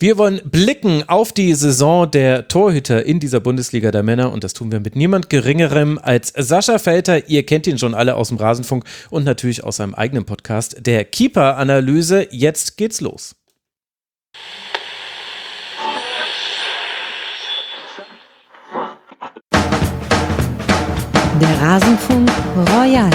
Wir wollen blicken auf die Saison der Torhüter in dieser Bundesliga der Männer und das tun wir mit niemand Geringerem als Sascha Velter. Ihr kennt ihn schon alle aus dem Rasenfunk und natürlich aus seinem eigenen Podcast, der Keeper-Analyse. Jetzt geht's los. Der Rasenfunk Royal.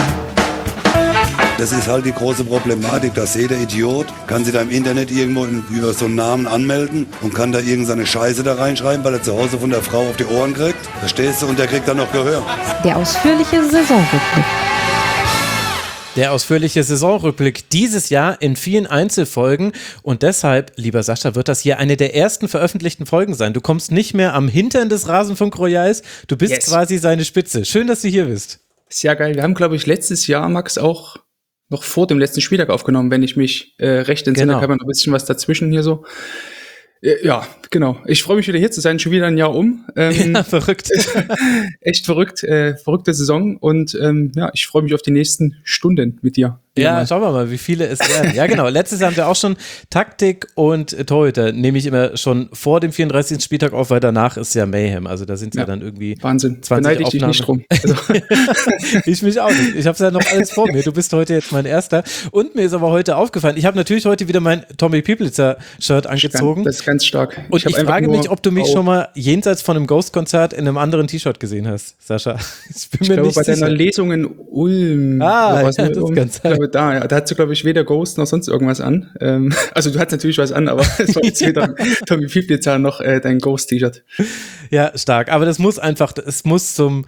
Das ist halt die große Problematik, dass jeder Idiot kann sich da im Internet irgendwo über so einen Namen anmelden und kann da irgendeine Scheiße da reinschreiben, weil er zu Hause von der Frau auf die Ohren kriegt. Verstehst du? Und der kriegt dann noch Gehör. Der ausführliche Saisonrückblick. Der ausführliche Saisonrückblick dieses Jahr in vielen Einzelfolgen und deshalb, lieber Sascha, wird das hier eine der ersten veröffentlichten Folgen sein. Du kommst nicht mehr am Hintern des Rasenfunk Royals, du bist quasi seine Spitze. Schön, dass du hier bist. Sehr geil. Wir haben, glaube ich, letztes Jahr, Max, auch noch vor dem letzten Spieltag aufgenommen, wenn ich mich recht entsinne. Genau. Kann man noch ein bisschen was dazwischen hier so. Ja, genau. Ich freue mich wieder hier zu sein, schon wieder ein Jahr um. Ja, verrückt. Echt verrückt, verrückte Saison und ja, ich freue mich auf die nächsten Stunden mit dir. Ja, schauen wir mal, wie viele es werden. Ja, genau. Letztes Jahr haben wir auch schon Taktik und Torhüter, nehme ich immer schon vor dem 34. Spieltag auf, weil danach ist ja Mayhem. Also da sind es ja dann irgendwie Wahnsinn. 20 Beneide ich Aufnahmen. dich nicht drum. Also. Ich mich auch nicht. Ich habe es ja noch alles vor mir. Du bist heute jetzt mein Erster. Und mir ist aber heute aufgefallen, ich habe natürlich heute wieder mein Tommy Pieplitzer Shirt angezogen. Das ist ganz stark. Und ich frage mich, ob du mich schon mal jenseits von einem Ghost-Konzert in einem anderen T-Shirt gesehen hast, Sascha. Ich glaube, bei deiner Lesung in Ulm. Das kann sein. Da hast du, glaube ich, weder Ghost noch sonst irgendwas an. Also du hattest natürlich was an, aber es war jetzt weder Tommy Pieplitzer noch dein Ghost-T-Shirt. Ja, stark. Aber das muss einfach, es muss zum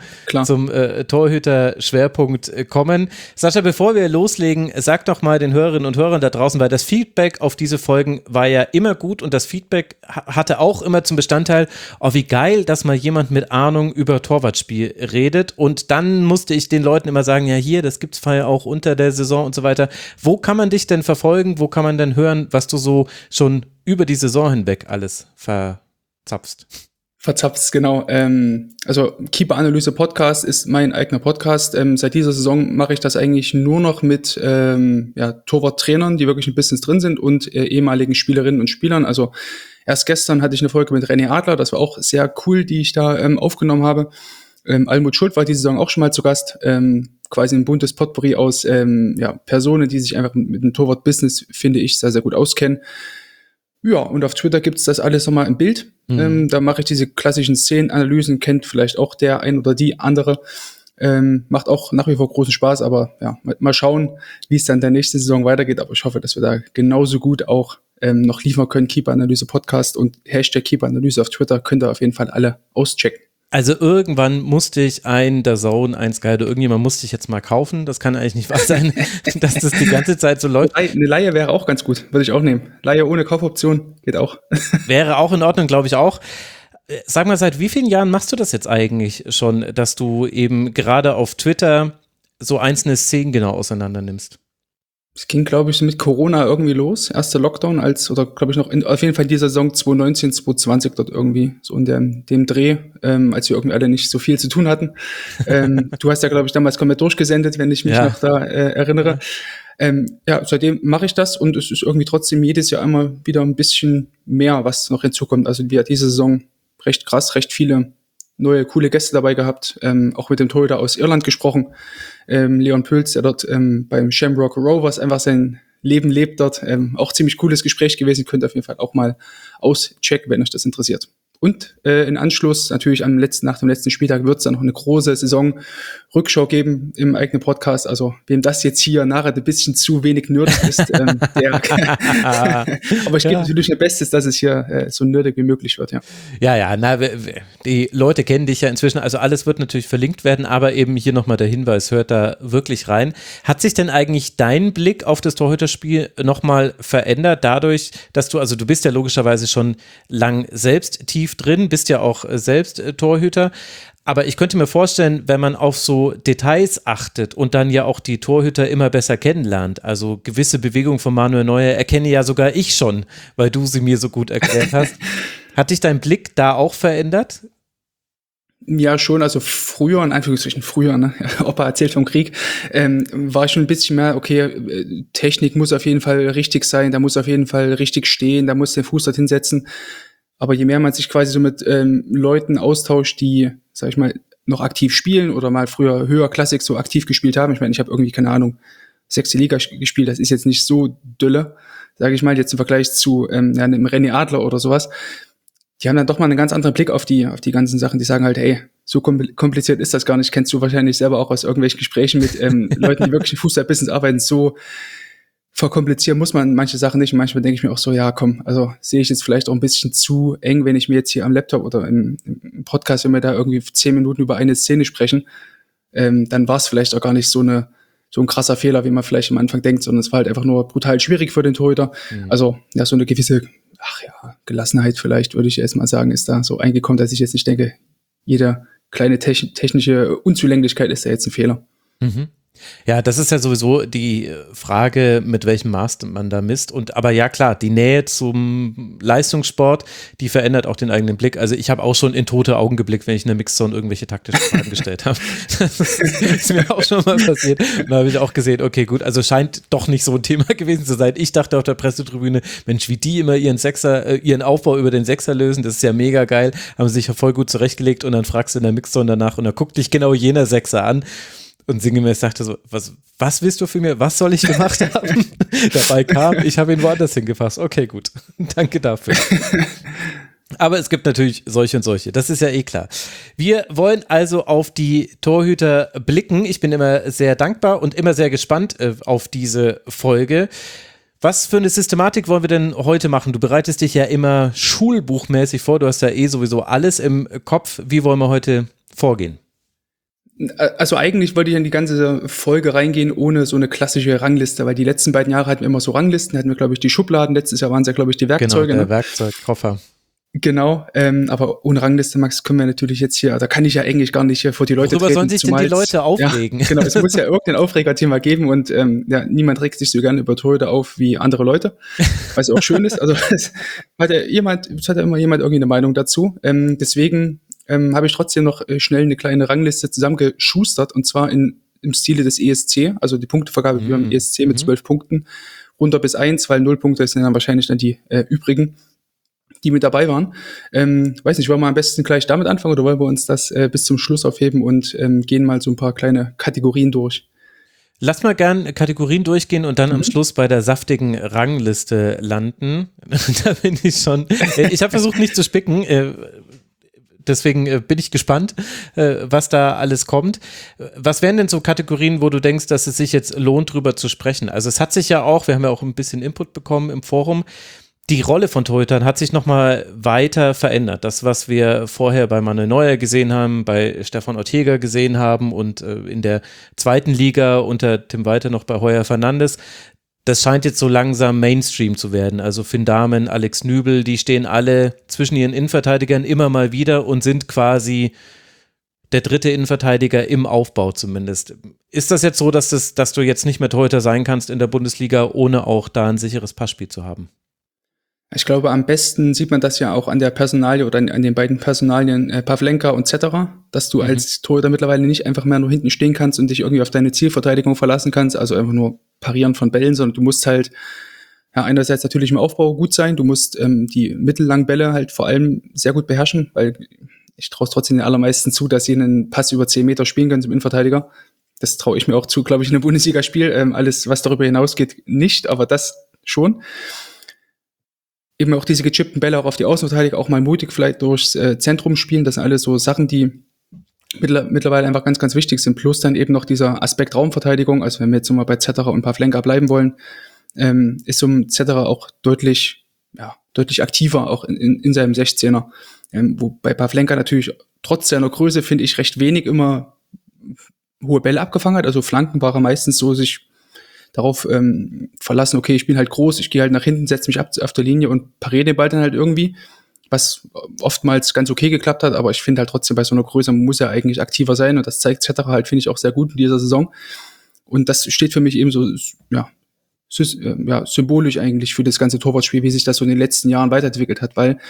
Torhüter-Schwerpunkt kommen. Sascha, bevor wir loslegen, sag doch mal den Hörerinnen und Hörern da draußen, weil das Feedback auf diese Folgen war ja immer gut und das Feedback hatte auch immer zum Bestandteil, oh, wie geil, dass mal jemand mit Ahnung über Torwartspiel redet. Und dann musste ich den Leuten immer sagen, ja hier, das gibt's ja auch unter der Saison und so weiter. Wo kann man dich denn verfolgen? Wo kann man denn hören, was du so schon über die Saison hinweg alles verzapfst? Genau. Also Keeper-Analyse Podcast ist mein eigener Podcast. Seit dieser Saison mache ich das eigentlich nur noch mit Torwarttrainern, die wirklich im Business drin sind und ehemaligen Spielerinnen und Spielern. Also erst gestern hatte ich eine Folge mit René Adler, das war auch sehr cool, die ich da aufgenommen habe. Almut Schuld war die Saison auch schon mal zu Gast. Quasi ein buntes Potpourri aus Personen, die sich einfach mit dem Torwart-Business, finde ich, sehr, sehr gut auskennen. Ja, und auf Twitter gibt's das alles nochmal im Bild. Da mache ich diese klassischen Szenenanalysen, kennt vielleicht auch der ein oder die andere. Macht auch nach wie vor großen Spaß, aber ja, mal schauen, wie es dann der nächste Saison weitergeht. Aber ich hoffe, dass wir da genauso gut auch noch liefern können. Keeper-Analyse Podcast und Hashtag Keeper-Analyse auf Twitter könnt ihr auf jeden Fall alle auschecken. Also irgendwann musste ich ein DAZN, ein Sky oder irgendjemand musste ich jetzt mal kaufen. Das kann eigentlich nicht wahr sein, dass das die ganze Zeit so läuft. Eine Leihe wäre auch ganz gut, würde ich auch nehmen. Leihe ohne Kaufoption geht auch. Wäre auch in Ordnung, glaube ich auch. Sag mal, seit wie vielen Jahren machst du das jetzt eigentlich schon, dass du eben gerade auf Twitter so einzelne Szenen genau auseinander nimmst? Es ging, glaube ich, mit Corona irgendwie los. Erster Lockdown glaube ich noch, auf jeden Fall die Saison 2019, 2020 dort irgendwie, so in dem Dreh, als wir irgendwie alle nicht so viel zu tun hatten. Du hast ja, glaube ich, damals komplett durchgesendet, wenn ich mich noch da erinnere. Seitdem mache ich das und es ist irgendwie trotzdem jedes Jahr immer wieder ein bisschen mehr, was noch hinzukommt. Also wir hatten diese Saison recht krass, recht viele neue, coole Gäste dabei gehabt, auch mit dem Torhüter aus Irland gesprochen, Leon Pülz, der dort beim Shamrock Rovers einfach sein Leben lebt dort, auch ziemlich cooles Gespräch gewesen, könnt ihr auf jeden Fall auch mal auschecken, wenn euch das interessiert. Und in Anschluss natürlich nach dem letzten Spieltag wird es dann noch eine große Saison-Rückschau geben im eigenen Podcast. Also wem das jetzt hier nachher ein bisschen zu wenig nerdig ist, aber ich gebe natürlich mein Bestes, dass es hier so nerdig wie möglich wird. Die Leute kennen dich ja inzwischen, also alles wird natürlich verlinkt werden, aber eben hier nochmal der Hinweis, hört da wirklich rein. Hat sich denn eigentlich dein Blick auf das Torhüterspiel nochmal verändert dadurch, dass du bist ja logischerweise schon lang selbst tief drin, bist ja auch selbst Torhüter, aber ich könnte mir vorstellen, wenn man auf so Details achtet und dann ja auch die Torhüter immer besser kennenlernt, also gewisse Bewegungen von Manuel Neuer erkenne ja sogar ich schon, weil du sie mir so gut erklärt hast. Hat dich dein Blick da auch verändert? Ja, schon, also früher, in Anführungsstrichen früher, ne? Opa erzählt vom Krieg, war ich schon ein bisschen mehr, okay, Technik muss auf jeden Fall richtig sein, da muss auf jeden Fall richtig stehen, da muss den Fuß dorthin setzen. Aber je mehr man sich quasi so mit Leuten austauscht, die, sag ich mal, noch aktiv spielen oder mal früher höherklassig so aktiv gespielt haben, ich meine, ich habe irgendwie, keine Ahnung, 6. Liga gespielt, das ist jetzt nicht so Dülle, sage ich mal, jetzt im Vergleich zu einem René Adler oder sowas. Die haben dann doch mal einen ganz anderen Blick auf die ganzen Sachen. Die sagen halt, hey, so kompliziert ist das gar nicht. Kennst du wahrscheinlich selber auch aus irgendwelchen Gesprächen mit Leuten, die wirklich im Fußballbusiness arbeiten. So verkomplizieren muss man manche Sachen nicht. Und manchmal denke ich mir auch so, ja, komm, also sehe ich jetzt vielleicht auch ein bisschen zu eng, wenn ich mir jetzt hier am Laptop oder im Podcast, wenn wir da irgendwie 10 Minuten über eine Szene sprechen, dann war es vielleicht auch gar nicht so ein krasser Fehler, wie man vielleicht am Anfang denkt, sondern es war halt einfach nur brutal schwierig für den Torhüter. Also, ja, so eine gewisse Gelassenheit vielleicht, würde ich erst mal sagen, ist da so eingekommen, dass ich jetzt nicht denke, jede kleine technische Unzulänglichkeit ist da jetzt ein Fehler. Mhm. Ja, das ist ja sowieso die Frage, mit welchem Maß man da misst. Aber ja, klar, die Nähe zum Leistungssport, die verändert auch den eigenen Blick. Also ich habe auch schon in tote Augen geblickt, wenn ich in der Mixzone irgendwelche taktischen Fragen gestellt habe. Das ist mir auch schon mal passiert. Da habe ich auch gesehen, okay, gut, also scheint doch nicht so ein Thema gewesen zu sein. Ich dachte auf der Pressetribüne, Mensch, wie die immer ihren Aufbau über den Sechser lösen, das ist ja mega geil. Haben sie sich ja voll gut zurechtgelegt und dann fragst du in der Mixzone danach und dann guckt dich genau jener Sechser an. Und sinngemäß sagte so, was willst du für mir? Was soll ich gemacht haben? Dabei kam, ich habe ihn woanders hingefasst. Okay, gut. Danke dafür. Aber es gibt natürlich solche und solche. Das ist ja eh klar. Wir wollen also auf die Torhüter blicken. Ich bin immer sehr dankbar und immer sehr gespannt auf diese Folge. Was für eine Systematik wollen wir denn heute machen? Du bereitest dich ja immer schulbuchmäßig vor. Du hast ja eh sowieso alles im Kopf. Wie wollen wir heute vorgehen? Also eigentlich wollte ich in die ganze Folge reingehen ohne so eine klassische Rangliste, weil die letzten beiden Jahre hatten wir immer so Ranglisten, hatten wir, glaube ich, die Schubladen, letztes Jahr waren es ja, glaube ich, die Werkzeuge. Genau, der Werkzeugkoffer. Genau, aber ohne Rangliste, Max, können wir natürlich jetzt hier, da kann ich ja eigentlich gar nicht hier vor die Leute Worüber treten. Worüber sollen sich denn die Leute aufregen? Ja, genau, es muss ja irgendein Aufregerthema geben und niemand regt sich so gerne über Torhüter auf wie andere Leute, was auch schön ist. Also es hat ja immer jemand irgendwie eine Meinung dazu. Deswegen habe ich trotzdem noch schnell eine kleine Rangliste zusammengeschustert und zwar im Stile des ESC, also die Punktevergabe wie beim ESC mit 12 Punkten, runter bis 1, weil 0 Punkte sind dann wahrscheinlich dann die übrigen, die mit dabei waren. Weiß nicht, wollen wir am besten gleich damit anfangen oder wollen wir uns das bis zum Schluss aufheben und gehen mal so ein paar kleine Kategorien durch? Lass mal gern Kategorien durchgehen und dann am Schluss bei der saftigen Rangliste landen. Da bin ich schon. Ich habe versucht, nicht zu spicken. Deswegen bin ich gespannt, was da alles kommt. Was wären denn so Kategorien, wo du denkst, dass es sich jetzt lohnt, drüber zu sprechen? Also es hat sich ja auch, wir haben ja auch ein bisschen Input bekommen im Forum, die Rolle von Torhütern hat sich nochmal weiter verändert. Das, was wir vorher bei Manuel Neuer gesehen haben, bei Stefan Ortega gesehen haben und in der zweiten Liga unter Tim Walter noch bei Heuer Fernandes, das scheint jetzt so langsam Mainstream zu werden. Also Finn Dahmen, Alex Nübel, die stehen alle zwischen ihren Innenverteidigern immer mal wieder und sind quasi der dritte Innenverteidiger im Aufbau zumindest. Ist das jetzt so, dass du jetzt nicht mehr Torhüter sein kannst in der Bundesliga, ohne auch da ein sicheres Passspiel zu haben? Ich glaube, am besten sieht man das ja auch an der Personalie oder an den beiden Personalien Pavlenka und Cetera, dass du als Torhüter mittlerweile nicht einfach mehr nur hinten stehen kannst und dich irgendwie auf deine Zielverteidigung verlassen kannst, also einfach nur parieren von Bällen, sondern du musst halt einerseits natürlich im Aufbau gut sein, du musst die mittellangen Bälle halt vor allem sehr gut beherrschen, weil ich traue es trotzdem den allermeisten zu, dass sie einen Pass über 10 Meter spielen können zum Innenverteidiger. Das traue ich mir auch zu, glaube ich, in einem Bundesligaspiel. Alles, was darüber hinausgeht, nicht, aber das schon. Eben auch diese gechippten Bälle auch auf die Außenverteidiger, auch mal mutig vielleicht durchs Zentrum spielen. Das sind alles so Sachen, die mittlerweile einfach ganz, ganz wichtig sind. Plus dann eben noch dieser Aspekt Raumverteidigung. Also wenn wir jetzt mal bei Cetera und Pavlenka bleiben wollen, ist so ein Cetera auch deutlich aktiver, auch in seinem 16er. Wo bei Pavlenka natürlich trotz seiner Größe, finde ich, recht wenig immer hohe Bälle abgefangen hat. Also Flanken war er meistens so sich darauf verlassen, okay, ich bin halt groß, ich gehe halt nach hinten, setze mich ab auf der Linie und pariere den Ball dann halt irgendwie, was oftmals ganz okay geklappt hat, aber ich finde halt trotzdem bei so einer Größe muss er eigentlich aktiver sein und das zeigt Cetera halt, finde ich, auch sehr gut in dieser Saison und das steht für mich eben so, symbolisch eigentlich für das ganze Torwartspiel, wie sich das so in den letzten Jahren weiterentwickelt hat, weil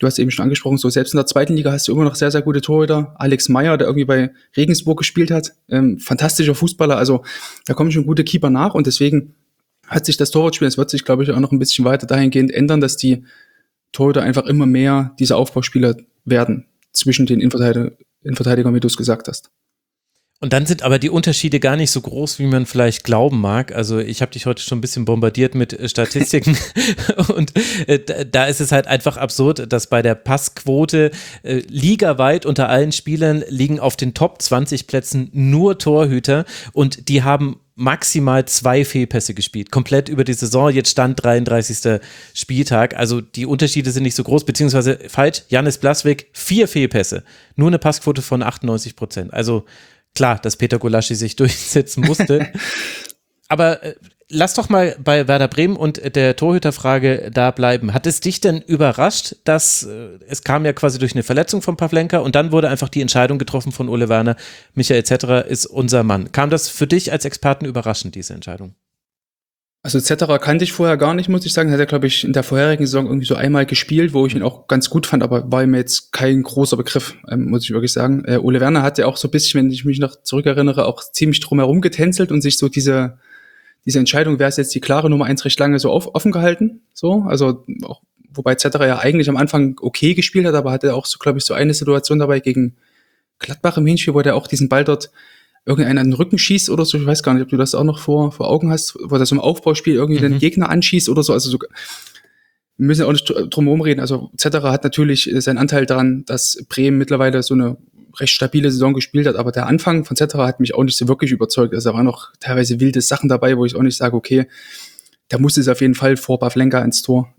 du hast eben schon angesprochen, so selbst in der zweiten Liga hast du immer noch sehr, sehr gute Torhüter. Alex Meyer, der irgendwie bei Regensburg gespielt hat, fantastischer Fußballer, also da kommen schon gute Keeper nach und deswegen hat sich das Torwartspiel, es wird sich, glaube ich, auch noch ein bisschen weiter dahingehend ändern, dass die Torhüter einfach immer mehr diese Aufbauspieler werden zwischen den Innenverteidigern, wie du es gesagt hast. Und dann sind aber die Unterschiede gar nicht so groß, wie man vielleicht glauben mag. Also ich habe dich heute schon ein bisschen bombardiert mit Statistiken und da ist es halt einfach absurd, dass bei der Passquote ligaweit unter allen Spielern liegen auf den Top 20 Plätzen nur Torhüter und die haben maximal 2 Fehlpässe gespielt, komplett über die Saison, jetzt Stand 33. Spieltag, also die Unterschiede sind nicht so groß, beziehungsweise falsch, Jannis Blaswick 4 Fehlpässe, nur eine Passquote von 98%, also klar, dass Peter Gulaschi sich durchsetzen musste. Aber lass doch mal bei Werder Bremen und der Torhüterfrage da bleiben. Hat es dich denn überrascht, dass es kam ja quasi durch eine Verletzung von Pavlenka und dann wurde einfach die Entscheidung getroffen von Ole Werner, Michael Zetterer ist unser Mann. Kam das für dich als Experten überraschend, diese Entscheidung? Also Zetterer kannte ich vorher gar nicht, muss ich sagen. Hat er, glaube ich, in der vorherigen Saison irgendwie so einmal gespielt, wo ich ihn auch ganz gut fand, aber war mir jetzt kein großer Begriff, muss ich wirklich sagen. Ole Werner hat ja auch so ein bisschen, wenn ich mich noch zurückerinnere, auch ziemlich drumherum getänzelt und sich so diese Entscheidung, wer ist jetzt die klare Nummer 1 recht lange so offen gehalten. So, also auch, wobei Zetterer ja eigentlich am Anfang okay gespielt hat, aber hatte auch so, glaube ich, so eine Situation dabei gegen Gladbach im Hinspiel, wo der auch diesen Ball dort irgendeinen an den Rücken schießt oder so, ich weiß gar nicht, ob du das auch noch vor Augen hast, wo das im Aufbauspiel irgendwie den Gegner anschießt oder so, also so, wir müssen ja auch nicht drum herum reden, also Zetterer hat natürlich seinen Anteil daran, dass Bremen mittlerweile so eine recht stabile Saison gespielt hat, aber der Anfang von Zetterer hat mich auch nicht so wirklich überzeugt, also da waren noch teilweise wilde Sachen dabei, wo ich auch nicht sage, okay, da muss es auf jeden Fall vor Pavlenka ins Tor,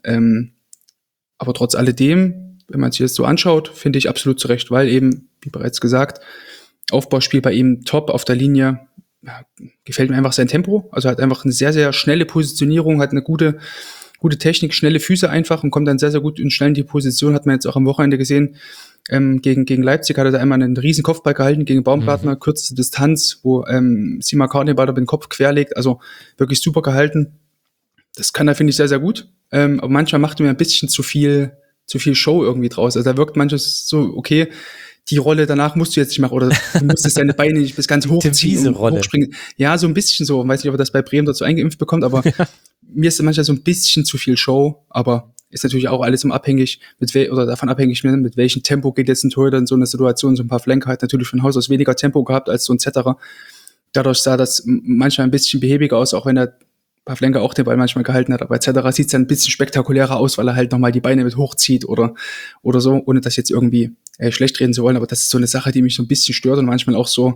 aber trotz alledem, wenn man sich das so anschaut, finde ich absolut zu Recht, weil eben, wie bereits gesagt, Aufbauspiel bei ihm top auf der Linie, ja, gefällt mir einfach sein Tempo, also hat einfach eine sehr, sehr schnelle Positionierung, hat eine gute Technik, schnelle Füße einfach und kommt dann sehr, sehr gut und schnell in die Position, hat man jetzt auch am Wochenende gesehen, gegen Leipzig hat er da einmal einen riesen Kopfball gehalten, gegen Baumgartner, kürzeste Distanz, wo Sima Karni bald den Kopf querlegt, also wirklich super gehalten, das kann er, finde ich, sehr, sehr gut, aber manchmal macht er mir ein bisschen zu viel Show irgendwie draus, also da wirkt manchmal so, okay, die Rolle danach musst du jetzt nicht machen oder du musstest deine Beine nicht bis ganz hochziehen und hochspringen. Ja, so ein bisschen so. Ich weiß nicht, ob er das bei Bremen dazu eingeimpft bekommt, aber mir ist manchmal so ein bisschen zu viel Show, aber ist natürlich auch alles abhängig, davon abhängig, mit welchem Tempo geht jetzt ein Torhüter in so einer Situation. So ein Pavlenka hat natürlich von Haus aus weniger Tempo gehabt als so ein Zetterer. Dadurch sah das manchmal ein bisschen behäbiger aus, auch wenn der Pavlenka auch den Ball manchmal gehalten hat, aber Zetterer sieht es dann ein bisschen spektakulärer aus, weil er halt nochmal die Beine mit hochzieht oder so, ohne das jetzt irgendwie schlecht reden zu wollen, aber das ist so eine Sache, die mich so ein bisschen stört und manchmal auch so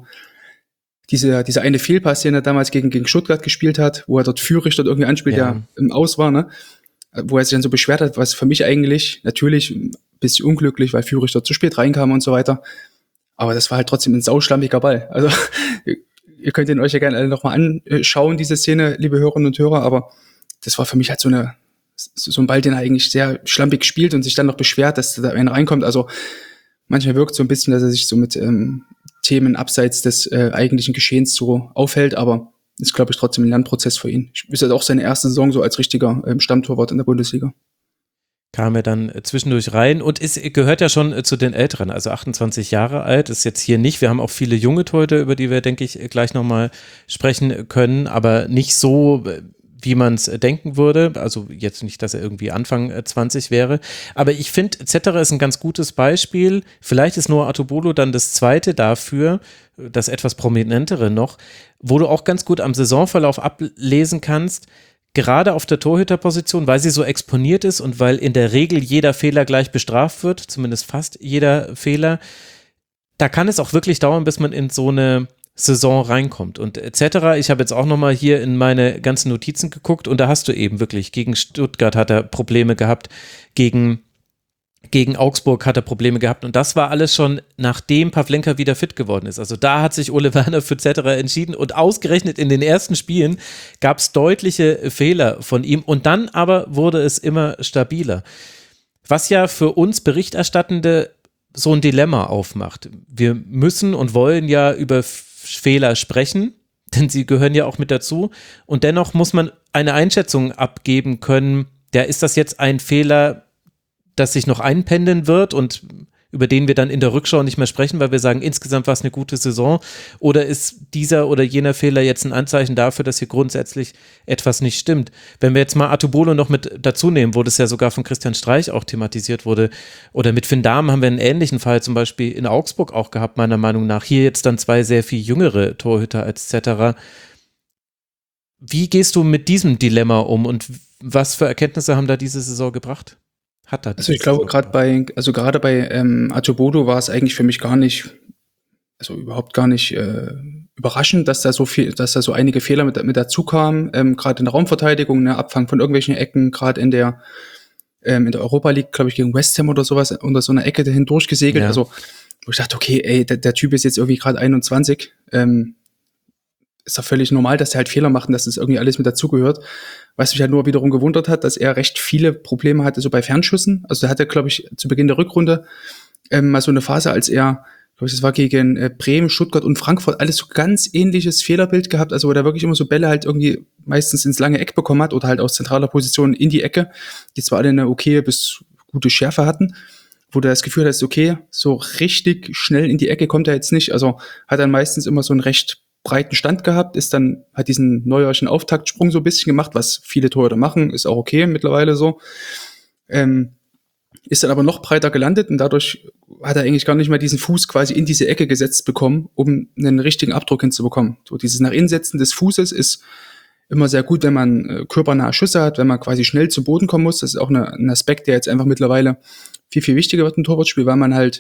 diese eine Fehlpass, den er damals gegen Stuttgart gespielt hat, wo er dort Führich dort irgendwie anspielt, der im Aus war, ne? Wo er sich dann so beschwert hat, was für mich eigentlich natürlich ein bisschen unglücklich, weil Führich dort zu spät reinkam und so weiter, aber das war halt trotzdem ein sauschlampiger Ball, also ihr könnt ihn euch ja gerne alle nochmal anschauen, diese Szene, liebe Hörerinnen und Hörer, aber das war für mich halt so ein Ball, den er eigentlich sehr schlampig spielt und sich dann noch beschwert, dass da einer reinkommt. Also manchmal wirkt so ein bisschen, dass er sich so mit Themen abseits des eigentlichen Geschehens so aufhält, aber ist, glaube ich, trotzdem ein Lernprozess für ihn. Ist halt auch seine erste Saison so als richtiger Stammtorwart in der Bundesliga. Kam er dann zwischendurch rein und gehört ja schon zu den Älteren, also 28 Jahre alt, ist jetzt hier nicht. Wir haben auch viele junge Torhüter, über die wir, denke ich, gleich nochmal sprechen können, aber nicht so, wie man es denken würde. Also jetzt nicht, dass er irgendwie Anfang 20 wäre. Aber ich finde, Zetterer ist ein ganz gutes Beispiel. Vielleicht ist Noah Atubolo dann das zweite dafür, das etwas prominentere noch, wo du auch ganz gut am Saisonverlauf ablesen kannst, gerade auf der Torhüterposition, weil sie so exponiert ist und weil in der Regel jeder Fehler gleich bestraft wird, zumindest fast jeder Fehler, da kann es auch wirklich dauern, bis man in so eine Saison reinkommt und etc. Ich habe jetzt auch nochmal hier in meine ganzen Notizen geguckt und da hast du eben wirklich, gegen Stuttgart hat er Probleme gehabt, gegen Augsburg hat er Probleme gehabt und das war alles schon, nachdem Pavlenka wieder fit geworden ist. Also da hat sich Ole Werner für Zetterer entschieden und ausgerechnet in den ersten Spielen gab es deutliche Fehler von ihm und dann aber wurde es immer stabiler. Was ja für uns Berichterstattende so ein Dilemma aufmacht. Wir müssen und wollen ja über Fehler sprechen, denn sie gehören ja auch mit dazu und dennoch muss man eine Einschätzung abgeben können, ist das jetzt ein Fehler, das sich noch einpendeln wird und über den wir dann in der Rückschau nicht mehr sprechen, weil wir sagen, insgesamt war es eine gute Saison? Oder ist dieser oder jener Fehler jetzt ein Anzeichen dafür, dass hier grundsätzlich etwas nicht stimmt? Wenn wir jetzt mal Artubolo noch mit dazu nehmen, wo das ja sogar von Christian Streich auch thematisiert wurde, oder mit Finn Dahmen haben wir einen ähnlichen Fall zum Beispiel in Augsburg auch gehabt, meiner Meinung nach. Hier jetzt dann 2 sehr viel jüngere Torhüter als Zetterer. Wie gehst du mit diesem Dilemma um und was für Erkenntnisse haben da diese Saison gebracht? Also ich glaube, gerade bei Artubolo war es eigentlich für mich überhaupt gar nicht überraschend, dass da so einige Fehler mit dazu kamen, gerade in der Raumverteidigung, ne, Abfang von irgendwelchen Ecken, gerade in der Europa League, glaube ich, gegen West Ham oder sowas, unter so einer Ecke dahin durchgesegelt. Ja. Also, wo ich dachte, okay, ey, der Typ ist jetzt irgendwie gerade 21, ist doch völlig normal, dass er halt Fehler macht und dass das irgendwie alles mit dazugehört. Was mich halt nur wiederum gewundert hat, dass er recht viele Probleme hatte, so bei Fernschüssen. Also da hatte er, glaube ich, zu Beginn der Rückrunde mal so eine Phase, als er, glaube ich, das war gegen Bremen, Stuttgart und Frankfurt, alles so ganz ähnliches Fehlerbild gehabt, also wo der wirklich immer so Bälle halt irgendwie meistens ins lange Eck bekommen hat oder halt aus zentraler Position in die Ecke, die zwar alle eine okay bis gute Schärfe hatten, wo du das Gefühl hast, okay, so richtig schnell in die Ecke kommt er jetzt nicht, also hat er meistens immer so einen recht breiten Stand gehabt, hat diesen neuerlichen Auftaktsprung so ein bisschen gemacht, was viele Torhüter machen, ist auch okay mittlerweile so. Ist dann aber noch breiter gelandet und dadurch hat er eigentlich gar nicht mehr diesen Fuß quasi in diese Ecke gesetzt bekommen, um einen richtigen Abdruck hinzubekommen. So dieses nach innen setzen des Fußes ist immer sehr gut, wenn man körpernahe Schüsse hat, wenn man quasi schnell zu Boden kommen muss. Das ist auch ein Aspekt, der jetzt einfach mittlerweile viel, viel wichtiger wird im Torwartspiel, weil man halt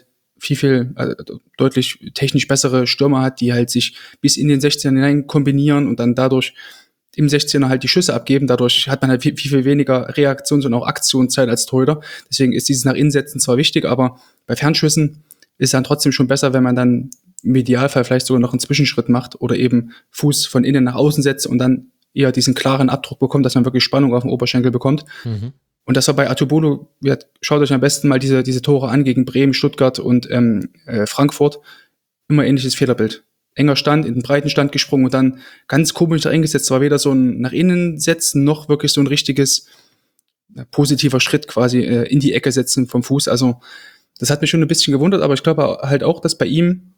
deutlich technisch bessere Stürmer hat, die halt sich bis in den 16er hinein kombinieren und dann dadurch im 16er halt die Schüsse abgeben. Dadurch hat man halt viel, viel weniger Reaktions- und auch Aktionszeit als Torhüter. Deswegen ist dieses nach innen setzen zwar wichtig, aber bei Fernschüssen ist es dann trotzdem schon besser, wenn man dann im Idealfall vielleicht sogar noch einen Zwischenschritt macht oder eben Fuß von innen nach außen setzt und dann eher diesen klaren Abdruck bekommt, dass man wirklich Spannung auf dem Oberschenkel bekommt. Mhm. Und das war bei Artubolo, schaut euch am besten mal diese Tore an gegen Bremen, Stuttgart und Frankfurt. Immer ähnliches Fehlerbild. Enger Stand, in den breiten Stand gesprungen und dann ganz komisch da eingesetzt. War weder so ein nach innen setzen, noch wirklich so ein richtiges positiver Schritt quasi in die Ecke setzen vom Fuß. Also das hat mich schon ein bisschen gewundert, aber ich glaube halt auch, dass bei ihm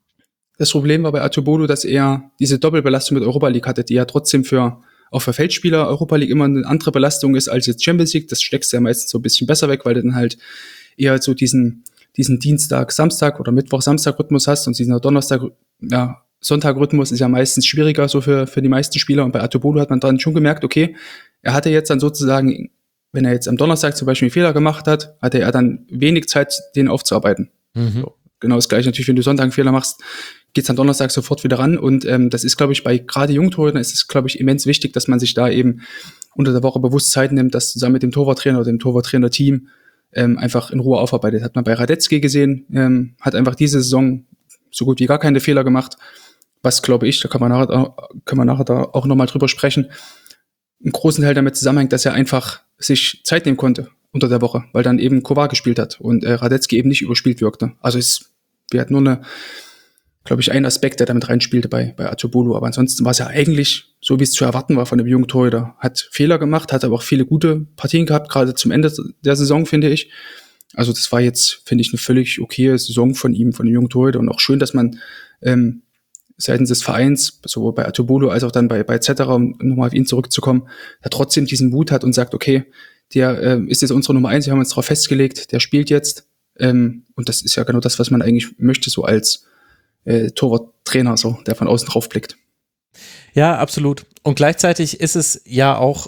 das Problem war bei Artubolo, dass er diese Doppelbelastung mit Europa League hatte, die ja trotzdem auch für Feldspieler Europa League immer eine andere Belastung ist als jetzt Champions League. Das steckst du ja meistens so ein bisschen besser weg, weil du dann halt eher so diesen Dienstag, Samstag oder Mittwoch, Samstag-Rhythmus hast und diesen Donnerstag, Sonntag-Rhythmus ist ja meistens schwieriger so für die meisten Spieler. Und bei Artubolo hat man dann schon gemerkt, okay, er hatte jetzt dann sozusagen, wenn er jetzt am Donnerstag zum Beispiel einen Fehler gemacht hat, hatte er dann wenig Zeit, den aufzuarbeiten. Mhm. So, genau das Gleiche natürlich, wenn du Sonntag einen Fehler machst, geht's am Donnerstag sofort wieder ran. Und das ist, glaube ich, bei gerade Jungtorhütern ist es, glaube ich, immens wichtig, dass man sich da eben unter der Woche bewusst Zeit nimmt, das zusammen mit dem Torwarttrainer oder dem Torwarttrainer-Team einfach in Ruhe aufarbeitet. Hat man bei Radetzky gesehen, hat einfach diese Saison so gut wie gar keine Fehler gemacht. Was, glaube ich, da kann man nachher da auch nochmal drüber sprechen, einen großen Teil damit zusammenhängt, dass er einfach sich Zeit nehmen konnte unter der Woche, weil dann eben Kovar gespielt hat und Radetzky eben nicht überspielt wirkte. Also wir hatten nur glaube ich, ein Aspekt, der damit reinspielte bei Artubolo. Aber ansonsten war es ja eigentlich so, wie es zu erwarten war von dem jungen Torhüter. Hat Fehler gemacht, hat aber auch viele gute Partien gehabt, gerade zum Ende der Saison, finde ich. Also das war jetzt, finde ich, eine völlig okaye Saison von ihm, von dem jungen Torhüter. Und auch schön, dass man seitens des Vereins, sowohl bei Artubolo als auch dann bei Zetterer, um nochmal auf ihn zurückzukommen, der trotzdem diesen Mut hat und sagt, okay, der ist jetzt unsere Nummer 1, wir haben uns darauf festgelegt, der spielt jetzt. Und das ist ja genau das, was man eigentlich möchte, so als Torwarttrainer, so, der von außen drauf blickt. Ja, absolut. Und gleichzeitig ist es ja auch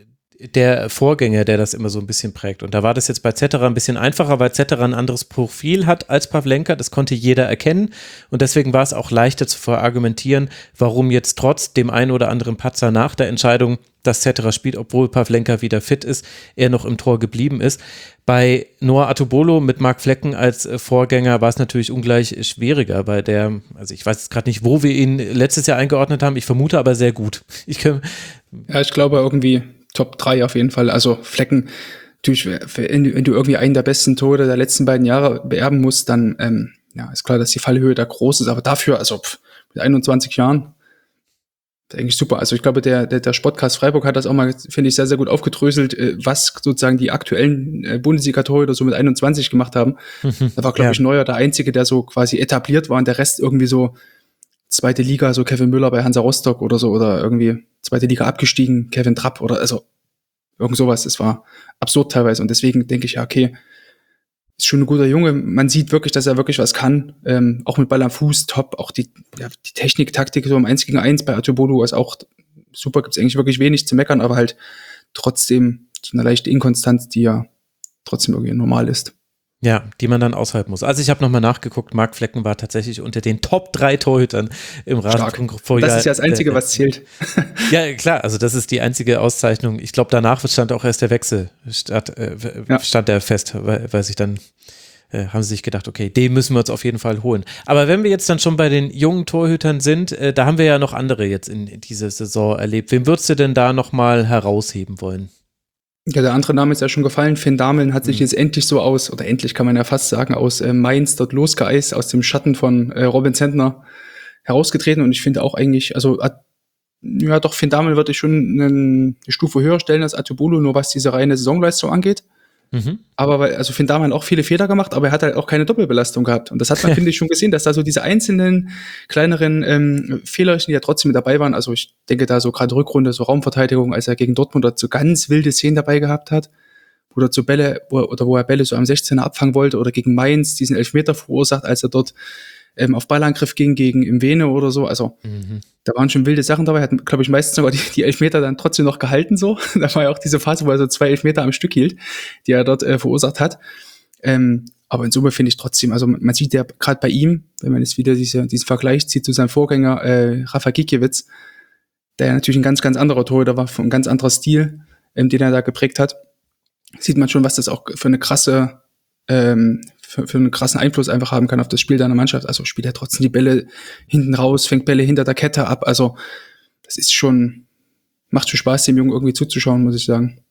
der Vorgänger, der das immer so ein bisschen prägt. Und da war das jetzt bei Zetterer ein bisschen einfacher, weil Zetterer ein anderes Profil hat als Pavlenka. Das konnte jeder erkennen. Und deswegen war es auch leichter zu verargumentieren, warum jetzt trotz dem einen oder anderen Patzer nach der Entscheidung, dass Zetterer spielt, obwohl Pavlenka wieder fit ist, er noch im Tor geblieben ist. Bei Noah Artubolo mit Marc Flecken als Vorgänger war es natürlich ungleich schwieriger, bei also ich weiß jetzt gerade nicht, wo wir ihn letztes Jahr eingeordnet haben, ich vermute aber sehr gut. Ich glaube irgendwie Top 3 auf jeden Fall. Also Flecken, natürlich, wenn du irgendwie einen der besten Tore der letzten beiden Jahre beerben musst, dann ist klar, dass die Fallhöhe da groß ist, aber dafür, also mit 21 Jahren, eigentlich super. Also ich glaube, der Sportcast Freiburg hat das auch mal, finde ich, sehr, sehr gut aufgedröselt, was sozusagen die aktuellen Bundesliga-Torhüter so mit 21 gemacht haben. Da war, glaube ich, Neuer der Einzige, der so quasi etabliert war und der Rest irgendwie so zweite Liga, so Kevin Müller bei Hansa Rostock oder so, oder irgendwie zweite Liga abgestiegen, Kevin Trapp oder also irgend sowas. Es war absurd teilweise und deswegen denke ich, ja, okay, ist schon ein guter Junge. Man sieht wirklich, dass er wirklich was kann. Auch mit Ball am Fuß, top. Auch die Technik, Taktik so im 1 gegen 1 bei Atubolu ist auch super. Gibt es eigentlich wirklich wenig zu meckern, aber halt trotzdem so eine leichte Inkonstanz, die ja trotzdem irgendwie normal ist. Ja, die man dann aushalten muss. Also ich habe nochmal nachgeguckt, Marc Flecken war tatsächlich unter den Top 3 Torhütern im Rasenfunk. Das ist ja das Einzige, was zählt. Ja, klar, also das ist die einzige Auszeichnung. Ich glaube, danach stand auch erst der Wechsel, stand der fest, weil sich dann haben sie sich gedacht, okay, den müssen wir uns auf jeden Fall holen. Aber wenn wir jetzt dann schon bei den jungen Torhütern sind, da haben wir ja noch andere jetzt in dieser Saison erlebt. Wen würdest du denn da nochmal herausheben wollen? Ja, der andere Name ist ja schon gefallen. Finn Dameln hat sich jetzt endlich so oder endlich kann man ja fast sagen, aus Mainz dort losgeeist, aus dem Schatten von Robin Zentner herausgetreten. Und ich finde auch eigentlich, also ja doch, Finn Dameln würde ich schon eine Stufe höher stellen als Atubolu, nur was diese reine Saisonleistung angeht. Aber also Finn Dahlmann hat auch viele Fehler gemacht, aber er hat halt auch keine Doppelbelastung gehabt. Und das hat man, finde ich, schon gesehen, dass da so diese einzelnen kleineren Fehlerchen, die ja trotzdem mit dabei waren. Also ich denke da so gerade Rückrunde, so Raumverteidigung, als er gegen Dortmund so ganz wilde Szenen dabei gehabt hat, wo er Bälle so am 16er abfangen wollte, oder gegen Mainz diesen Elfmeter verursacht, als er dort auf Ballangriff ging gegen Mwene oder so. Also da waren schon wilde Sachen dabei. Er hat, glaube ich, meistens sogar die Elfmeter dann trotzdem noch gehalten so. Da war ja auch diese Phase, wo er so 2 Elfmeter am Stück hielt, die er dort verursacht hat. Aber in Summe finde ich trotzdem, also man sieht ja gerade bei ihm, wenn man jetzt wieder diesen Vergleich zieht zu seinem Vorgänger Rafa Gikiewicz, der ja natürlich ein ganz, ganz anderer Torhüter war, ein ganz anderer Stil, den er da geprägt hat, sieht man schon, was das auch für eine krasse für einen krassen Einfluss einfach haben kann auf das Spiel deiner Mannschaft. Also spielt er trotzdem die Bälle hinten raus, fängt Bälle hinter der Kette ab. Also das ist schon, macht schon Spaß, dem Jungen irgendwie zuzuschauen, muss ich sagen.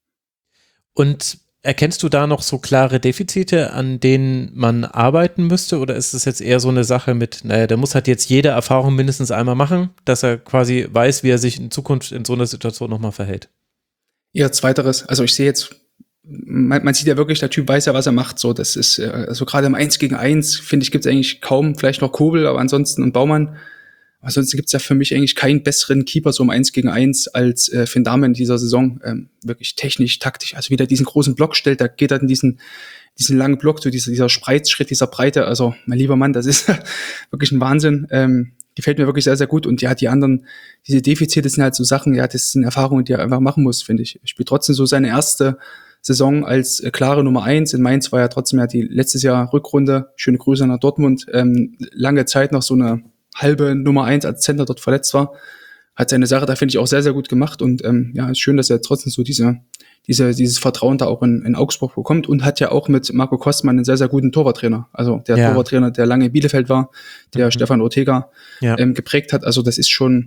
Und erkennst du da noch so klare Defizite, an denen man arbeiten müsste? Oder ist es jetzt eher so eine Sache mit, naja, der muss halt jetzt jede Erfahrung mindestens einmal machen, dass er quasi weiß, wie er sich in Zukunft in so einer Situation nochmal verhält? Ja, zweiteres. Also ich sehe jetzt, man sieht ja wirklich, der Typ weiß ja, was er macht. So, das ist, also gerade im 1 gegen 1, finde ich, gibt es eigentlich kaum, vielleicht noch Kobel, aber ansonsten und Baumann. Ansonsten gibt es ja für mich eigentlich keinen besseren Keeper so im 1 gegen 1 als Finn Dahlmann in dieser Saison. Wirklich technisch, taktisch. Also wie der diesen großen Block stellt, da geht er in diesen langen Block, so dieser Spreizschritt, dieser Breite. Also, mein lieber Mann, das ist wirklich ein Wahnsinn. Gefällt mir wirklich sehr, sehr gut. Und ja, die anderen, diese Defizite sind halt so Sachen, ja, das sind Erfahrungen, die er einfach machen muss, finde ich. Er spielt trotzdem so seine erste Saison als klare Nummer 1. In Mainz war ja trotzdem ja die letztes Jahr Rückrunde. Schöne Grüße nach Dortmund. Lange Zeit noch so eine halbe Nummer 1 als Center dort verletzt war. Hat seine Sache da, finde ich, auch sehr, sehr gut gemacht. Und ja, ist schön, dass er trotzdem so dieses Vertrauen da auch in Augsburg bekommt. Und hat ja auch mit Marco Kostmann einen sehr, sehr guten Torwarttrainer. Also der Torwarttrainer, der lange in Bielefeld war, der Stefan Ortega geprägt hat. Also das ist schon,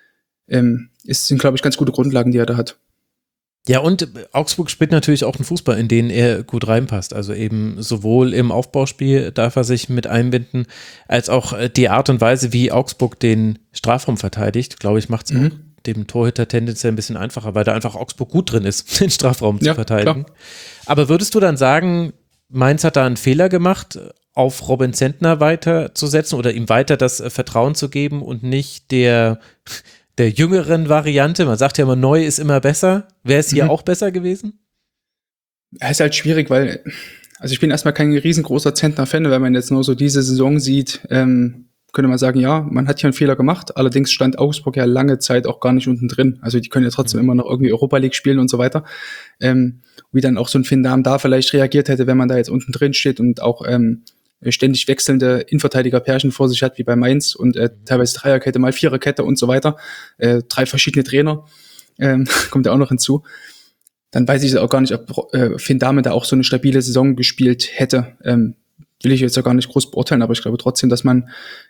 sind, glaube ich, ganz gute Grundlagen, die er da hat. Ja, und Augsburg spielt natürlich auch einen Fußball, in den er gut reinpasst. Also eben sowohl im Aufbauspiel darf er sich mit einbinden, als auch die Art und Weise, wie Augsburg den Strafraum verteidigt, glaube ich, macht es auch dem Torhüter tendenziell ein bisschen einfacher, weil da einfach Augsburg gut drin ist, den Strafraum zu verteidigen. Klar. Aber würdest du dann sagen, Mainz hat da einen Fehler gemacht, auf Robin Zentner weiterzusetzen oder ihm weiter das Vertrauen zu geben und nicht der jüngeren Variante? Man sagt ja immer, neu ist immer besser. Wäre es hier auch besser gewesen? Ja, ist halt schwierig, weil, also ich bin erstmal kein riesengroßer Zentner-Fan, wenn man jetzt nur so diese Saison sieht, könnte man sagen, ja, man hat hier einen Fehler gemacht, allerdings stand Augsburg ja lange Zeit auch gar nicht unten drin. Also die können ja trotzdem immer noch irgendwie Europa League spielen und so weiter. Wie dann auch so ein Finn Dahm da vielleicht reagiert hätte, wenn man da jetzt unten drin steht und auch ständig wechselnde Innenverteidiger-Pärchen vor sich hat, wie bei Mainz und teilweise Dreierkette, mal Viererkette und so weiter. 3 verschiedene Trainer, kommt ja auch noch hinzu. Dann weiß ich auch gar nicht, ob Finn Dahm da auch so eine stabile Saison gespielt hätte. Will ich jetzt ja gar nicht groß beurteilen, aber ich glaube trotzdem, dass man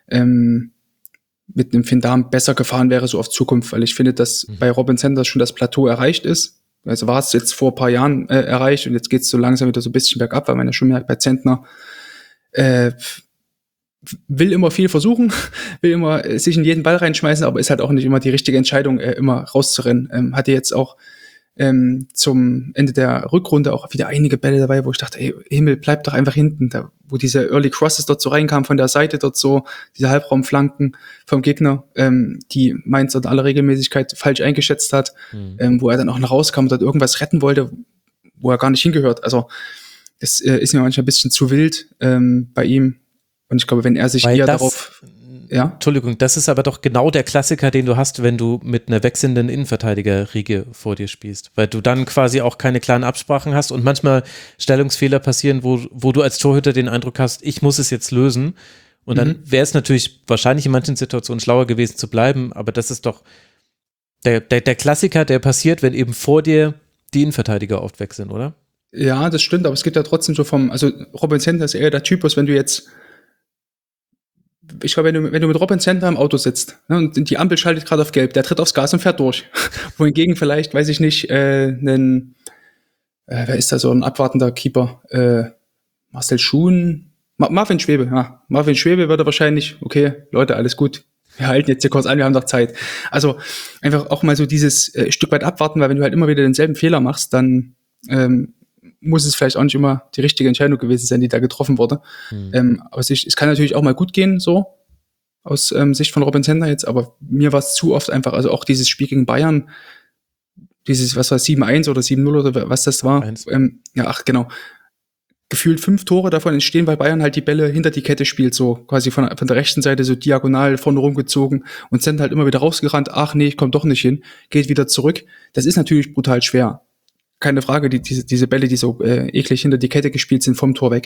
mit einem Finn Dahm besser gefahren wäre, so auf Zukunft, weil ich finde, dass bei Robin Zentner schon das Plateau erreicht ist. Also war es jetzt vor ein paar Jahren erreicht und jetzt geht es so langsam wieder so ein bisschen bergab, weil man ja schon merkt, bei Zentner will immer viel versuchen, will immer sich in jeden Ball reinschmeißen, aber ist halt auch nicht immer die richtige Entscheidung, immer rauszurennen. Hatte jetzt auch zum Ende der Rückrunde auch wieder einige Bälle dabei, wo ich dachte, ey, Himmel, bleib doch einfach hinten, da, wo diese Early Crosses dort so reinkamen von der Seite dort so, diese Halbraumflanken vom Gegner, die Mainz in aller Regelmäßigkeit falsch eingeschätzt hat, wo er dann auch noch rauskam und dort irgendwas retten wollte, wo er gar nicht hingehört. Also das ist mir manchmal ein bisschen zu wild bei ihm. Und ich glaube, wenn er sich eher darauf... Ja? Entschuldigung, das ist aber doch genau der Klassiker, den du hast, wenn du mit einer wechselnden Innenverteidigerriege vor dir spielst, weil du dann quasi auch keine klaren Absprachen hast und manchmal Stellungsfehler passieren, wo du als Torhüter den Eindruck hast, ich muss es jetzt lösen und dann wäre es natürlich wahrscheinlich in manchen Situationen schlauer gewesen zu bleiben, aber das ist doch der Klassiker, der passiert, wenn eben vor dir die Innenverteidiger oft wechseln, oder? Ja, das stimmt, aber es gibt ja trotzdem so also Robin Zentner ist eher der Typus, wenn du jetzt ich glaube, wenn du mit Robin Zentner im Auto sitzt, ne, und die Ampel schaltet gerade auf Gelb, der tritt aufs Gas und fährt durch. Wohingegen vielleicht, weiß ich nicht, wer ist da so ein abwartender Keeper? Marcel Schuhn? Marvin Schwebe, ja. Marvin Schwebe würde wahrscheinlich, okay, Leute, alles gut. Wir halten jetzt hier kurz an, wir haben noch Zeit. Also einfach auch mal so dieses Stück weit abwarten, weil wenn du halt immer wieder denselben Fehler machst, dann muss es vielleicht auch nicht immer die richtige Entscheidung gewesen sein, die da getroffen wurde. Aber es kann natürlich auch mal gut gehen, so aus Sicht von Robin Zentner jetzt, aber mir war es zu oft einfach, also auch dieses Spiel gegen Bayern, dieses, was war 7-1 oder 7-0 oder was das war, genau. Gefühlt 5 Tore davon entstehen, weil Bayern halt die Bälle hinter die Kette spielt, so quasi von der rechten Seite so diagonal vorne rumgezogen und Zentner halt immer wieder rausgerannt, ach nee, ich komm doch nicht hin, geht wieder zurück. Das ist natürlich brutal schwer. Keine Frage, diese Bälle, die so eklig hinter die Kette gespielt sind, vom Tor weg.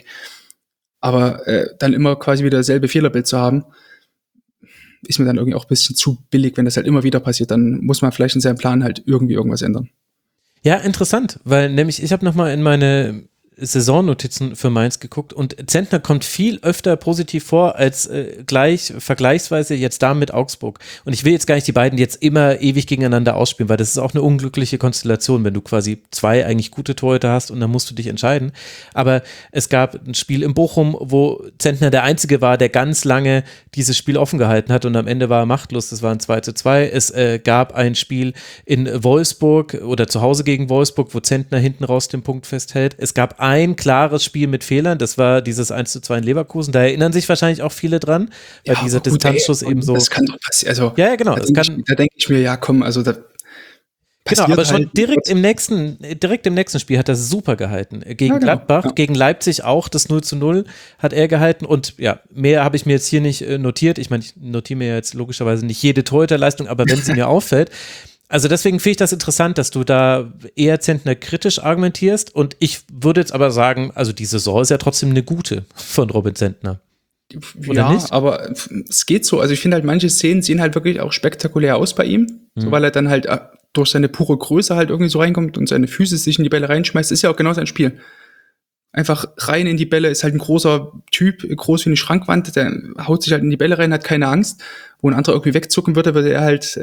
Aber dann immer quasi wieder dasselbe Fehlerbild zu haben, ist mir dann irgendwie auch ein bisschen zu billig, wenn das halt immer wieder passiert. Dann muss man vielleicht in seinem Plan halt irgendwie irgendwas ändern. Ja, interessant, weil nämlich ich habe nochmal in meine Saisonnotizen für Mainz geguckt und Zentner kommt viel öfter positiv vor als vergleichsweise jetzt da mit Augsburg. Und ich will jetzt gar nicht die beiden jetzt immer ewig gegeneinander ausspielen, weil das ist auch eine unglückliche Konstellation, wenn du quasi 2 eigentlich gute Torhüter hast und dann musst du dich entscheiden. Aber es gab ein Spiel in Bochum, wo Zentner der Einzige war, der ganz lange dieses Spiel offen gehalten hat und am Ende war er machtlos, das war ein 2:2. Es gab ein Spiel in Wolfsburg oder zu Hause gegen Wolfsburg, wo Zentner hinten raus den Punkt festhält. Es gab ein klares Spiel mit Fehlern, das war dieses 1:2 in Leverkusen, da erinnern sich wahrscheinlich auch viele dran, weil dieser Distanzschuss eben so... Das kann doch passieren, also ja, genau. Da denke ich mir, ja komm, also da genau, aber schon halt direkt im nächsten Spiel hat er super gehalten. Gegen Gladbach, gegen Leipzig auch, das 0:0 hat er gehalten und ja, mehr habe ich mir jetzt hier nicht notiert. Ich meine, ich notiere mir jetzt logischerweise nicht jede Torhüterleistung, aber wenn sie mir auffällt, also deswegen finde ich das interessant, dass du da eher Zentner kritisch argumentierst und ich würde jetzt aber sagen, also die Saison ist ja trotzdem eine gute von Robin Zentner. Oder ja, nicht? aber es geht so. Also ich finde halt, manche Szenen sehen halt wirklich auch spektakulär aus bei ihm, so weil er dann halt durch seine pure Größe halt irgendwie so reinkommt und seine Füße sich in die Bälle reinschmeißt. Ist ja auch genau sein Spiel. Einfach rein in die Bälle, ist halt ein großer Typ, groß wie eine Schrankwand, der haut sich halt in die Bälle rein, hat keine Angst. Wo ein anderer irgendwie wegzucken würde er halt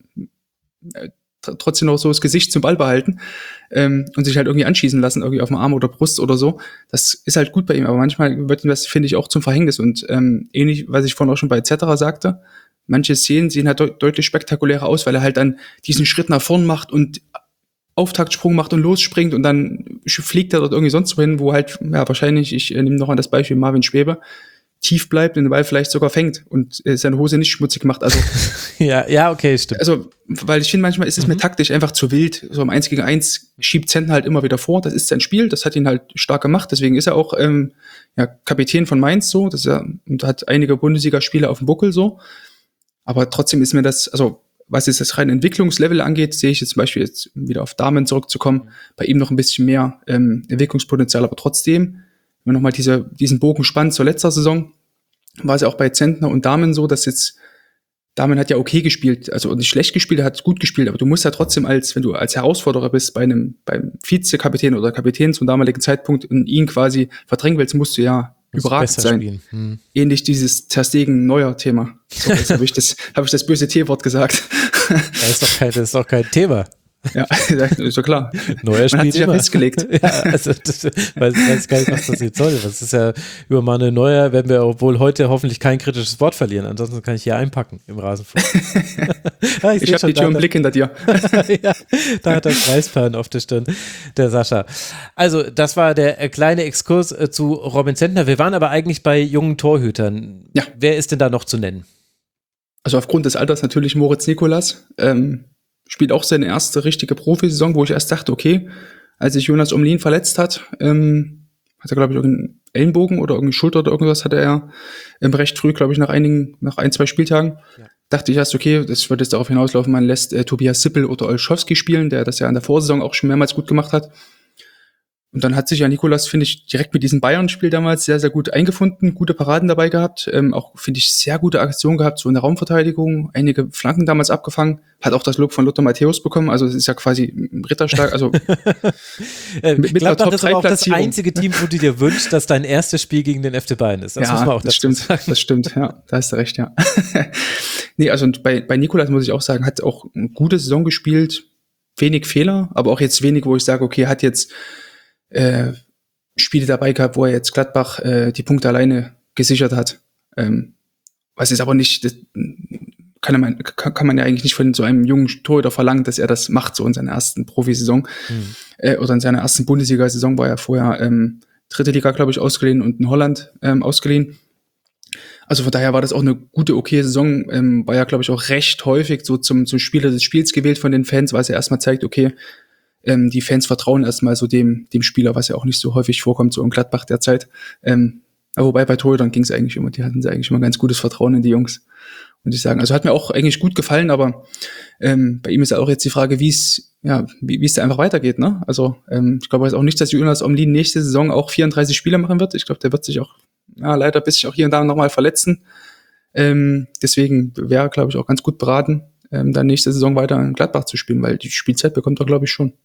trotzdem noch so das Gesicht zum Ball behalten und sich halt irgendwie anschießen lassen, irgendwie auf dem Arm oder Brust oder so. Das ist halt gut bei ihm, aber manchmal wird ihm das, finde ich, auch zum Verhängnis und ähnlich, was ich vorhin auch schon bei Etc. sagte, manche Szenen sehen halt deutlich spektakulärer aus, weil er halt dann diesen Schritt nach vorn macht und Auftaktsprung macht und losspringt und dann fliegt er dort irgendwie sonst wohin, wo halt, ja, wahrscheinlich, ich nehme noch an das Beispiel Marvin Schwebe, tief bleibt und den Ball vielleicht sogar fängt und seine Hose nicht schmutzig macht. Also ja, okay, stimmt. Also, weil ich finde, manchmal ist es mir taktisch einfach zu wild. So im 1 gegen 1 schiebt Zentner halt immer wieder vor. Das ist sein Spiel, das hat ihn halt stark gemacht. Deswegen ist er auch Kapitän von Mainz so. Und hat einige Bundesligaspiele auf dem Buckel so. Aber trotzdem ist mir das, also was jetzt das reine Entwicklungslevel angeht, sehe ich jetzt zum Beispiel jetzt wieder auf Damen zurückzukommen, bei ihm noch ein bisschen mehr Entwicklungspotenzial. Aber trotzdem, wenn man nochmal diesen Bogen spannt zur letzter Saison, war es ja auch bei Zentner und Damen so, dass jetzt Damen hat ja okay gespielt, also nicht schlecht gespielt, er hat gut gespielt, aber du musst ja trotzdem wenn du als Herausforderer bist beim Vizekapitän oder Kapitän zum damaligen Zeitpunkt und ihn quasi verdrängen willst, musst du ja überragend sein. Ähnlich dieses Ter Stegen-Neuer-Thema. So, jetzt habe ich das böse T-Wort gesagt. Das ist doch kein Thema. Ja, ist ja klar. Neuer Man Spiel hat sich ja immer. festgelegt. Ja, also das, weiß gar nicht, was das jetzt soll. Das ist ja über Manuel Neuer, werden wir wohl heute hoffentlich kein kritisches Wort verlieren. Ansonsten kann ich hier einpacken im Rasenfunk. Ja, Ich habe die Tür im Blick hinter dir. Ja, da hat er Schweißperlen auf der Stirn, der Sascha. Also, das war der kleine Exkurs zu Robin Zentner. Wir waren aber eigentlich bei jungen Torhütern. Ja. Wer ist denn da noch zu nennen? Also aufgrund des Alters natürlich Moritz Nicolas. Spielt auch seine erste richtige Profisaison, wo ich erst dachte, okay, als sich Jonas Omlin verletzt hat, hat er, glaube ich, irgendeinen Ellenbogen oder irgendeine Schulter oder irgendwas hatte er recht früh, glaube ich, nach 1-2 Spieltagen. Ja. Dachte ich erst, okay, das wird jetzt darauf hinauslaufen, man lässt Tobias Sippel oder Olschowski spielen, der das ja in der Vorsaison auch schon mehrmals gut gemacht hat. Und dann hat sich ja Nicolas, finde ich, direkt mit diesem Bayern-Spiel damals sehr, sehr gut eingefunden, gute Paraden dabei gehabt, auch, finde ich, sehr gute Aktionen gehabt, so in der Raumverteidigung, einige Flanken damals abgefangen, hat auch das Lob von Lothar Matthäus bekommen, also es ist ja quasi ein Ritterschlag, also ich glaube, das ist auch das einzige Team, wo du dir wünschst, dass dein erstes Spiel gegen den FC Bayern ist. Das muss man auch dazu sagen. Das stimmt, ja, da hast du recht, ja. Nee, also und bei Nicolas muss ich auch sagen, hat auch eine gute Saison gespielt, wenig Fehler, aber auch jetzt wenig, wo ich sage, okay, hat jetzt Spiele dabei gehabt, wo er jetzt Gladbach die Punkte alleine gesichert hat. Was ist aber nicht, das kann man ja eigentlich nicht von so einem jungen Torhüter verlangen, dass er das macht, so in seiner ersten Profisaison. Oder in seiner ersten Bundesliga-Saison war er vorher dritte Liga, glaube ich, ausgeliehen und in Holland ausgeliehen. Also von daher war das auch eine gute, okay Saison, war ja, glaube ich, auch recht häufig so zum Spieler des Spiels gewählt von den Fans, weil es ja erstmal zeigt, okay, die Fans vertrauen erstmal so dem Spieler, was ja auch nicht so häufig vorkommt, so in Gladbach derzeit. Aber wobei bei Torhütern ging es eigentlich immer, die hatten eigentlich immer ganz gutes Vertrauen in die Jungs. Und ich sagen, also hat mir auch eigentlich gut gefallen, aber bei ihm ist ja auch jetzt die Frage, wie es da einfach weitergeht, ne? Also ich glaube jetzt auch nicht, dass Jonas Omlin nächste Saison auch 34 Spiele machen wird. Ich glaube, der wird sich auch leider bis sich auch hier und da nochmal verletzen. Deswegen wäre, glaube ich, auch ganz gut beraten, dann nächste Saison weiter in Gladbach zu spielen, weil die Spielzeit bekommt er, glaube ich, schon.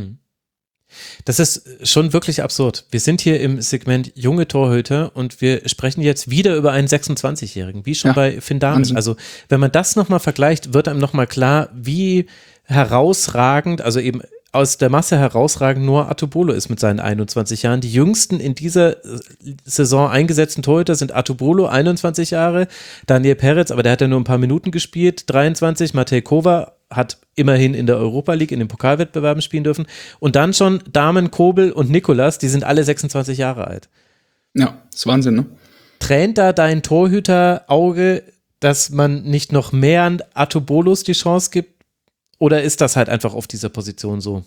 Das ist schon wirklich absurd. Wir sind hier im Segment junge Torhüter und wir sprechen jetzt wieder über einen 26-Jährigen, wie schon bei Finn Darmisch. Also wenn man das nochmal vergleicht, wird einem nochmal klar, wie herausragend, also eben aus der Masse herausragend nur Atubolo ist mit seinen 21 Jahren. Die jüngsten in dieser Saison eingesetzten Torhüter sind Atubolo, 21 Jahre, Daniel Peretz, aber der hat ja nur ein paar Minuten gespielt, 23, Matej Kova hat immerhin in der Europa League, in den Pokalwettbewerben spielen dürfen und dann schon Damen, Kobel und Nikolas, die sind alle 26 Jahre alt. Ja, das ist Wahnsinn, ne? Tränt da dein Torhüterauge, dass man nicht noch mehr an Atubolos die Chance gibt? Oder ist das halt einfach auf dieser Position so?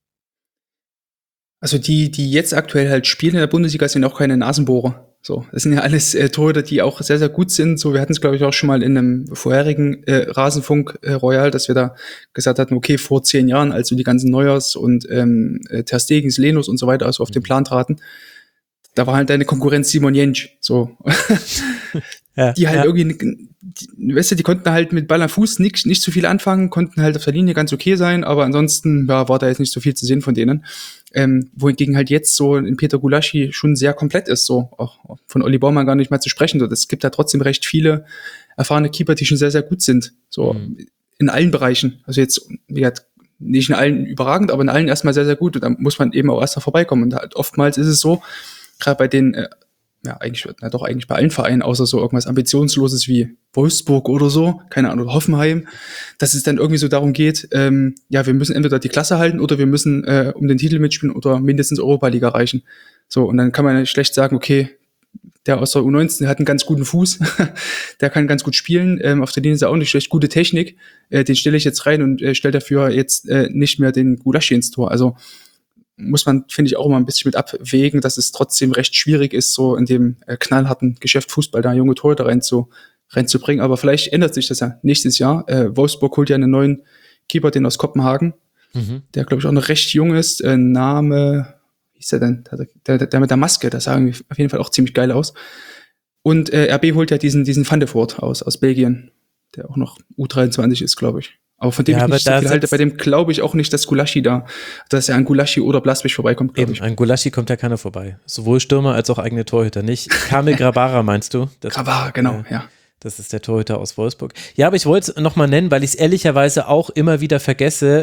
Also die jetzt aktuell halt spielen in der Bundesliga, sind auch keine Nasenbohrer. So, das sind ja alles Torhüter, die auch sehr, sehr gut sind. So, wir hatten es, glaube ich, auch schon mal in einem vorherigen Rasenfunk Royal, dass wir da gesagt hatten, okay, vor 10 Jahren, als so die ganzen Neujahrs und Ter Stegens, Lenus und so weiter also auf den Plan traten, da war halt deine Konkurrenz Simon Jentsch. So. Ja, die halt irgendwie, weißt du, die konnten halt mit Ball am Fuß nicht so viel anfangen, konnten halt auf der Linie ganz okay sein, aber ansonsten war da jetzt nicht so viel zu sehen von denen. Wohingegen halt jetzt so in Peter Gulaschi schon sehr komplett ist, so auch von Olli Baumann gar nicht mal zu sprechen. So, es gibt da trotzdem recht viele erfahrene Keeper, die schon sehr, sehr gut sind, so in allen Bereichen. Also jetzt, wie gesagt, nicht in allen überragend, aber in allen erstmal sehr, sehr gut. Und da muss man eben auch erst mal vorbeikommen. Und halt oftmals ist es so, gerade bei den eigentlich bei allen Vereinen, außer so irgendwas Ambitionsloses wie Wolfsburg oder so, keine Ahnung, Hoffenheim, dass es dann irgendwie so darum geht, wir müssen entweder die Klasse halten oder wir müssen um den Titel mitspielen oder mindestens Europa-Liga erreichen. So, und dann kann man ja schlecht sagen, okay, der aus der U19 der hat einen ganz guten Fuß, der kann ganz gut spielen, auf der Linie ist er auch nicht schlecht, gute Technik, den stelle ich jetzt rein und stelle dafür jetzt nicht mehr den Gulaschi ins Tor. Also muss man, finde ich, auch immer ein bisschen mit abwägen, dass es trotzdem recht schwierig ist, so in dem knallharten Geschäft Fußball da junge Torhüter reinzubringen. Aber vielleicht ändert sich das ja nächstes Jahr. Wolfsburg holt ja einen neuen Keeper, den aus Kopenhagen, der, glaube ich, auch noch recht jung ist. Name, wie ist der denn? Der mit der Maske, das sah auf jeden Fall auch ziemlich geil aus. Und RB holt ja diesen Van de Voort aus Belgien, der auch noch U23 ist, glaube ich. Aber von dem ich nicht so viel halte, bei dem glaube ich auch nicht, dass ja an Gulaschi oder Blaswig vorbeikommt, glaube ich. An Gulaschi kommt ja keiner vorbei. Sowohl Stürmer als auch eigene Torhüter nicht. Kamil Grabara meinst du? Grabara, genau, ja. Das ist der Torhüter aus Wolfsburg. Ja, aber ich wollte es nochmal nennen, weil ich es ehrlicherweise auch immer wieder vergesse,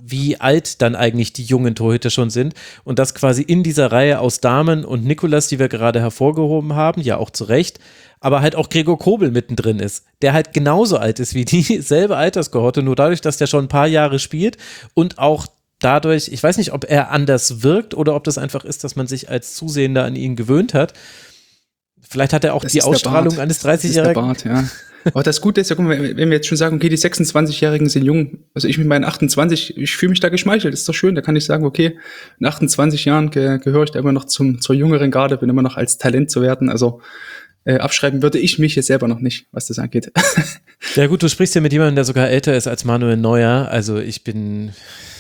wie alt dann eigentlich die jungen Torhüter schon sind und das quasi in dieser Reihe aus Dahmen und Nicolas, die wir gerade hervorgehoben haben, ja auch zu Recht, aber halt auch Gregor Kobel mittendrin ist, der halt genauso alt ist wie dieselbe Alterskohorte, nur dadurch, dass der schon ein paar Jahre spielt und auch dadurch, ich weiß nicht, ob er anders wirkt oder ob das einfach ist, dass man sich als Zusehender an ihn gewöhnt hat. Vielleicht hat er auch die Ausstrahlung eines 30-Jährigen. Das ist der Bart, ja. Aber das Gute ist ja, guck mal, wenn wir jetzt schon sagen, okay, die 26-Jährigen sind jung, also ich mit meinen 28, ich fühle mich da geschmeichelt, das ist doch schön, da kann ich sagen, okay, in 28 Jahren gehöre ich da immer noch zur jüngeren Garde, bin immer noch als Talent zu werten, also abschreiben würde ich mich jetzt selber noch nicht, was das angeht. Ja gut, du sprichst ja mit jemandem, der sogar älter ist als Manuel Neuer, also ich bin...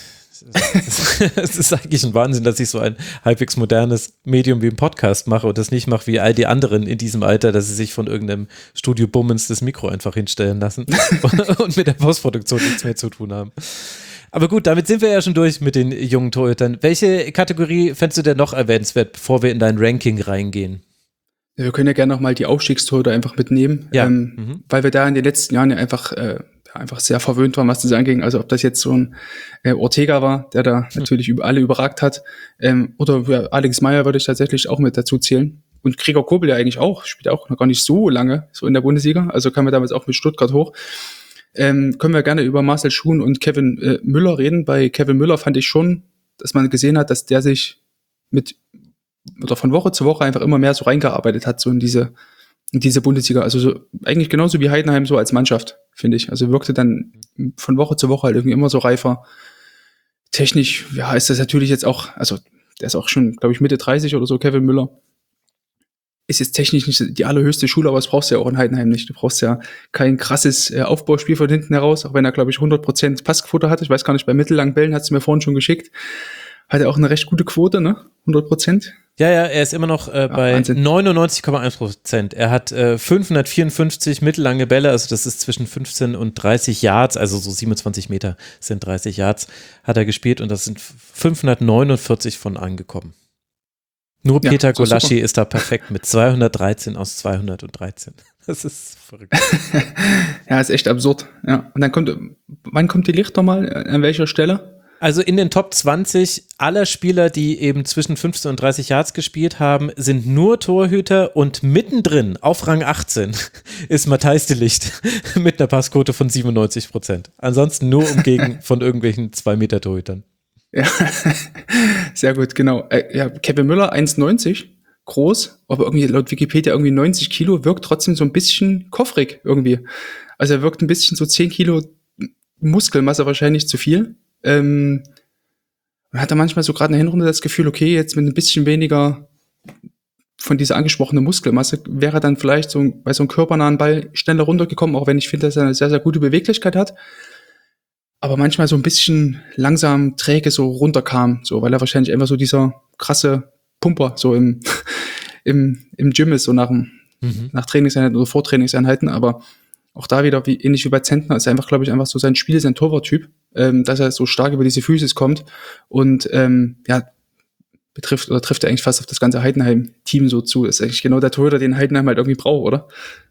Es ist eigentlich ein Wahnsinn, dass ich so ein halbwegs modernes Medium wie ein Podcast mache und das nicht mache wie all die anderen in diesem Alter, dass sie sich von irgendeinem Studio Bummens das Mikro einfach hinstellen lassen und mit der Postproduktion nichts mehr zu tun haben. Aber gut, damit sind wir ja schon durch mit den jungen Torhütern. Welche Kategorie fändest du denn noch erwähnenswert, bevor wir in dein Ranking reingehen? Ja, wir können ja gerne nochmal die Aufstiegstorhüter einfach mitnehmen, ja. Weil wir da in den letzten Jahren ja einfach sehr verwöhnt waren, was das anging. Also ob das jetzt so ein Ortega war, der da natürlich alle überragt hat, oder Alex Meyer würde ich tatsächlich auch mit dazu zählen. Und Gregor Kobel ja eigentlich auch, spielt auch noch gar nicht so lange so in der Bundesliga, also kam er damals auch mit Stuttgart hoch. Können wir gerne über Marcel Schuhn und Kevin Müller reden. Bei Kevin Müller fand ich schon, dass man gesehen hat, dass der sich von Woche zu Woche einfach immer mehr so reingearbeitet hat, so in diese Bundesliga, also so, eigentlich genauso wie Heidenheim so als Mannschaft, finde ich. Also wirkte dann von Woche zu Woche halt irgendwie immer so reifer. Technisch, ja, ist das natürlich jetzt auch, also der ist auch schon, glaube ich, Mitte 30 oder so, Kevin Müller. Ist jetzt technisch nicht die allerhöchste Schule, aber das brauchst du ja auch in Heidenheim nicht. Du brauchst ja kein krasses Aufbauspiel von hinten heraus, auch wenn er, glaube ich, 100% Passquote hatte. Ich weiß gar nicht, bei mittellangen Bällen hat es mir vorhin schon geschickt. Hat er auch eine recht gute Quote, ne? 100%. Ja, er ist immer noch bei 99,1%. Er hat 554 mittellange Bälle, also das ist zwischen 15 und 30 Yards, also so 27 Meter sind 30 Yards, hat er gespielt und das sind 549 von angekommen. Nur Peter Golaschi ist da perfekt mit 213 aus 213. Das ist verrückt. Ja, ist echt absurd. Ja. Und dann wann kommt die Licht nochmal? An welcher Stelle? Also in den Top 20 aller Spieler, die eben zwischen 15 und 30 Yards gespielt haben, sind nur Torhüter und mittendrin auf Rang 18 ist Matthijs de Ligt mit einer Passquote von 97%. Ansonsten nur umgegen von irgendwelchen 2-Meter-Torhütern. Ja, sehr gut, genau. Kevin Müller, 1,90, groß, aber irgendwie laut Wikipedia irgendwie 90 Kilo, wirkt trotzdem so ein bisschen koffrig irgendwie. Also er wirkt ein bisschen so 10 Kilo Muskelmasse wahrscheinlich zu viel. Man hat da manchmal so gerade in der Hinrunde das Gefühl, okay, jetzt mit ein bisschen weniger von dieser angesprochenen Muskelmasse wäre dann vielleicht so bei so einem körpernahen Ball schneller runtergekommen, auch wenn ich finde, dass er eine sehr, sehr gute Beweglichkeit hat. Aber manchmal so ein bisschen langsam träge so runterkam, so, weil er wahrscheinlich einfach so dieser krasse Pumper so im Gym ist, so nach Trainingseinheiten oder Vortrainingseinheiten, aber auch da wieder, ähnlich wie bei Zentner, ist einfach, glaube ich, einfach so sein Spiel, sein Torwarttyp, dass er so stark über diese Füße kommt und trifft er eigentlich fast auf das ganze Heidenheim-Team so zu. Ist eigentlich genau der Torhüter, den Heidenheim halt irgendwie braucht, oder?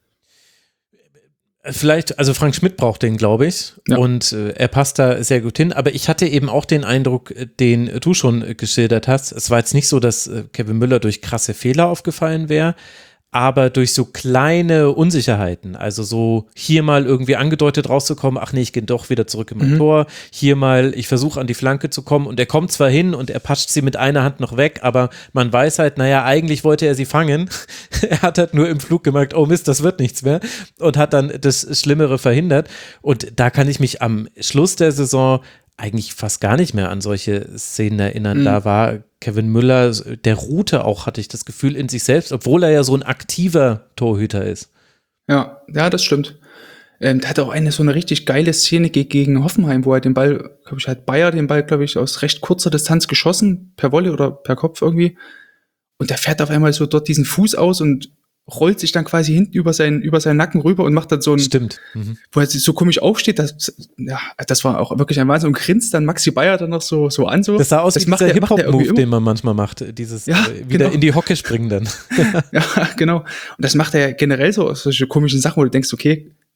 Vielleicht, also Frank Schmidt braucht den, glaube ich, ja. Und er passt da sehr gut hin, aber ich hatte eben auch den Eindruck, den du schon geschildert hast, es war jetzt nicht so, dass Kevin Müller durch krasse Fehler aufgefallen wäre, aber durch so kleine Unsicherheiten, also so hier mal irgendwie angedeutet rauszukommen, ach nee, ich gehe doch wieder zurück in mein Tor, hier mal, ich versuche an die Flanke zu kommen und er kommt zwar hin und er passt sie mit einer Hand noch weg, aber man weiß halt, naja, eigentlich wollte er sie fangen, er hat halt nur im Flug gemerkt, oh Mist, das wird nichts mehr und hat dann das Schlimmere verhindert und da kann ich mich am Schluss der Saison eigentlich fast gar nicht mehr an solche Szenen erinnern. Da war Kevin Müller, der ruhte auch, hatte ich das Gefühl, in sich selbst, obwohl er ja so ein aktiver Torhüter ist. Ja, das stimmt. Der hatte auch so eine richtig geile Szene gegen Hoffenheim, wo er den Ball, glaube ich, hat Bayer den Ball, glaube ich, aus recht kurzer Distanz geschossen, per Volley oder per Kopf irgendwie. Und der fährt auf einmal so dort diesen Fuß aus und rollt sich dann quasi hinten über seinen Nacken rüber und macht dann so ein, stimmt, wo er so komisch aufsteht, das war auch wirklich ein Wahnsinn und grinst dann Maxi Bayer dann noch so an so. Das sah aus wie dieser Hip-Hop-Move, den man manchmal macht, dieses wieder genau. In die Hocke springen dann. Ja, genau. Und das macht er generell so aus solche komischen Sachen, wo du denkst, okay,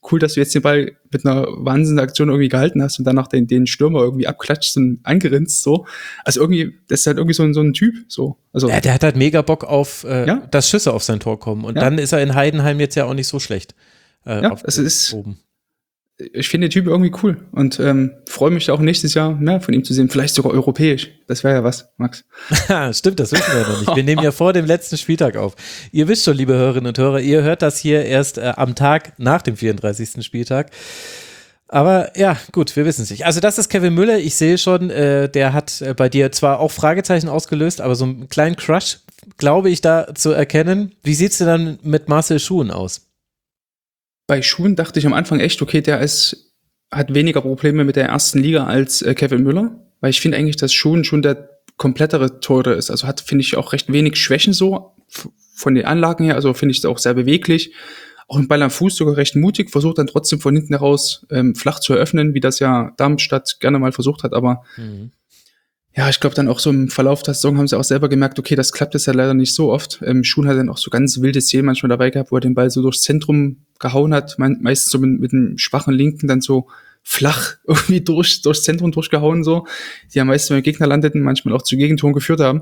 cool, dass du jetzt den Ball mit einer Wahnsinnsaktion irgendwie gehalten hast und danach den Stürmer irgendwie abklatscht und angerinst, so. Also irgendwie, das ist halt irgendwie so ein Typ, so. Also, ja, der hat halt mega Bock auf, dass Schüsse auf sein Tor kommen. Und dann ist er in Heidenheim jetzt ja auch nicht so schlecht. Es ist, oben. Ich finde den Typ irgendwie cool und freue mich auch nächstes Jahr mehr von ihm zu sehen, vielleicht sogar europäisch. Das wäre ja was, Max. Stimmt, das wissen wir ja noch nicht. Wir nehmen ja vor dem letzten Spieltag auf. Ihr wisst schon, liebe Hörerinnen und Hörer, ihr hört das hier erst am Tag nach dem 34. Spieltag. Aber ja, gut, wir wissen es nicht. Also das ist Kevin Müller. Ich sehe schon, der hat bei dir zwar auch Fragezeichen ausgelöst, aber so einen kleinen Crush, glaube ich, da zu erkennen. Wie sieht es denn dann mit Marcel Schuhen aus? Bei Schuhen dachte ich am Anfang echt, okay, hat weniger Probleme mit der ersten Liga als Kevin Müller, weil ich finde eigentlich, dass Schuhen schon der komplettere Torhüter ist. Also hat, finde ich, auch recht wenig Schwächen so von den Anlagen her. Also finde ich es auch sehr beweglich. Auch im Ball am Fuß sogar recht mutig, versucht dann trotzdem von hinten heraus flach zu eröffnen, wie das ja Darmstadt gerne mal versucht hat. Aber ja, ich glaube dann auch so im Verlauf der Saison haben sie auch selber gemerkt, okay, das klappt jetzt ja leider nicht so oft. Schuhen hat dann auch so ganz wilde Szenen manchmal dabei gehabt, wo er den Ball so durchs Zentrum gehauen hat, meistens so mit einem schwachen Linken dann so flach irgendwie durchs Zentrum durchgehauen, so, die am meisten beim Gegner landeten, manchmal auch zu Gegentoren geführt haben.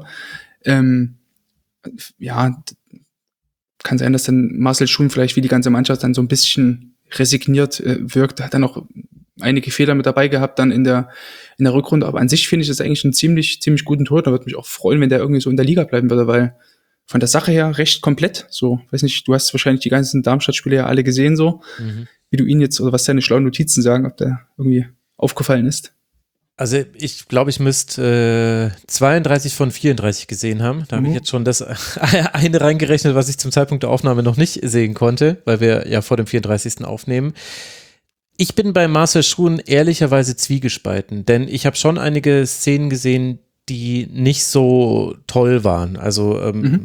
Ja, kann sein, dass dann Marcel Schuhen vielleicht wie die ganze Mannschaft dann so ein bisschen resigniert wirkt, hat dann auch einige Fehler mit dabei gehabt dann in der Rückrunde, aber an sich finde ich das eigentlich einen ziemlich guten Torhüter. Da würde mich auch freuen, wenn der irgendwie so in der Liga bleiben würde, weil von der Sache her recht komplett, so, weiß nicht, du hast wahrscheinlich die ganzen Darmstadt-Spiele ja alle gesehen, so, wie du ihn jetzt, oder was deine schlauen Notizen sagen, ob der irgendwie aufgefallen ist. Also ich glaube, ich müsste 32 von 34 gesehen haben. Da habe ich jetzt schon das eine reingerechnet, was ich zum Zeitpunkt der Aufnahme noch nicht sehen konnte, weil wir ja vor dem 34. aufnehmen. Ich bin bei Marcel Schuhen ehrlicherweise zwiegespalten, denn ich habe schon einige Szenen gesehen, die nicht so toll waren. Also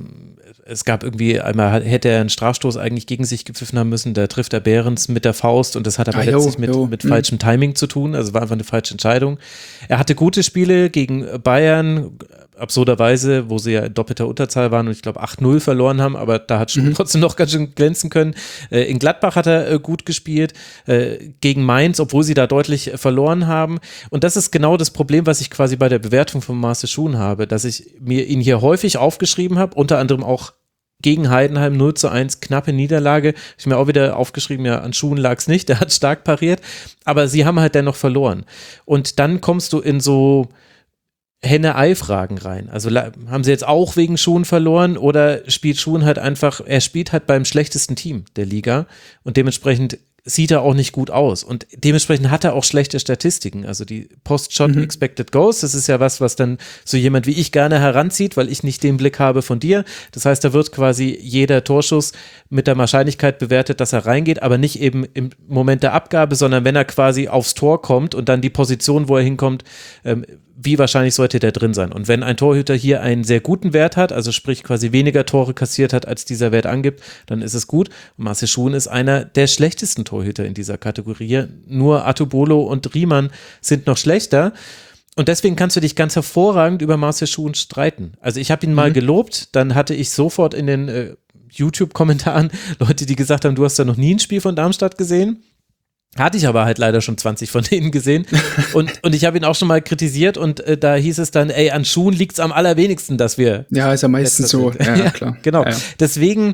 es gab irgendwie, einmal hätte er einen Strafstoß eigentlich gegen sich gepfiffen haben müssen, da trifft er Behrens mit der Faust und das hat aber letztlich mit falschem Timing zu tun, also war einfach eine falsche Entscheidung. Er hatte gute Spiele gegen Bayern, absurderweise, wo sie ja in doppelter Unterzahl waren und ich glaube 8-0 verloren haben, aber da hat schon trotzdem noch ganz schön glänzen können. In Gladbach hat er gut gespielt, gegen Mainz, obwohl sie da deutlich verloren haben. Und das ist genau das Problem, was ich quasi bei der Bewertung von Marcel Schuhen habe, dass ich mir ihn hier häufig aufgeschrieben habe, unter anderem auch gegen Heidenheim 0:1, knappe Niederlage. Ich habe mir auch wieder aufgeschrieben, ja, an Schuhen lag es nicht, der hat stark pariert, aber sie haben halt dennoch verloren. Und dann kommst du in so Henne-Ei-Fragen rein. Also haben sie jetzt auch wegen Schuhen verloren oder spielt Schuhen halt einfach, er spielt halt beim schlechtesten Team der Liga und dementsprechend sieht er auch nicht gut aus und dementsprechend hat er auch schlechte Statistiken, also die Post-Shot Expected Goals, das ist ja was dann so jemand wie ich gerne heranzieht, weil ich nicht den Blick habe von dir, das heißt, da wird quasi jeder Torschuss mit der Wahrscheinlichkeit bewertet, dass er reingeht, aber nicht eben im Moment der Abgabe, sondern wenn er quasi aufs Tor kommt und dann die Position, wo er hinkommt, wie wahrscheinlich sollte der drin sein? Und wenn ein Torhüter hier einen sehr guten Wert hat, also sprich quasi weniger Tore kassiert hat, als dieser Wert angibt, dann ist es gut. Und Marcel Schuhen ist einer der schlechtesten Torhüter in dieser Kategorie. Nur Atubolo und Riemann sind noch schlechter. Und deswegen kannst du dich ganz hervorragend über Marcel Schuhen streiten. Also ich habe ihn mal gelobt, dann hatte ich sofort in den YouTube-Kommentaren Leute, die gesagt haben, du hast ja noch nie ein Spiel von Darmstadt gesehen. Hatte ich aber halt leider schon 20 von denen gesehen und ich habe ihn auch schon mal kritisiert und da hieß es dann, ey, an Schuhen liegt es am allerwenigsten, dass wir... Ja, ist ja meistens so, ja, klar. Genau, ja. Deswegen,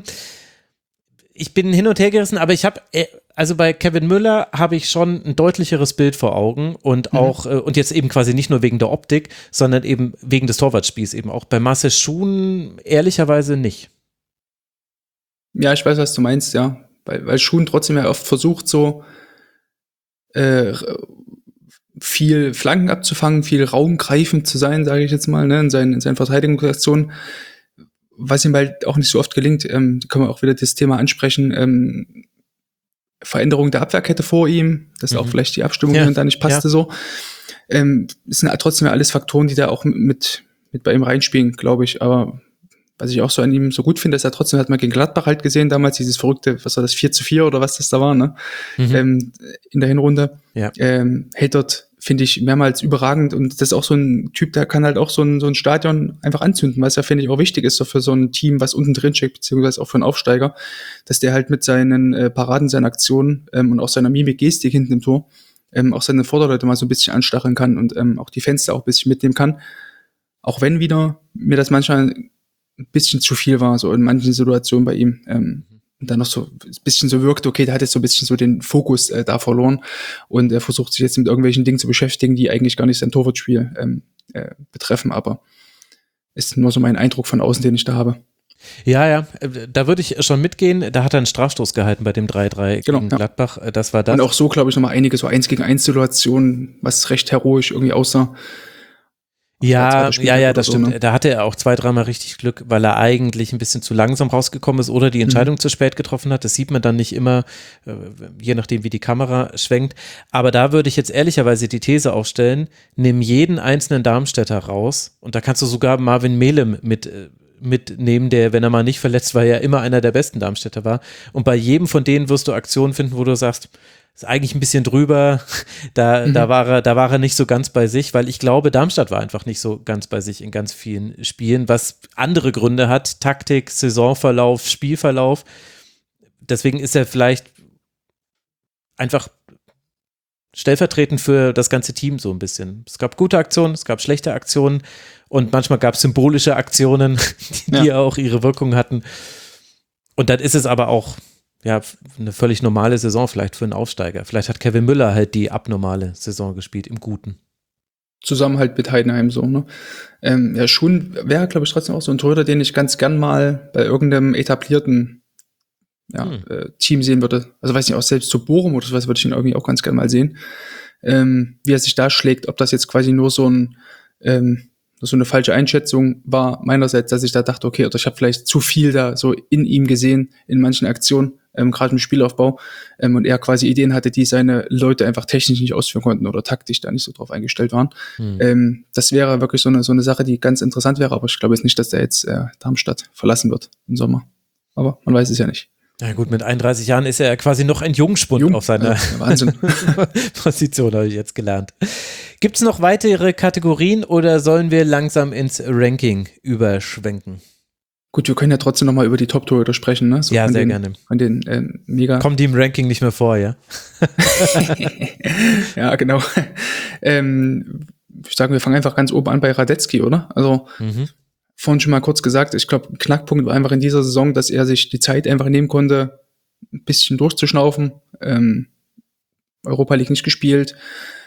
ich bin hin und her gerissen, aber ich habe, also bei Kevin Müller habe ich schon ein deutlicheres Bild vor Augen und auch, und jetzt eben quasi nicht nur wegen der Optik, sondern eben wegen des Torwartspiels eben auch. Bei Marcel Schuhen ehrlicherweise nicht. Ja, ich weiß, was du meinst, ja, weil Schuhen trotzdem ja oft versucht so, viel Flanken abzufangen, viel raumgreifend zu sein, sage ich jetzt mal, ne, in seinen Verteidigungsaktionen, was ihm halt auch nicht so oft gelingt. Da können wir auch wieder das Thema ansprechen, Veränderung der Abwehrkette vor ihm, dass auch vielleicht die Abstimmung hier und da nicht passte so. Das sind trotzdem alles Faktoren, die da auch mit bei ihm reinspielen, glaube ich, aber was ich auch so an ihm so gut finde, ist er trotzdem, hat man gegen Gladbach halt gesehen damals, dieses verrückte, was war das, 4:4 oder was das da war, ne? In der Hinrunde. Ja. Hält dort finde ich mehrmals überragend und das ist auch so ein Typ, der kann halt auch so ein Stadion einfach anzünden, was ja, finde ich, auch wichtig ist, so für so ein Team, was unten drin steckt, beziehungsweise auch für einen Aufsteiger, dass der halt mit seinen Paraden, seinen Aktionen und auch seiner Mimik, Gestik hinten im Tor auch seine Vorderleute mal so ein bisschen anstacheln kann und auch die Fenster auch ein bisschen mitnehmen kann. Auch wenn wieder mir das manchmal ein bisschen zu viel war, so in manchen Situationen bei ihm. Und dann noch so ein bisschen so wirkt, okay, der hat jetzt so ein bisschen so den Fokus da verloren und er versucht sich jetzt mit irgendwelchen Dingen zu beschäftigen, die eigentlich gar nicht sein Torwartspiel betreffen, aber ist nur so mein Eindruck von außen, den ich da habe. Ja, da würde ich schon mitgehen. Da hat er einen Strafstoß gehalten bei dem 3-3 gegen Gladbach. Das war das. Und auch so, glaube ich, nochmal einige so 1-gegen-1-Situationen, was recht heroisch irgendwie aussah. Ja, das stimmt. Ne? Da hatte er auch 2-3 Mal richtig Glück, weil er eigentlich ein bisschen zu langsam rausgekommen ist oder die Entscheidung zu spät getroffen hat. Das sieht man dann nicht immer, je nachdem, wie die Kamera schwenkt. Aber da würde ich jetzt ehrlicherweise die These aufstellen, nimm jeden einzelnen Darmstädter raus und da kannst du sogar Marvin Melem mitnehmen, der, wenn er mal nicht verletzt war, ja immer einer der besten Darmstädter war. Und bei jedem von denen wirst du Aktionen finden, wo du sagst, ist eigentlich ein bisschen drüber, da war er nicht so ganz bei sich, weil ich glaube, Darmstadt war einfach nicht so ganz bei sich in ganz vielen Spielen, was andere Gründe hat, Taktik, Saisonverlauf, Spielverlauf. Deswegen ist er vielleicht einfach stellvertretend für das ganze Team so ein bisschen. Es gab gute Aktionen, es gab schlechte Aktionen und manchmal gab es symbolische Aktionen, die auch ihre Wirkung hatten. Und dann ist es aber auch eine völlig normale Saison vielleicht für einen Aufsteiger. Vielleicht hat Kevin Müller halt die abnormale Saison gespielt, im Guten. Zusammen halt mit Heidenheim so, ne? Schon wäre, glaube ich, trotzdem auch so ein Torhüter, den ich ganz gern mal bei irgendeinem etablierten Team sehen würde. Also weiß nicht, auch selbst zu Bochum oder sowas würde ich ihn irgendwie auch ganz gern mal sehen. Wie er sich da schlägt, ob das jetzt quasi nur so eine falsche Einschätzung war meinerseits, dass ich da dachte, okay, oder ich habe vielleicht zu viel da so in ihm gesehen, in manchen Aktionen, gerade im Spielaufbau, und er quasi Ideen hatte, die seine Leute einfach technisch nicht ausführen konnten oder taktisch da nicht so drauf eingestellt waren. Das wäre wirklich so eine Sache, die ganz interessant wäre, aber ich glaube jetzt nicht, dass der jetzt Darmstadt verlassen wird im Sommer. Aber man weiß es ja nicht. Ja gut, mit 31 Jahren ist er ja quasi noch ein Jungspund auf seiner Position, habe ich jetzt gelernt. Gibt es noch weitere Kategorien oder sollen wir langsam ins Ranking überschwenken? Gut, wir können ja trotzdem nochmal über die Top-Torhüter sprechen, ne? So ja, sehr gerne. Von den mega. Kommen die im Ranking nicht mehr vor, ja? Ja, genau. Ich sage, wir fangen einfach ganz oben an bei Radetzky, oder? Also vorhin schon mal kurz gesagt, ich glaube, ein Knackpunkt war einfach in dieser Saison, dass er sich die Zeit einfach nehmen konnte, ein bisschen durchzuschnaufen. Europa League nicht gespielt,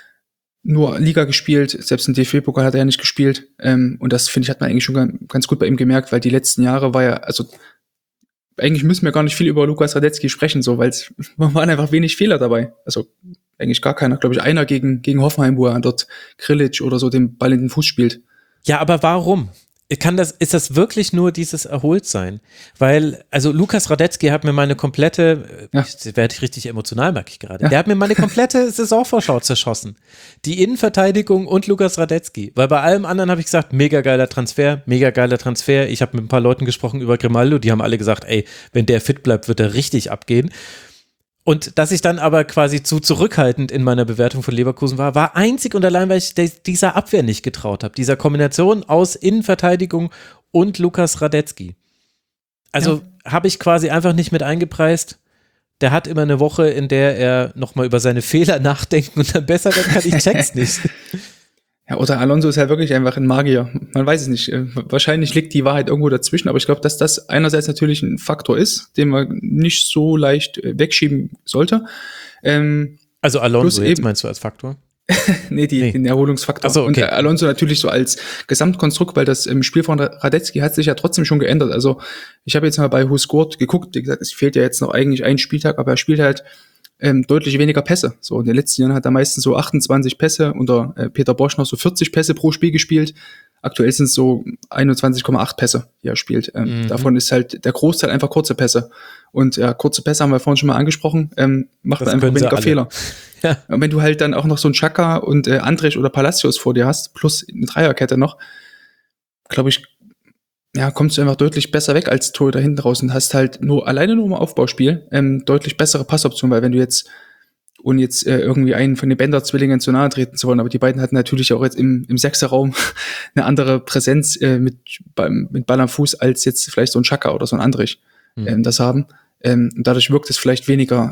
nur Liga gespielt, selbst im DFB-Pokal hat er ja nicht gespielt. Und das, finde ich, hat man eigentlich schon ganz gut bei ihm gemerkt, weil die letzten Jahre war ja, also eigentlich müssen wir gar nicht viel über Lukas Radetzky sprechen, so, weil es waren einfach wenig Fehler dabei. Also eigentlich gar keiner, glaube ich, einer gegen Hoffenheim, wo er dort Krilic oder so den Ball in den Fuß spielt. Ja, aber warum? Ist das wirklich nur dieses Erholtsein? Weil, also Lukas Radetzky hat mir meine komplette, werde ich richtig emotional, merke ich gerade, der hat mir meine komplette Saisonvorschau zerschossen. Die Innenverteidigung und Lukas Radetzky. Weil bei allem anderen habe ich gesagt, mega geiler Transfer. Ich habe mit ein paar Leuten gesprochen über Grimaldo, die haben alle gesagt, ey, wenn der fit bleibt, wird er richtig abgehen. Und dass ich dann aber quasi zu zurückhaltend in meiner Bewertung von Leverkusen war einzig und allein, weil ich dieser Abwehr nicht getraut habe. Dieser Kombination aus Innenverteidigung und Lukas Radetzky. Also habe ich quasi einfach nicht mit eingepreist. Der hat immer eine Woche, in der er nochmal über seine Fehler nachdenken und dann besser werden kann. Ich check's nicht. Ja, oder Alonso ist ja wirklich einfach ein Magier. Man weiß es nicht. Wahrscheinlich liegt die Wahrheit irgendwo dazwischen, aber ich glaube, dass das einerseits natürlich ein Faktor ist, den man nicht so leicht wegschieben sollte. Also Alonso jetzt meinst du als Faktor? Nee, den Erholungsfaktor. Ach so, okay. Und Alonso natürlich so als Gesamtkonstrukt, weil das Spiel von Radetzky hat sich ja trotzdem schon geändert. Also ich habe jetzt mal bei Who Scored geguckt, wie gesagt, es fehlt ja jetzt noch eigentlich ein Spieltag, aber er spielt halt deutlich weniger Pässe. So in den letzten Jahren hat er meistens so 28 Pässe unter Peter Bosch noch so 40 Pässe pro Spiel gespielt. Aktuell sind es so 21,8 Pässe, die er spielt. Davon ist halt der Großteil einfach kurze Pässe. Und kurze Pässe haben wir vorhin schon mal angesprochen, macht man einfach weniger Fehler. Ja. Und wenn du halt dann auch noch so einen Xhaka und Andrich oder Palacios vor dir hast, plus eine Dreierkette noch, glaube ich, kommst du einfach deutlich besser weg als Torhüter hinten raus und hast halt alleine nur im Aufbauspiel deutlich bessere Passoptionen, weil wenn du jetzt ohne jetzt irgendwie einen von den Bender-Zwillingen zu nahe treten zu wollen, aber die beiden hatten natürlich auch jetzt im Sechserraum eine andere Präsenz mit Ball am Fuß als jetzt vielleicht so ein Xhaka oder so ein Andrich das haben. Dadurch wirkt es vielleicht weniger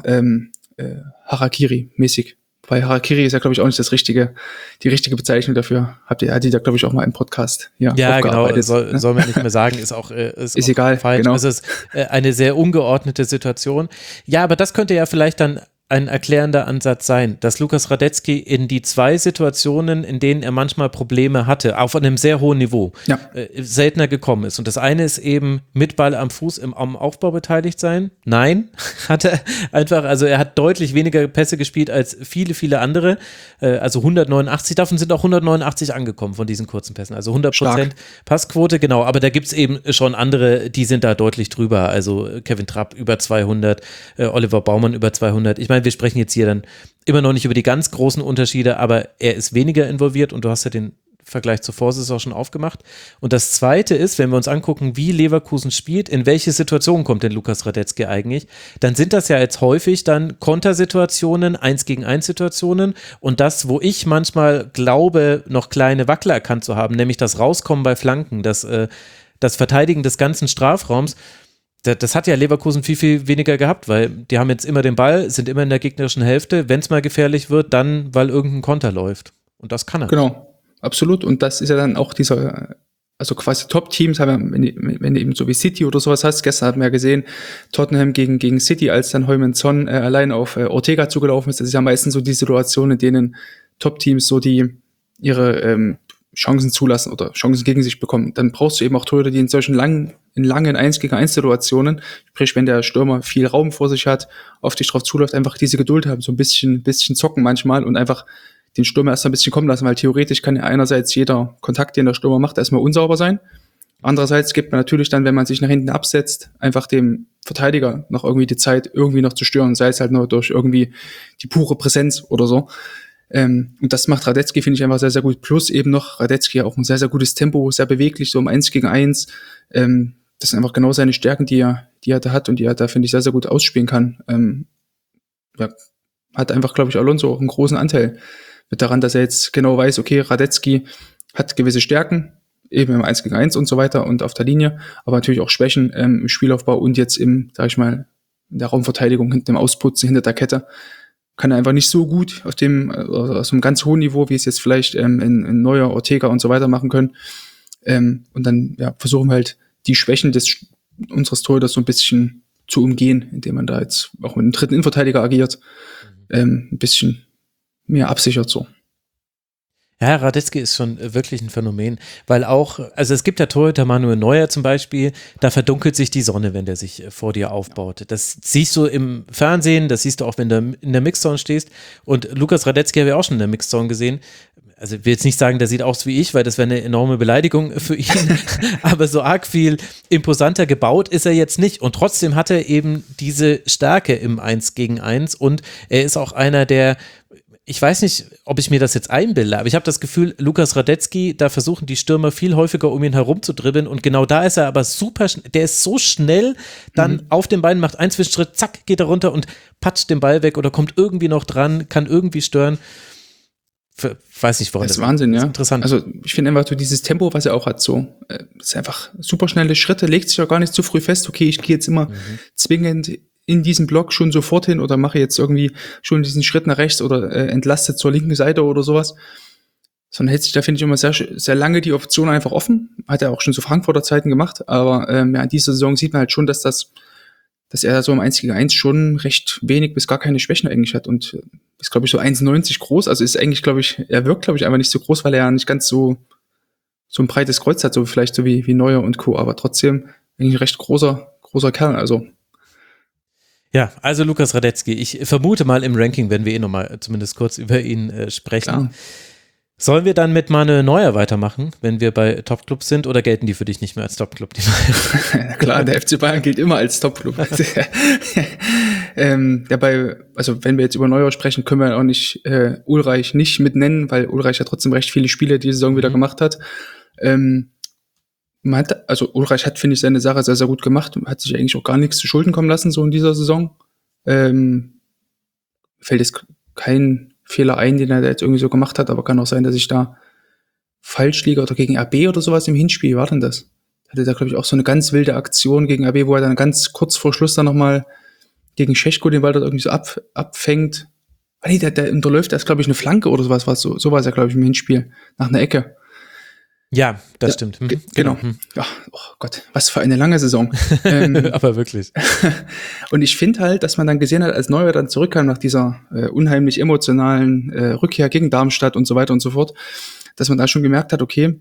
Harakiri-mäßig. Weil Harakiri ist ja, glaube ich, auch nicht die richtige Bezeichnung dafür. Hat die da, glaube ich, auch mal im Podcast aufgearbeitet. Genau, soll man nicht mehr sagen, ist auch egal, falsch. genau. Also es ist eine sehr ungeordnete Situation. Ja, aber das könnte ja vielleicht dann ein erklärender Ansatz sein, dass Lukas Radetzky in die 2 Situationen, in denen er manchmal Probleme hatte, auf einem sehr hohen Niveau, seltener gekommen ist. Und das eine ist eben mit Ball am Fuß am Aufbau beteiligt sein. Nein, hat er einfach, also er hat deutlich weniger Pässe gespielt als viele, viele andere. Also 189, davon sind auch 189 angekommen von diesen kurzen Pässen. Also 100% Stark. Passquote, genau. Aber da gibt es eben schon andere, die sind da deutlich drüber. Also Kevin Trapp über 200, Oliver Baumann über 200. Ich meine, wir sprechen jetzt hier dann immer noch nicht über die ganz großen Unterschiede, aber er ist weniger involviert und du hast ja den Vergleich zur Vorsaison schon aufgemacht. Und das Zweite ist, wenn wir uns angucken, wie Leverkusen spielt, in welche Situation kommt denn Lukas Radetzky eigentlich, dann sind das ja jetzt häufig dann Kontersituationen, 1-gegen-1 Situationen und das, wo ich manchmal glaube, noch kleine Wackler erkannt zu haben, nämlich das Rauskommen bei Flanken, das Verteidigen des ganzen Strafraums. Das hat ja Leverkusen viel, viel weniger gehabt, weil die haben jetzt immer den Ball, sind immer in der gegnerischen Hälfte. Wenn es mal gefährlich wird, dann, weil irgendein Konter läuft. Und das kann er. Genau, absolut. Und das ist ja dann auch also quasi Top-Teams, wenn du eben so wie City oder sowas hast. Gestern hatten wir ja gesehen, Tottenham gegen City, als dann Heung-min Son allein auf Ortega zugelaufen ist. Das ist ja meistens so die Situation, in denen Top-Teams so ihre Chancen zulassen oder Chancen gegen sich bekommen. Dann brauchst du eben auch Torhüter, die in solchen langen 1-gegen-1 Situationen, sprich wenn der Stürmer viel Raum vor sich hat, auf dich drauf zuläuft, einfach diese Geduld haben, so ein bisschen zocken manchmal und einfach den Stürmer erst ein bisschen kommen lassen, weil theoretisch kann ja einerseits jeder Kontakt, den der Stürmer macht, erstmal unsauber sein. Andererseits gibt man natürlich dann, wenn man sich nach hinten absetzt, einfach dem Verteidiger noch irgendwie die Zeit, irgendwie noch zu stören, sei es halt nur durch irgendwie die pure Präsenz oder so. Und das macht Radetzky, finde ich, einfach sehr, sehr gut. Plus eben noch Radetzky auch ein sehr, sehr gutes Tempo, sehr beweglich, so um 1-gegen-1. Das sind einfach genau seine Stärken, die er da hat und die er da, finde ich, sehr, sehr gut ausspielen kann. Hat einfach, glaube ich, Alonso auch einen großen Anteil mit daran, dass er jetzt genau weiß, okay, Radetzky hat gewisse Stärken, eben im 1-gegen-1 und so weiter und auf der Linie, aber natürlich auch Schwächen im Spielaufbau und jetzt sag ich mal, in der Raumverteidigung, hinter dem Ausputzen, hinter der Kette. Kann er einfach nicht so gut auf einem ganz hohen Niveau, wie es jetzt vielleicht in Neuer, Ortega und so weiter machen können. Und dann versuchen wir halt die Schwächen unseres Torhüters so ein bisschen zu umgehen, indem man da jetzt auch mit einem dritten Innenverteidiger agiert, ein bisschen mehr absichert so. Ja, Radetzky ist schon wirklich ein Phänomen, weil auch, also es gibt ja Torhüter, Manuel Neuer zum Beispiel, da verdunkelt sich die Sonne, wenn der sich vor dir aufbaut. Das siehst du im Fernsehen, das siehst du auch, wenn du in der Mixzone stehst und Lukas Radetzky habe ich auch schon in der Mixzone gesehen. Also ich will jetzt nicht sagen, der sieht aus wie ich, weil das wäre eine enorme Beleidigung für ihn, aber so arg viel imposanter gebaut ist er jetzt nicht und trotzdem hat er eben diese Stärke im 1-gegen-1 und er ist auch einer, der, ich weiß nicht, ob ich mir das jetzt einbilde, aber ich habe das Gefühl, Lukas Radetzky, da versuchen die Stürmer viel häufiger um ihn herum zu dribbeln und genau da ist er aber super, der ist so schnell dann auf den Beinen, macht einen Zwischenschritt, zack, geht er runter und patscht den Ball weg oder kommt irgendwie noch dran, kann irgendwie stören. Weiß nicht, woran das ist. Wahnsinn, ja. Interessant. Also ich finde einfach so dieses Tempo, was er auch hat, so, ist einfach super schnelle Schritte, legt sich auch gar nicht zu früh fest, okay, ich gehe jetzt immer zwingend in diesen Block schon sofort hin oder mache jetzt irgendwie schon diesen Schritt nach rechts oder entlastet zur linken Seite oder sowas. Sondern hält sich da, finde ich, immer sehr, sehr lange die Option einfach offen. Hat er auch schon zu Frankfurter Zeiten gemacht, aber in dieser Saison sieht man halt schon, dass er so im 1-gegen-1 schon recht wenig bis gar keine Schwächen eigentlich hat und ist, glaube ich, so 1,90 groß, also ist eigentlich, glaube ich, er wirkt, glaube ich, einfach nicht so groß, weil er ja nicht ganz so ein breites Kreuz hat, so vielleicht so wie Neuer und Co., aber trotzdem eigentlich ein recht großer Kerl, also. Ja, also Lukas Radetzky, ich vermute mal im Ranking werden wir nochmal zumindest kurz über ihn sprechen. Klar. Sollen wir dann mit Manuel Neuer weitermachen, wenn wir bei Topclubs sind, oder gelten die für dich nicht mehr als Topclub? Na klar, der FC Bayern gilt immer als Topclub. Also wenn wir jetzt über Neuer sprechen, können wir auch nicht Ulreich nicht mit nennen, weil Ulreich ja trotzdem recht viele Spiele diese Saison wieder gemacht hat. Ulreich hat, finde ich, seine Sache sehr, sehr gut gemacht und hat sich eigentlich auch gar nichts zu Schulden kommen lassen, so in dieser Saison. Fällt jetzt keinen Fehler ein, den er da jetzt irgendwie so gemacht hat, aber kann auch sein, dass ich da falsch liege oder gegen RB oder sowas im Hinspiel. Wie war denn das? Hatte da, glaube ich, auch so eine ganz wilde Aktion gegen RB, wo er dann ganz kurz vor Schluss dann nochmal gegen Schechko den Ball dort irgendwie so abfängt. Nee, der unterläuft erst, glaube ich, eine Flanke oder sowas. So war es ja, glaube ich, im Hinspiel. Nach einer Ecke. Ja, das stimmt. Genau. Ja, oh Gott, was für eine lange Saison. Aber wirklich. Und ich finde halt, dass man dann gesehen hat, als Neuer dann zurückkam nach dieser unheimlich emotionalen Rückkehr gegen Darmstadt und so weiter und so fort, dass man da schon gemerkt hat, okay,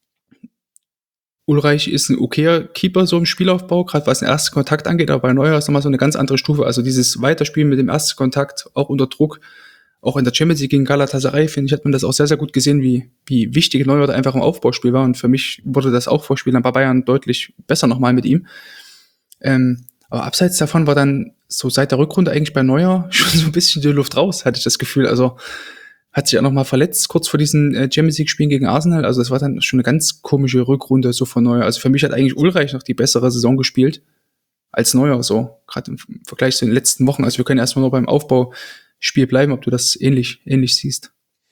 Ulreich ist ein okayer Keeper so im Spielaufbau, gerade was den ersten Kontakt angeht, aber bei Neuer ist nochmal so eine ganz andere Stufe. Also dieses Weiterspielen mit dem ersten Kontakt, auch unter Druck, auch in der Champions League gegen Galatasaray, finde ich, hat man das auch sehr, sehr gut gesehen, wie wichtig Neuer da einfach im Aufbauspiel war. Und für mich wurde das Aufbauspiel dann bei Bayern deutlich besser nochmal mit ihm. Aber abseits davon war dann so seit der Rückrunde eigentlich bei Neuer schon so ein bisschen die Luft raus, hatte ich das Gefühl. Also hat sich auch nochmal verletzt, kurz vor diesen Champions League-Spielen gegen Arsenal. Also das war dann schon eine ganz komische Rückrunde so von Neuer. Also für mich hat eigentlich Ulreich noch die bessere Saison gespielt als Neuer, so gerade im Vergleich zu den letzten Wochen. Also wir können erstmal nur beim Aufbauspiel bleiben, ob du das ähnlich siehst.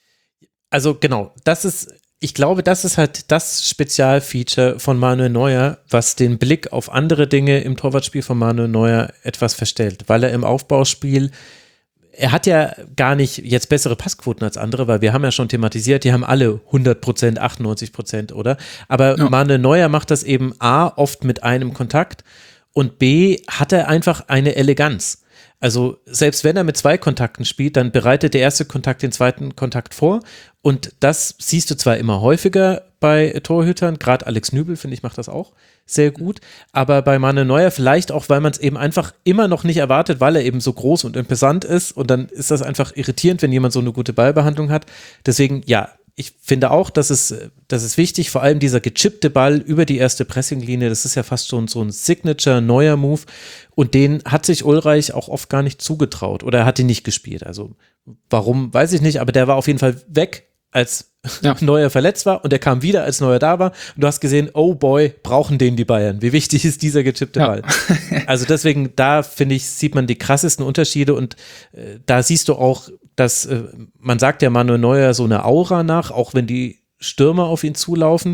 Also genau, ich glaube, das ist halt das Spezialfeature von Manuel Neuer, was den Blick auf andere Dinge im Torwartspiel von Manuel Neuer etwas verstellt, weil er im Aufbauspiel, er hat ja gar nicht jetzt bessere Passquoten als andere, weil wir haben ja schon thematisiert, die haben alle 100%, 98%, oder? Aber ja. Manuel Neuer macht das eben A, oft mit einem Kontakt und B, hat er einfach eine Eleganz. Also selbst wenn er mit 2 Kontakten spielt, dann bereitet der erste Kontakt den zweiten Kontakt vor und das siehst du zwar immer häufiger bei Torhütern, gerade Alex Nübel, finde ich, macht das auch sehr gut, aber bei Manuel Neuer vielleicht auch, weil man es eben einfach immer noch nicht erwartet, weil er eben so groß und imposant ist und dann ist das einfach irritierend, wenn jemand so eine gute Ballbehandlung hat. Deswegen, ja, ich finde auch, das ist wichtig, vor allem dieser gechippte Ball über die erste Pressinglinie, das ist ja fast schon so ein Signature-Neuer-Move und den hat sich Ulreich auch oft gar nicht zugetraut oder er hat ihn nicht gespielt. Also warum, weiß ich nicht, aber der war auf jeden Fall weg, als Neuer verletzt war und er kam wieder, als Neuer da war und du hast gesehen, oh boy, brauchen den die Bayern. Wie wichtig ist dieser gechippte Ball? Also deswegen, da finde ich, sieht man die krassesten Unterschiede und da siehst du auch, dass man sagt ja Manuel Neuer so eine Aura nach, auch wenn die Stürmer auf ihn zulaufen.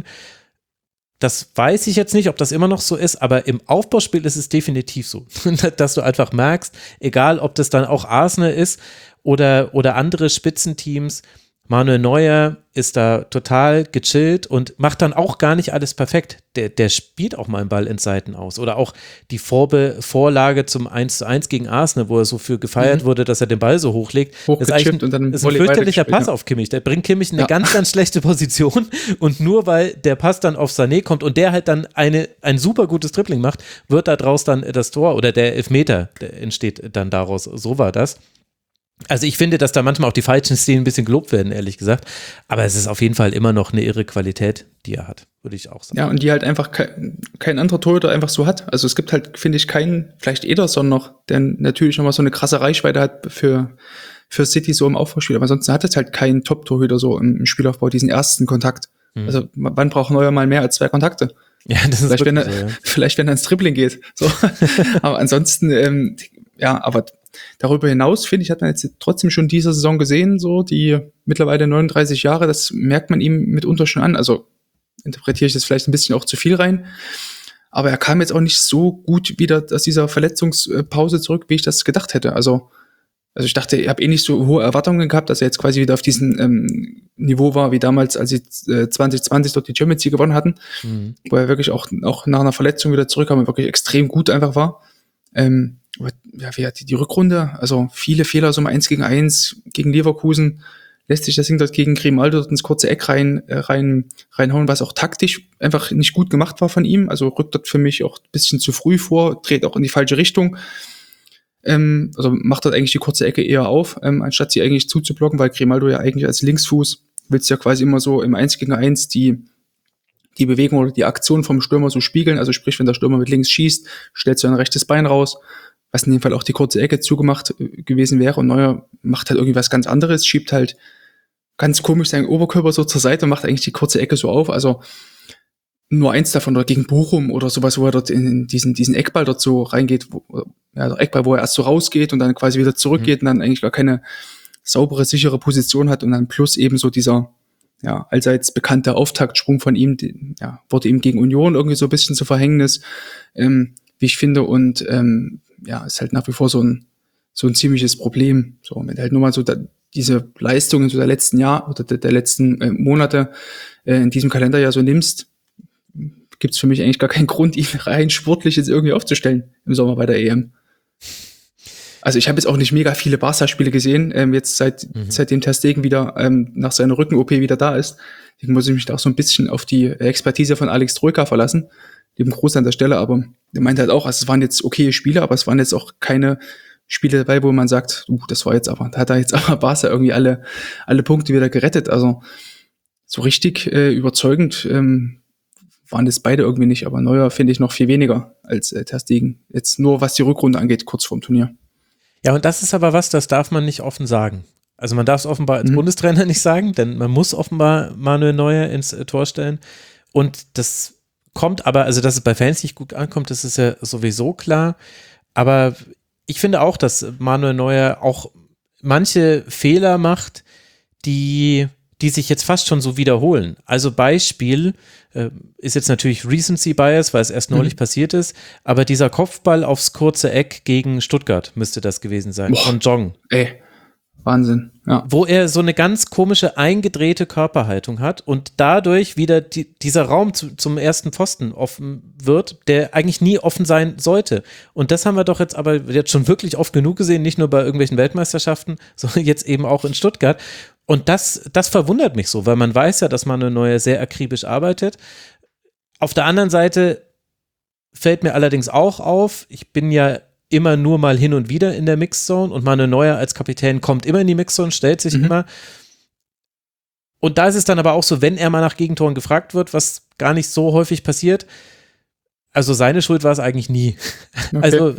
Das weiß ich jetzt nicht, ob das immer noch so ist, aber im Aufbauspiel ist es definitiv so, dass du einfach merkst, egal ob das dann auch Arsenal ist oder andere Spitzenteams, Manuel Neuer ist da total gechillt und macht dann auch gar nicht alles perfekt. Der spielt auch mal einen Ball ins Seiten aus. Oder auch die Vorlage zum 1:1 gegen Arsenal, wo er so für gefeiert wurde, dass er den Ball so hochlegt. Das ist eigentlich und dann ist ein fürchterlicher Pass auf Kimmich. Der bringt Kimmich in eine ganz, ganz schlechte Position. Und nur weil der Pass dann auf Sané kommt und der halt dann ein super gutes Dribbling macht, wird da draus dann das Tor oder der Elfmeter, der entsteht dann daraus. So war das. Also ich finde, dass da manchmal auch die falschen Szenen ein bisschen gelobt werden, ehrlich gesagt. Aber es ist auf jeden Fall immer noch eine irre Qualität, die er hat, würde ich auch sagen. Ja, und die halt einfach kein anderer Torhüter einfach so hat. Also es gibt halt, finde ich, keinen, vielleicht Ederson noch, der natürlich nochmal so eine krasse Reichweite hat für City so im Aufbauspiel. Aber ansonsten hat es halt keinen Top-Torhüter so im Spielaufbau, diesen ersten Kontakt. Also wann braucht Neuer mal mehr als 2 Kontakte? Ja, das ist vielleicht, wenn er ins Dribbling geht. So. Aber ansonsten, aber darüber hinaus, finde ich, hat man jetzt trotzdem schon diese Saison gesehen, so die mittlerweile 39 Jahre, das merkt man ihm mitunter schon an. Also interpretiere ich das vielleicht ein bisschen auch zu viel rein. Aber er kam jetzt auch nicht so gut wieder aus dieser Verletzungspause zurück, wie ich das gedacht hätte. Also ich dachte, ich habe nicht so hohe Erwartungen gehabt, dass er jetzt quasi wieder auf diesem Niveau war, wie damals, als sie 2020 dort die Champions League gewonnen hatten, wo er wirklich auch nach einer Verletzung wieder zurückkam und wirklich extrem gut einfach war. Wie hat die Rückrunde, also viele Fehler, so mal 1-1 gegen Leverkusen, lässt sich das Ding dort gegen Grimaldo ins kurze Eck reinhauen, was auch taktisch einfach nicht gut gemacht war von ihm, also rückt dort für mich auch ein bisschen zu früh vor, dreht auch in die falsche Richtung, also macht dort eigentlich die kurze Ecke eher auf, anstatt sie eigentlich zuzublocken, weil Grimaldo ja eigentlich als Linksfuß willst ja quasi immer so im 1-1 die Bewegung oder die Aktion vom Stürmer so spiegeln, also sprich, wenn der Stürmer mit links schießt, stellst du ein rechtes Bein raus, was in dem Fall auch die kurze Ecke zugemacht gewesen wäre und Neuer macht halt irgendwas ganz anderes, schiebt halt ganz komisch seinen Oberkörper so zur Seite und macht eigentlich die kurze Ecke so auf, also nur eins davon oder gegen Bochum oder sowas, wo er dort in diesen Eckball dort so reingeht, der Eckball, wo er erst so rausgeht und dann quasi wieder zurückgeht und dann eigentlich gar keine saubere, sichere Position hat und dann plus eben so dieser allseits bekannte Auftaktsprung von ihm, wurde ihm gegen Union irgendwie so ein bisschen zu Verhängnis, wie ich finde, und ist halt nach wie vor so ein ziemliches Problem. So, wenn halt nur mal so diese Leistungen so der letzten Jahr oder der letzten Monate in diesem Kalenderjahr so nimmst, gibt's für mich eigentlich gar keinen Grund, ihn rein sportlich jetzt irgendwie aufzustellen im Sommer bei der EM. Also ich habe jetzt auch nicht mega viele Barca-Spiele gesehen, jetzt seitdem Ter Stegen wieder nach seiner Rücken-OP wieder da ist. Deswegen muss ich mich da auch so ein bisschen auf die Expertise von Alex Troika verlassen. Lieben Gruß an der Stelle, aber er meinte halt auch, also es waren jetzt okaye Spiele, aber es waren jetzt auch keine Spiele dabei, wo man sagt, da hat er jetzt aber Barca irgendwie alle Punkte wieder gerettet. Also so richtig überzeugend waren das beide irgendwie nicht, aber Neuer finde ich noch viel weniger als Ter Stegen. Jetzt nur, was die Rückrunde angeht, kurz vorm Turnier. Ja, und das ist aber was, das darf man nicht offen sagen. Also man darf es offenbar als Bundestrainer nicht sagen, denn man muss offenbar Manuel Neuer ins Tor stellen. Und das kommt aber, also dass es bei Fans nicht gut ankommt, das ist ja sowieso klar. Aber ich finde auch, dass Manuel Neuer auch manche Fehler macht, die sich jetzt fast schon so wiederholen. Also Beispiel ist jetzt natürlich Recency Bias, weil es erst neulich passiert ist, aber dieser Kopfball aufs kurze Eck gegen Stuttgart müsste das gewesen sein, von Jong. Wahnsinn, ja. Wo er so eine ganz komische, eingedrehte Körperhaltung hat und dadurch wieder dieser Raum zum ersten Pfosten offen wird, der eigentlich nie offen sein sollte. Und das haben wir doch jetzt schon wirklich oft genug gesehen, nicht nur bei irgendwelchen Weltmeisterschaften, sondern jetzt eben auch in Stuttgart. Und das verwundert mich so, weil man weiß ja, dass Manuel Neuer sehr akribisch arbeitet. Auf der anderen Seite fällt mir allerdings auch auf, ich bin ja immer nur mal hin und wieder in der Mixzone und Manuel Neuer als Kapitän kommt immer in die Mixzone, stellt sich immer. Und da ist es dann aber auch so, wenn er mal nach Gegentoren gefragt wird, was gar nicht so häufig passiert, also seine Schuld war es eigentlich nie. Okay. Also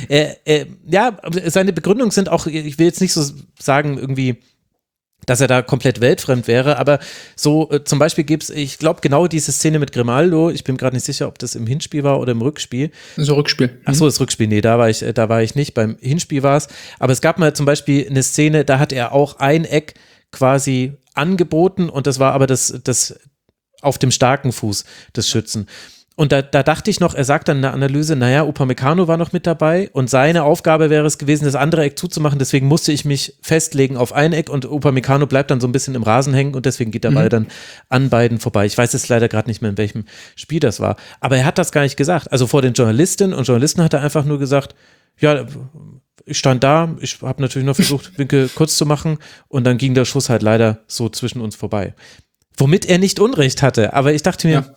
seine Begründungen sind auch, ich will jetzt nicht so sagen irgendwie, dass er da komplett weltfremd wäre, aber so zum Beispiel ich glaube genau diese Szene mit Grimaldo, ich bin gerade nicht sicher, ob das im Hinspiel war oder im Rückspiel. So Rückspiel. Ach so, das Rückspiel, nee, da war ich nicht, beim Hinspiel war es, aber es gab mal zum Beispiel eine Szene, da hat er auch ein Eck quasi angeboten und das war aber das auf dem starken Fuß des Schützen. Und da dachte ich noch, er sagt dann in der Analyse, naja, Upamecano war noch mit dabei und seine Aufgabe wäre es gewesen, das andere Eck zuzumachen, deswegen musste ich mich festlegen auf ein Eck und Upamecano bleibt dann so ein bisschen im Rasen hängen und deswegen geht der Ball dann an beiden vorbei. Ich weiß jetzt leider gerade nicht mehr, in welchem Spiel das war, aber er hat das gar nicht gesagt. Also vor den Journalistinnen und Journalisten hat er einfach nur gesagt, ja, ich stand da, ich habe natürlich noch versucht, Winkel kurz zu machen und dann ging der Schuss halt leider so zwischen uns vorbei. Womit er nicht Unrecht hatte, aber ich dachte mir,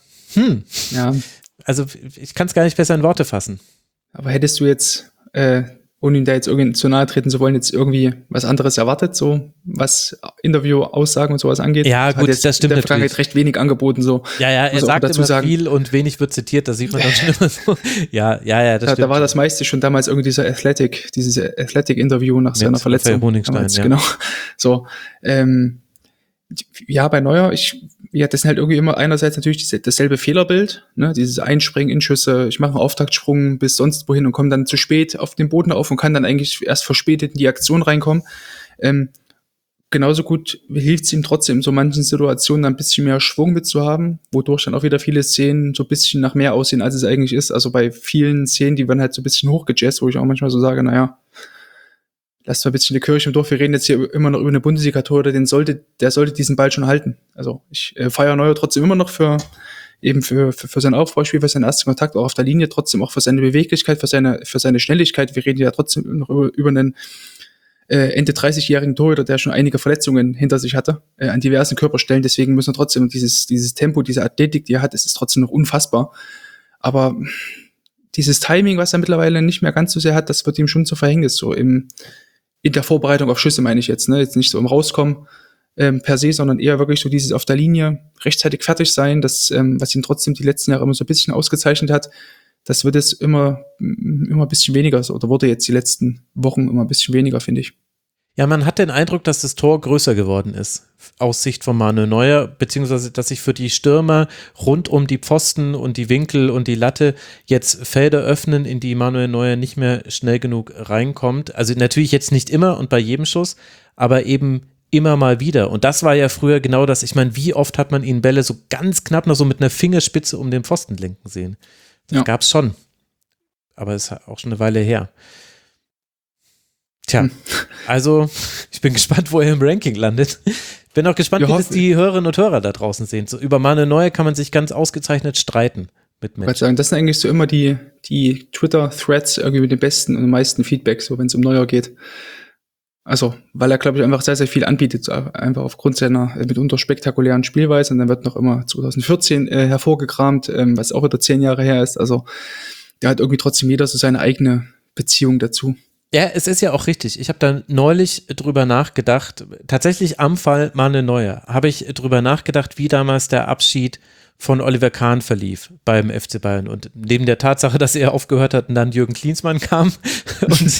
also ich kann es gar nicht besser in Worte fassen. Aber hättest du jetzt, ohne ihm da jetzt irgendwie zu nahe treten zu wollen, jetzt irgendwie was anderes erwartet, so was Interview-Aussagen und sowas angeht? Ja, gut, das stimmt in der Vergangenheit recht wenig angeboten, so. Ja, er sagt immer viel und wenig wird zitiert, da sieht man dann schon immer so. Ja, das stimmt. Da war das meiste schon damals irgendwie dieses Athletic-Interview nach seiner Verletzung. Honigstein, ja. Genau. So, bei Neuer, das sind halt irgendwie immer einerseits natürlich dasselbe Fehlerbild, ne, dieses Einspringen in Schüsse, ich mache einen Auftaktsprung bis sonst wohin und komme dann zu spät auf den Boden auf und kann dann eigentlich erst verspätet in die Aktion reinkommen. Genauso gut hilft es ihm trotzdem, in so manchen Situationen ein bisschen mehr Schwung mitzuhaben, wodurch dann auch wieder viele Szenen so ein bisschen nach mehr aussehen, als es eigentlich ist. Also bei vielen Szenen, die werden halt so ein bisschen hochgejazzt, wo ich auch manchmal so sage, naja, lasst mal ein bisschen die Kirche im Dorf, wir reden jetzt hier immer noch über eine Bundesliga-Tor, der sollte diesen Ball schon halten. Also ich feiere Neuer trotzdem immer noch für sein Aufbauspiel, für seinen ersten Kontakt auch auf der Linie, trotzdem auch für seine Beweglichkeit, für seine Schnelligkeit. Wir reden ja trotzdem noch über einen Ende 30-jährigen Torhüter, der schon einige Verletzungen hinter sich hatte, an diversen Körperstellen. Deswegen müssen wir trotzdem dieses Tempo, diese Athletik, die er hat, es ist trotzdem noch unfassbar. Aber dieses Timing, was er mittlerweile nicht mehr ganz so sehr hat, das wird ihm schon zu Verhängnis, so in der Vorbereitung auf Schüsse meine ich jetzt, ne? Jetzt nicht so im Rauskommen per se, sondern eher wirklich so dieses auf der Linie rechtzeitig fertig sein, das, was ihn trotzdem die letzten Jahre immer so ein bisschen ausgezeichnet hat, das wird jetzt immer ein bisschen weniger so, oder wurde jetzt die letzten Wochen immer ein bisschen weniger, finde ich. Ja, man hat den Eindruck, dass das Tor größer geworden ist, aus Sicht von Manuel Neuer, beziehungsweise, dass sich für die Stürmer rund um die Pfosten und die Winkel und die Latte jetzt Felder öffnen, in die Manuel Neuer nicht mehr schnell genug reinkommt. Also natürlich jetzt nicht immer und bei jedem Schuss, aber eben immer mal wieder. Und das war ja früher genau das. Ich meine, wie oft hat man ihn Bälle so ganz knapp noch so mit einer Fingerspitze um den Pfosten lenken sehen? Das gab's schon. Aber es ist auch schon eine Weile her. Tja, also ich bin gespannt, wo er im Ranking landet. Bin auch gespannt, wie das die Hörerinnen und Hörer da draußen sehen. So, über Manuel Neuer kann man sich ganz ausgezeichnet streiten mit Menschen. Ich sagen, das sind eigentlich so immer die Twitter-Threads irgendwie mit den besten und meisten Feedback, so wenn es um Neuer geht. Also, weil er, glaube ich, einfach sehr, sehr viel anbietet, so einfach aufgrund seiner mitunter spektakulären Spielweise. Und dann wird noch immer 2014 hervorgekramt, was auch wieder 10 Jahre her ist. Also, der hat irgendwie trotzdem jeder so seine eigene Beziehung dazu. Ja, es ist ja auch richtig. Ich habe da neulich drüber nachgedacht, tatsächlich am Fall Manuel Neuer, habe ich drüber nachgedacht, wie damals der Abschied von Oliver Kahn verlief beim FC Bayern. Und neben der Tatsache, dass er aufgehört hat und dann Jürgen Klinsmann kam und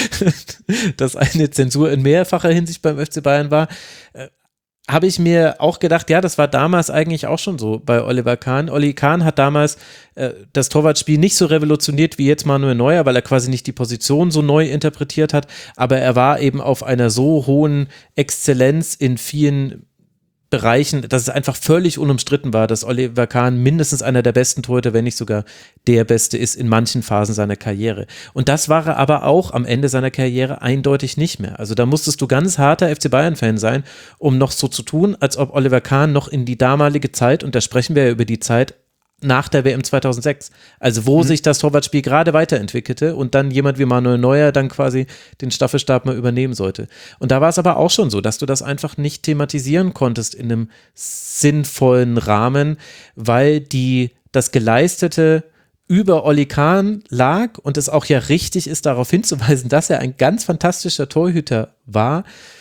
das eine Zensur in mehrfacher Hinsicht beim FC Bayern war, habe ich mir auch gedacht, ja, das war damals eigentlich auch schon so bei Oliver Kahn. Oli Kahn hat damals das Torwartspiel nicht so revolutioniert wie jetzt Manuel Neuer, weil er quasi nicht die Position so neu interpretiert hat, aber er war eben auf einer so hohen Exzellenz in vielen Bereichen, dass es einfach völlig unumstritten war, dass Oliver Kahn mindestens einer der besten Torhüter, wenn nicht sogar der Beste ist in manchen Phasen seiner Karriere. Und das war er aber auch am Ende seiner Karriere eindeutig nicht mehr. Also da musstest du ganz harter FC Bayern-Fan sein, um noch so zu tun, als ob Oliver Kahn noch in die damalige Zeit, und da sprechen wir ja über die Zeit nach der WM 2006, also wo sich das Torwartspiel gerade weiterentwickelte und dann jemand wie Manuel Neuer dann quasi den Staffelstab mal übernehmen sollte. Und da war es aber auch schon so, dass du das einfach nicht thematisieren konntest in einem sinnvollen Rahmen, weil das Geleistete über Oli Kahn lag und es auch ja richtig ist, darauf hinzuweisen, dass er ein ganz fantastischer Torhüter war.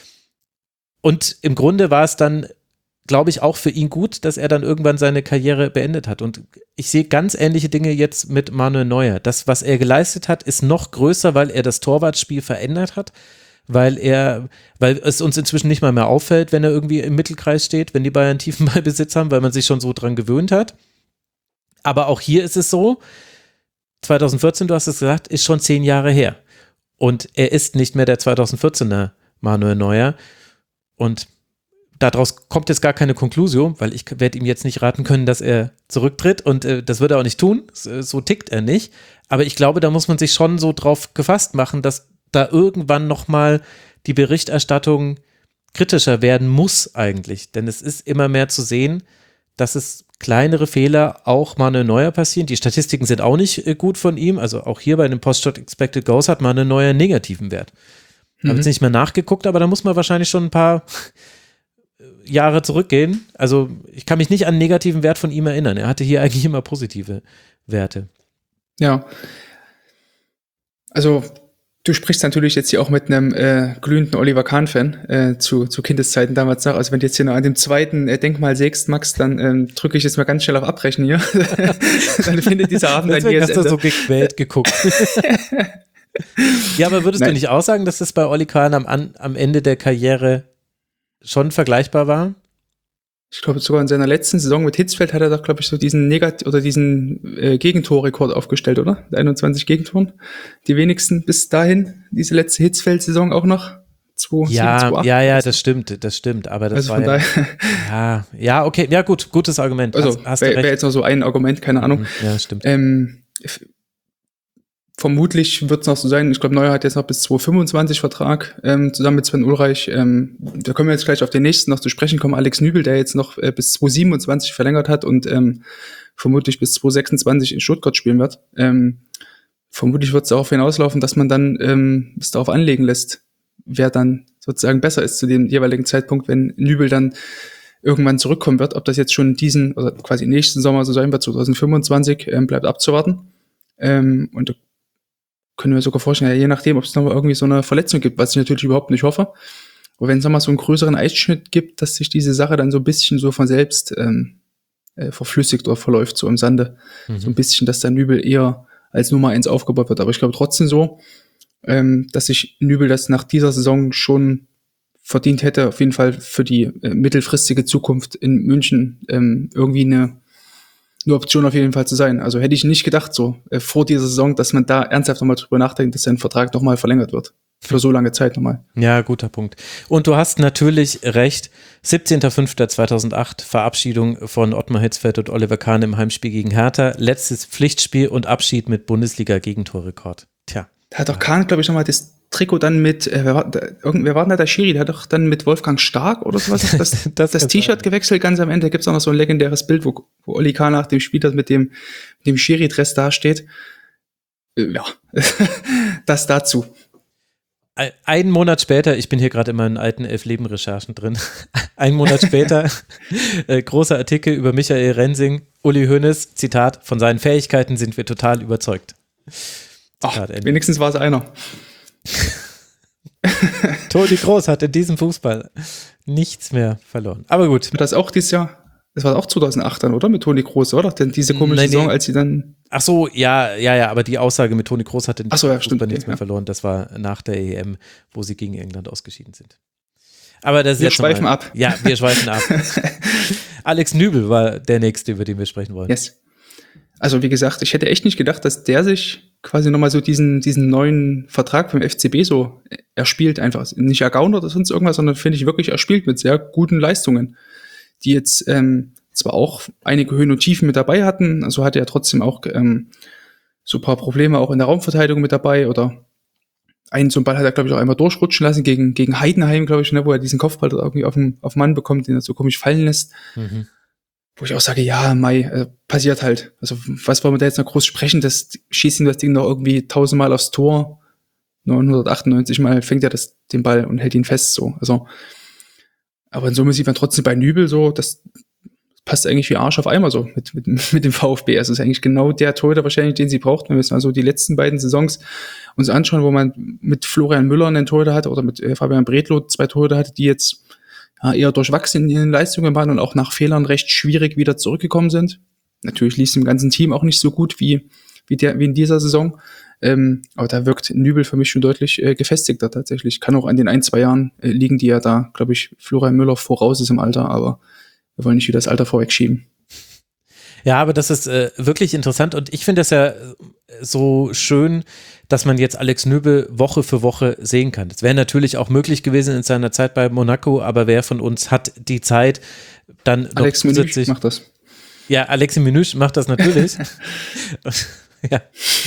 Und im Grunde war es dann, glaube ich, auch für ihn gut, dass er dann irgendwann seine Karriere beendet hat. Und ich sehe ganz ähnliche Dinge jetzt mit Manuel Neuer. Das, was er geleistet hat, ist noch größer, weil er das Torwartspiel verändert hat, weil es uns inzwischen nicht mal mehr auffällt, wenn er irgendwie im Mittelkreis steht, wenn die Bayern tiefen Ballbesitz haben, weil man sich schon so dran gewöhnt hat. Aber auch hier ist es so, 2014, du hast es gesagt, ist schon 10 Jahre her. Und er ist nicht mehr der 2014er Manuel Neuer. Und daraus kommt jetzt gar keine Konklusion, weil ich werde ihm jetzt nicht raten können, dass er zurücktritt und das wird er auch nicht tun, so tickt er nicht, aber ich glaube, da muss man sich schon so drauf gefasst machen, dass da irgendwann nochmal die Berichterstattung kritischer werden muss eigentlich, denn es ist immer mehr zu sehen, dass es kleinere Fehler auch Manuel Neuer passieren, die Statistiken sind auch nicht gut von ihm, also auch hier bei den Post-Shot Expected Goals hat Manuel Neuer einen negativen Wert. Ich habe jetzt nicht mehr nachgeguckt, aber da muss man wahrscheinlich schon ein paar Jahre zurückgehen. Also ich kann mich nicht an einen negativen Wert von ihm erinnern. Er hatte hier eigentlich immer positive Werte. Ja. Also du sprichst natürlich jetzt hier auch mit einem glühenden Oliver Kahn-Fan zu Kindeszeiten damals nach. Also wenn du jetzt hier noch an dem zweiten Denkmal sägst, Max, dann drücke ich jetzt mal ganz schnell auf Abbrechen hier. Dann findet dieser Abend dann hier. Hast du so gequält geguckt. Ja, aber würdest du nicht auch sagen, dass das bei Oli Kahn am Ende der Karriere schon vergleichbar war? Ich glaube, sogar in seiner letzten Saison mit Hitzfeld hat er doch, glaube ich, so diesen Gegentorrekord aufgestellt, oder? 21 Gegentoren. Die wenigsten bis dahin, diese letzte Hitzfeld-Saison auch noch. 2007, ja, das stimmt, aber das also war ja, okay, ja gut, gutes Argument. Also wäre jetzt noch so ein Argument, keine Ahnung. Ja, stimmt. Vermutlich wird es noch so sein, ich glaube, Neuer hat jetzt noch bis 2025 Vertrag, zusammen mit Sven Ulreich. Da können wir jetzt gleich auf den nächsten noch zu sprechen kommen, Alex Nübel, der jetzt noch bis 2027 verlängert hat und vermutlich bis 2026 in Stuttgart spielen wird. Vermutlich wird es darauf hinauslaufen, dass man dann es darauf anlegen lässt, wer dann sozusagen besser ist zu dem jeweiligen Zeitpunkt, wenn Nübel dann irgendwann zurückkommen wird. Ob das jetzt schon diesen, oder quasi nächsten Sommer so sein wird, 2025, bleibt abzuwarten. Und da können wir sogar vorstellen, ja, je nachdem, ob es noch irgendwie so eine Verletzung gibt, was ich natürlich überhaupt nicht hoffe. Aber wenn es nochmal so einen größeren Einschnitt gibt, dass sich diese Sache dann so ein bisschen so von selbst verflüssigt oder verläuft, so im Sande. So ein bisschen, dass der Nübel eher als Nummer 1 aufgebaut wird. Aber ich glaube trotzdem so, dass sich Nübel das nach dieser Saison schon verdient hätte, auf jeden Fall für die mittelfristige Zukunft in München irgendwie eine Option auf jeden Fall zu sein. Also hätte ich nicht gedacht, so vor dieser Saison, dass man da ernsthaft nochmal drüber nachdenkt, dass sein Vertrag nochmal verlängert wird. Für so lange Zeit nochmal. Ja, guter Punkt. Und du hast natürlich recht, 17.05.2008, Verabschiedung von Ottmar Hitzfeld und Oliver Kahn im Heimspiel gegen Hertha, letztes Pflichtspiel und Abschied mit Bundesliga-Gegentorrekord. Tja. Da hat doch Kahn, glaube ich, nochmal das Trikot dann mit, wer war denn da der Schiri? Der hat doch dann mit Wolfgang Stark oder sowas das T-Shirt gewechselt ganz am Ende. Da gibt es auch noch so ein legendäres Bild, wo Olli Kahn nach dem Spiel mit dem Schiri-Dress dasteht. Ja, das dazu. Einen Monat später, ich bin hier gerade in meinen alten Elf-Leben-Recherchen drin, einen Monat später, großer Artikel über Michael Rensing, Uli Hoeneß, Zitat, von seinen Fähigkeiten sind wir total überzeugt. Ach, wenigstens war es einer. Toni Kroos hat in diesem Fußball nichts mehr verloren. Aber gut. Das auch dieses Jahr, das war auch 2008 dann, oder? Mit Toni Kroos, oder? Denn diese komische Saison, als sie dann... Ach so, ja, aber die Aussage mit Toni Kroos hat in diesem Fußball nichts mehr verloren. Das war nach der EM, wo sie gegen England ausgeschieden sind. Aber das ist wir schweifen ab. Ja, wir schweifen ab. Alex Nübel war der Nächste, über den wir sprechen wollen. Yes. Also wie gesagt, ich hätte echt nicht gedacht, dass der sich quasi nochmal so diesen neuen Vertrag vom FCB so erspielt, einfach nicht ergaunert oder sonst irgendwas, sondern finde ich wirklich erspielt mit sehr guten Leistungen, die jetzt zwar auch einige Höhen und Tiefen mit dabei hatten, also hatte er trotzdem auch so ein paar Probleme auch in der Raumverteidigung mit dabei oder so einen Ball hat er, glaube ich, auch einmal durchrutschen lassen gegen Heidenheim, glaube ich, ne, wo er diesen Kopfball irgendwie auf Mann bekommt, den er so komisch fallen lässt. Mhm. Wo ich auch sage, ja, passiert halt. Also was wollen wir da jetzt noch groß sprechen? Das schießt ihm das Ding noch irgendwie 1000-mal aufs Tor. 998 Mal fängt er den Ball und hält ihn fest so. Also, aber in Summe sieht man trotzdem bei Nübel so, das passt eigentlich wie Arsch auf Eimer so mit dem VfB. Also es ist eigentlich genau der Torhüter wahrscheinlich, den sie braucht. Wenn wir jetzt mal so die letzten beiden Saisons uns anschauen, wo man mit Florian Müller einen Torhüter hatte oder mit Fabian Bredlow 2 Torhüter hatte, die jetzt eher durchwachsen in ihren Leistungen waren und auch nach Fehlern recht schwierig wieder zurückgekommen sind. Natürlich lief es im ganzen Team auch nicht so gut wie in dieser Saison. Aber da wirkt Nübel für mich schon deutlich gefestigter tatsächlich. Kann auch an den 1-2 Jahren liegen, die ja da, glaube ich, Florian Müller voraus ist im Alter, aber wir wollen nicht wieder das Alter vorwegschieben. Ja, aber das ist wirklich interessant und ich finde es ja so schön, dass man jetzt Alex Nübel Woche für Woche sehen kann. Das wäre natürlich auch möglich gewesen in seiner Zeit bei Monaco, aber wer von uns hat die Zeit, dann Alex noch zusätzlich... Menüsch macht das. Ja, Alex Menüsch macht das natürlich. Ja,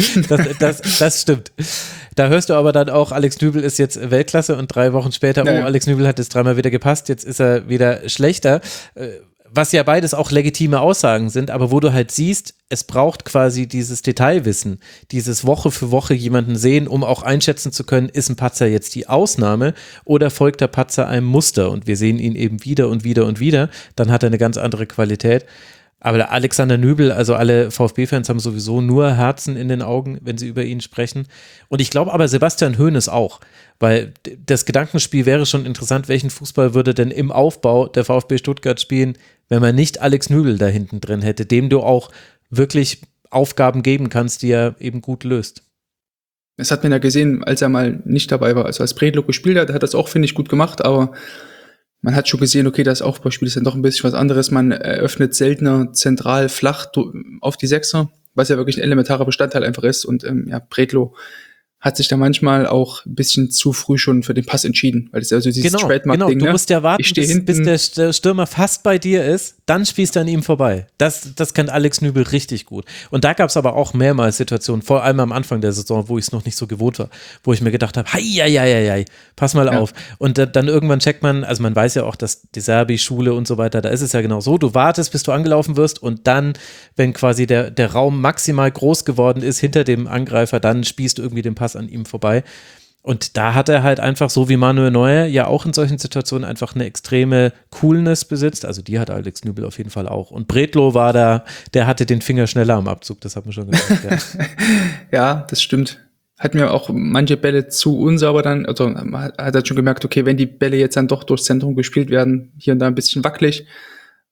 das stimmt. Da hörst du aber dann auch, Alex Nübel ist jetzt Weltklasse und 3 Wochen später, ja. Alex Nübel hat es 3-mal wieder gepasst, jetzt ist er wieder schlechter. Was ja beides auch legitime Aussagen sind, aber wo du halt siehst, es braucht quasi dieses Detailwissen, dieses Woche für Woche jemanden sehen, um auch einschätzen zu können, ist ein Patzer jetzt die Ausnahme oder folgt der Patzer einem Muster und wir sehen ihn eben wieder und wieder und wieder, dann hat er eine ganz andere Qualität. Aber der Alexander Nübel, also alle VfB-Fans haben sowieso nur Herzen in den Augen, wenn sie über ihn sprechen. Und ich glaube aber Sebastian Hoeneß auch, weil das Gedankenspiel wäre schon interessant, welchen Fußball würde denn im Aufbau der VfB Stuttgart spielen, wenn man nicht Alex Nübel da hinten drin hätte, dem du auch wirklich Aufgaben geben kannst, die er eben gut löst. Das hat man ja gesehen, als er mal nicht dabei war. Also als Bredlow gespielt hat, hat das auch, finde ich, gut gemacht, aber man hat schon gesehen, okay, das Aufbauspiel ist dann doch ein bisschen was anderes. Man eröffnet seltener zentral flach auf die Sechser, was ja wirklich ein elementarer Bestandteil einfach ist. Und Bredlow hat sich da manchmal auch ein bisschen zu früh schon für den Pass entschieden, weil das ist also dieses Trademark-Ding. Genau, du musst ja warten, bis der Stürmer fast bei dir ist, dann spielst du an ihm vorbei. Das kennt Alex Nübel richtig gut. Und da gab es aber auch mehrmals Situationen, vor allem am Anfang der Saison, wo ich es noch nicht so gewohnt war, wo ich mir gedacht habe, hei, pass mal auf. Und dann irgendwann checkt man, also man weiß ja auch, dass die Serbi-Schule und so weiter, da ist es ja genau so, du wartest, bis du angelaufen wirst und dann, wenn quasi der Raum maximal groß geworden ist hinter dem Angreifer, dann spielst du irgendwie den Pass an ihm vorbei. Und da hat er halt einfach, so wie Manuel Neuer, ja auch in solchen Situationen einfach eine extreme Coolness besitzt. Also die hat Alex Nübel auf jeden Fall auch. Und Bredlow war da, der hatte den Finger schneller am Abzug, das hat man schon gesagt. Ja, ja, das stimmt. Hat mir auch manche Bälle zu unsauber dann, also hat er schon gemerkt, okay, wenn die Bälle jetzt dann doch durchs Zentrum gespielt werden, hier und da ein bisschen wackelig,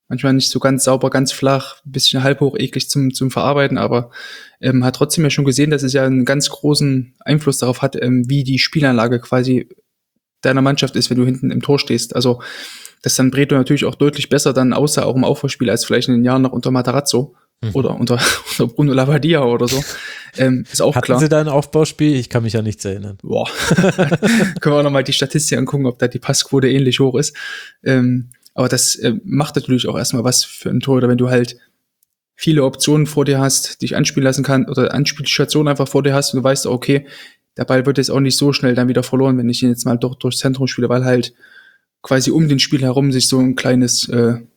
Manchmal nicht so ganz sauber, ganz flach, ein bisschen halb hoch, eklig zum Verarbeiten, aber hat trotzdem ja schon gesehen, dass es ja einen ganz großen Einfluss darauf hat, wie die Spielanlage quasi deiner Mannschaft ist, wenn du hinten im Tor stehst. Also, dass dann Bredow natürlich auch deutlich besser dann aussah, auch im Aufbauspiel, als vielleicht in den Jahren noch unter Matarazzo oder unter Bruno Labbadia oder so. Ist auch Hatten klar. Sie da ein Aufbauspiel? Ich kann mich ja nichts erinnern. Boah. Können wir auch nochmal die Statistik angucken, ob da die Passquote ähnlich hoch ist. Aber das macht natürlich auch erstmal was für ein Tor, oder wenn du halt viele Optionen vor dir hast, dich anspielen lassen kann, oder Anspielstationen einfach vor dir hast und du weißt, okay, der Ball wird jetzt auch nicht so schnell dann wieder verloren, wenn ich ihn jetzt mal doch durchs Zentrum spiele, weil halt quasi um den Spiel herum sich so ein kleines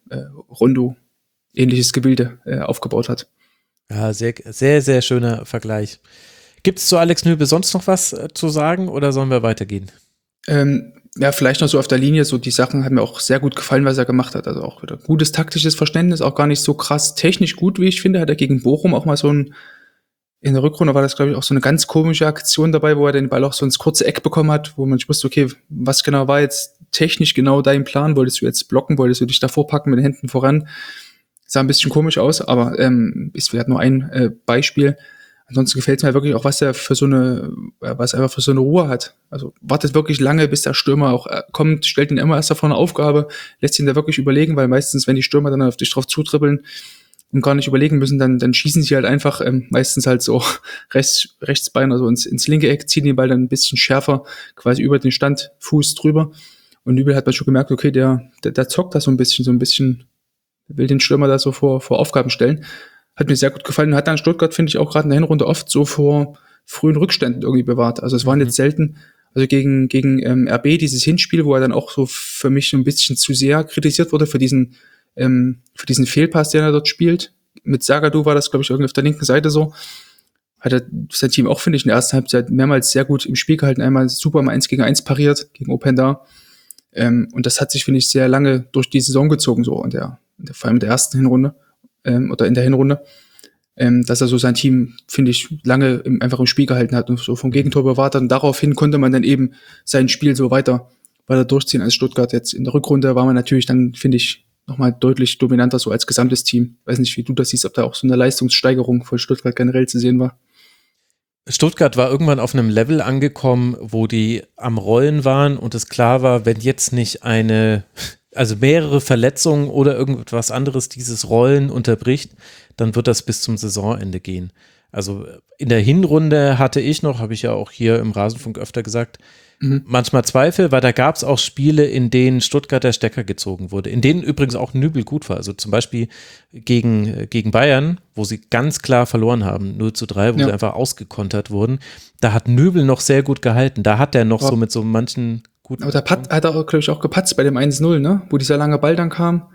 Rondo-ähnliches Gebilde aufgebaut hat. Ja, sehr, sehr, sehr schöner Vergleich. Gibt es zu Alex Nübel sonst noch was zu sagen oder sollen wir weitergehen? Ja, vielleicht noch so auf der Linie, so die Sachen haben mir auch sehr gut gefallen, was er gemacht hat. Also auch wieder gutes taktisches Verständnis, auch gar nicht so krass technisch gut, wie ich finde. Hat er gegen Bochum auch mal in der Rückrunde war das, glaube ich, auch so eine ganz komische Aktion dabei, wo er den Ball auch so ins kurze Eck bekommen hat, wo man nicht wusste, okay, was genau war jetzt technisch genau dein Plan? Wolltest du jetzt blocken? Wolltest du dich davor packen mit den Händen voran? Sah ein bisschen komisch aus, aber ist vielleicht nur ein Beispiel. Ansonsten gefällt es mir wirklich auch, was er was er einfach für so eine Ruhe hat. Also wartet wirklich lange, bis der Stürmer auch kommt, stellt ihn immer erst vor eine Aufgabe, lässt ihn da wirklich überlegen, weil meistens, wenn die Stürmer dann auf dich drauf zutribbeln und gar nicht überlegen müssen, dann schießen sie halt einfach meistens halt so Rechtsbein, also ins linke Eck, ziehen den Ball dann ein bisschen schärfer, quasi über den Standfuß drüber. Und Nübel hat man schon gemerkt, okay, der zockt da so ein bisschen will den Stürmer da so vor Aufgaben stellen. Hat mir sehr gut gefallen und hat dann Stuttgart, finde ich, auch gerade in der Hinrunde oft so vor frühen Rückständen irgendwie bewahrt. Also es waren jetzt selten, also gegen RB dieses Hinspiel, wo er dann auch so für mich so ein bisschen zu sehr kritisiert wurde für diesen Fehlpass, den er dort spielt. Mit Zagadou war das, glaube ich, irgendwie auf der linken Seite so. Hat er sein Team auch, finde ich, in der ersten Halbzeit mehrmals sehr gut im Spiel gehalten. Einmal super im 1-gegen-1 pariert gegen Openda. Und das hat sich, finde ich, sehr lange durch die Saison gezogen, so vor allem in der ersten Hinrunde oder in der Hinrunde, dass er so sein Team, finde ich, lange einfach im Spiel gehalten hat und so vom Gegentor bewahrt hat. Und daraufhin konnte man dann eben sein Spiel so weiter durchziehen als Stuttgart. Jetzt in der Rückrunde war man natürlich dann, finde ich, nochmal deutlich dominanter so als gesamtes Team. Weiß nicht, wie du das siehst, ob da auch so eine Leistungssteigerung von Stuttgart generell zu sehen war. Stuttgart war irgendwann auf einem Level angekommen, wo die am Rollen waren und es klar war, wenn jetzt nicht mehrere Verletzungen oder irgendwas anderes dieses Rollen unterbricht, dann wird das bis zum Saisonende gehen. Also in der Hinrunde habe ich ja auch hier im Rasenfunk öfter gesagt, manchmal Zweifel, weil da gab es auch Spiele, in denen Stuttgart der Stecker gezogen wurde, in denen übrigens auch Nübel gut war. Also zum Beispiel gegen Bayern, wo sie ganz klar verloren haben, 0:3, wo sie einfach ausgekontert wurden. Da hat Nübel noch sehr gut gehalten. Da hat er noch so mit so manchen guten. Aber da hat er, glaube ich, auch gepatzt bei dem 1-0, ne? Wo dieser lange Ball dann kam.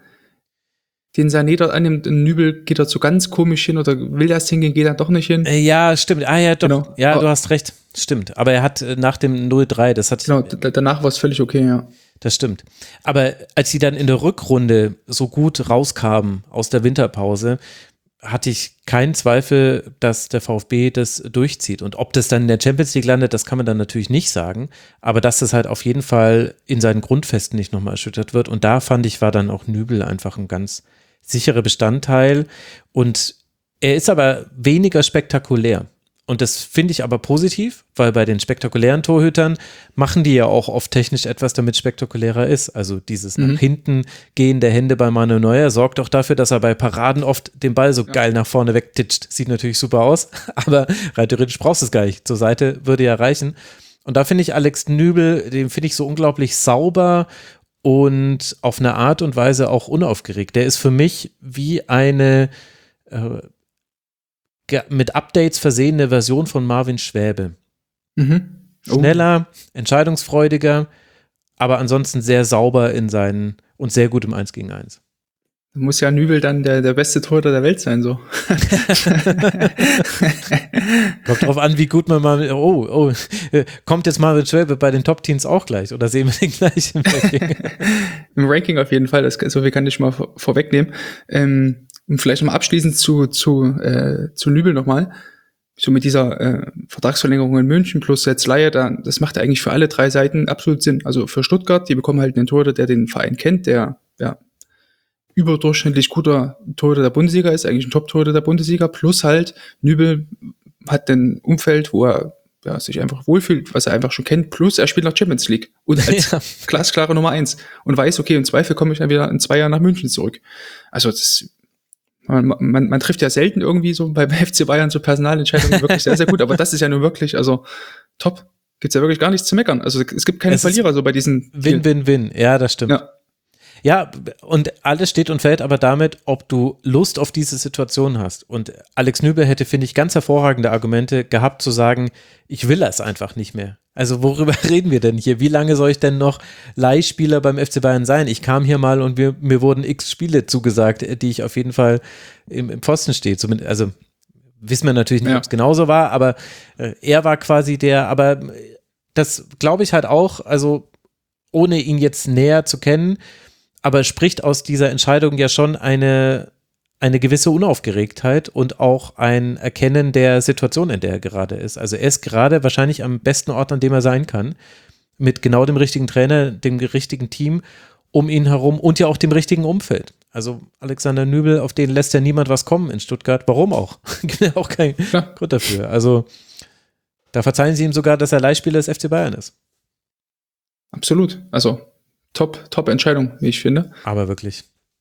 Den Sané dort annimmt, in Nübel geht dort so ganz komisch hin oder will das hingehen, geht er doch nicht hin. Ja, stimmt. Ja, doch. Genau. Ja, du hast recht. Stimmt. Aber er hat nach dem 0:3, das hat. Genau, danach war es völlig okay, ja. Das stimmt. Aber als sie dann in der Rückrunde so gut rauskamen aus der Winterpause, hatte ich keinen Zweifel, dass der VfB das durchzieht. Und ob das dann in der Champions League landet, das kann man dann natürlich nicht sagen. Aber dass das halt auf jeden Fall in seinen Grundfesten nicht nochmal erschüttert wird. Und da fand ich, war dann auch Nübel einfach ein ganz sicherer Bestandteil. Und er ist aber weniger spektakulär. Und das finde ich aber positiv, weil bei den spektakulären Torhütern machen die ja auch oft technisch etwas, damit spektakulärer ist. Also dieses nach hinten gehen der Hände bei Manuel Neuer sorgt auch dafür, dass er bei Paraden oft den Ball so geil nach vorne wegtitscht. Sieht natürlich super aus, aber rein theoretisch brauchst du es gar nicht. Zur Seite würde ja reichen. Und da finde ich Alex Nübel, den finde ich so unglaublich sauber und auf eine Art und Weise auch unaufgeregt. Der ist für mich wie eine mit Updates versehene Version von Marvin Schwäbe. Schneller, entscheidungsfreudiger, aber ansonsten sehr sauber in seinen und sehr gut im 1-gegen-1. Muss ja Nübel dann der beste Torhüter der Welt sein, so. Kommt drauf an, wie gut man mal, kommt jetzt Marvin Schwäbe bei den Top-Teams auch gleich oder sehen wir den gleich im Ranking? Im Ranking auf jeden Fall, so viel kann ich mal vorwegnehmen. Und vielleicht nochmal abschließend zu Nübel nochmal. So mit dieser Vertragsverlängerung in München plus jetzt Leihe, das macht ja eigentlich für alle drei Seiten absolut Sinn. Also für Stuttgart, die bekommen halt einen Torhüter, der den Verein kennt, der überdurchschnittlich guter Torhüter der Bundesliga ist, eigentlich ein Top-Torhüter der Bundesliga, plus halt Nübel hat ein Umfeld, wo er sich einfach wohlfühlt, was er einfach schon kennt, plus er spielt noch Champions League und als glasklare Nummer 1 und weiß, okay, im Zweifel komme ich dann wieder in 2 Jahren nach München zurück. Also man trifft ja selten irgendwie so beim FC Bayern so Personalentscheidungen wirklich sehr, sehr gut, aber das ist ja nun wirklich, also top. Gibt's ja wirklich gar nichts zu meckern. Also es gibt keine Verlierer so bei diesen Win-Win-Win, ja, das stimmt. Ja, und alles steht und fällt aber damit, ob du Lust auf diese Situation hast. Und Alex Nübel hätte, finde ich, ganz hervorragende Argumente gehabt zu sagen, ich will das einfach nicht mehr. Also worüber reden wir denn hier? Wie lange soll ich denn noch Leihspieler beim FC Bayern sein? Ich kam hier mal und mir wurden x Spiele zugesagt, die ich auf jeden Fall im Pfosten stehe. Zumindest, also wissen wir natürlich nicht, ob es genauso war, aber er war quasi aber das glaube ich halt auch, also ohne ihn jetzt näher zu kennen, aber spricht aus dieser Entscheidung ja schon eine gewisse Unaufgeregtheit und auch ein Erkennen der Situation, in der er gerade ist. Also er ist gerade wahrscheinlich am besten Ort, an dem er sein kann, mit genau dem richtigen Trainer, dem richtigen Team um ihn herum und ja auch dem richtigen Umfeld. Also Alexander Nübel, auf den lässt ja niemand was kommen in Stuttgart. Warum auch? Gibt ja auch keinen Grund dafür. Also da verzeihen sie ihm sogar, dass er Leihspieler des FC Bayern ist. Absolut. Also top Entscheidung, wie ich finde. Aber wirklich.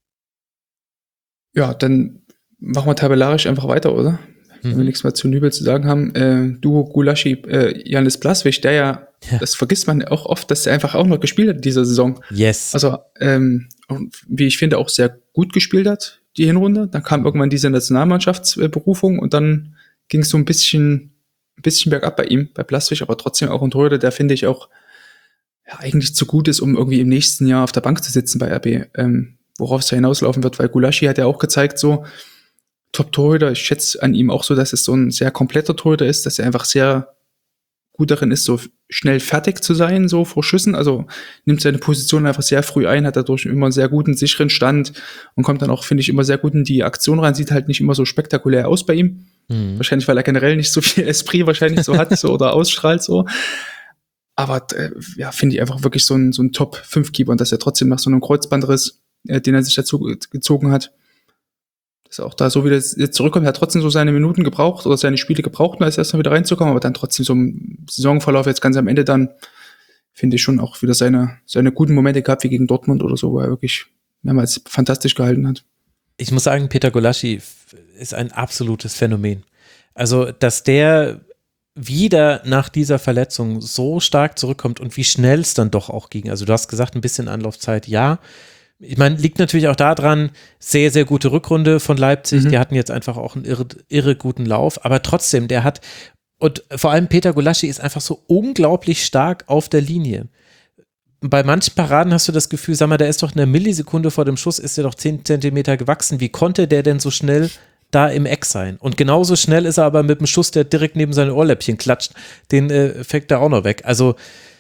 Ja, dann machen wir tabellarisch einfach weiter, oder? Wenn wir nichts mehr zu Nübel zu sagen haben. Duo Gulaschi, Janis Blaswig, der ja, das vergisst man auch oft, dass er einfach auch noch gespielt hat in dieser Saison. Yes. Also, wie ich finde, auch sehr gut gespielt hat, die Hinrunde. Dann kam irgendwann diese Nationalmannschaftsberufung und dann ging es so ein bisschen bergab bei ihm, bei Blaswig, aber trotzdem auch ein Torhüter, der finde ich auch eigentlich zu gut ist, um irgendwie im nächsten Jahr auf der Bank zu sitzen bei RB. Worauf es da hinauslaufen wird, weil Gulaschi hat ja auch gezeigt, so Top-Torhüter, ich schätze an ihm auch so, dass es so ein sehr kompletter Torhüter ist, dass er einfach sehr gut darin ist, so schnell fertig zu sein, so vor Schüssen, also nimmt seine Position einfach sehr früh ein, hat dadurch immer einen sehr guten, sicheren Stand und kommt dann auch, finde ich, immer sehr gut in die Aktion rein, sieht halt nicht immer so spektakulär aus bei ihm, wahrscheinlich, weil er generell nicht so viel Esprit wahrscheinlich so hat so, oder ausstrahlt so, aber finde ich einfach wirklich so ein Top-5-Keeper und dass er trotzdem nach so einem Kreuzbandriss, den er sich dazu gezogen hat, dass er auch da so wieder jetzt zurückkommt, er hat trotzdem so seine Minuten gebraucht oder seine Spiele gebraucht, um als erst mal wieder reinzukommen, aber dann trotzdem so im Saisonverlauf jetzt ganz am Ende dann, finde ich schon auch wieder seine guten Momente gehabt, wie gegen Dortmund oder so, wo er wirklich mehrmals fantastisch gehalten hat. Ich muss sagen, Peter Gulaschi ist ein absolutes Phänomen. Also, dass der wieder nach dieser Verletzung so stark zurückkommt und wie schnell es dann doch auch ging. Also du hast gesagt, ein bisschen Anlaufzeit, ja. Ich meine, liegt natürlich auch daran, sehr, sehr gute Rückrunde von Leipzig. Die hatten jetzt einfach auch einen irre guten Lauf. Aber trotzdem, und vor allem Peter Gulaschi ist einfach so unglaublich stark auf der Linie. Bei manchen Paraden hast du das Gefühl, sag mal, der ist doch eine Millisekunde vor dem Schuss, ist er doch 10 Zentimeter gewachsen. Wie konnte der denn so schnell da im Eck sein? Und genauso schnell ist er aber mit dem Schuss, der direkt neben seine Ohrläppchen klatscht, den fängt er auch noch weg. Also,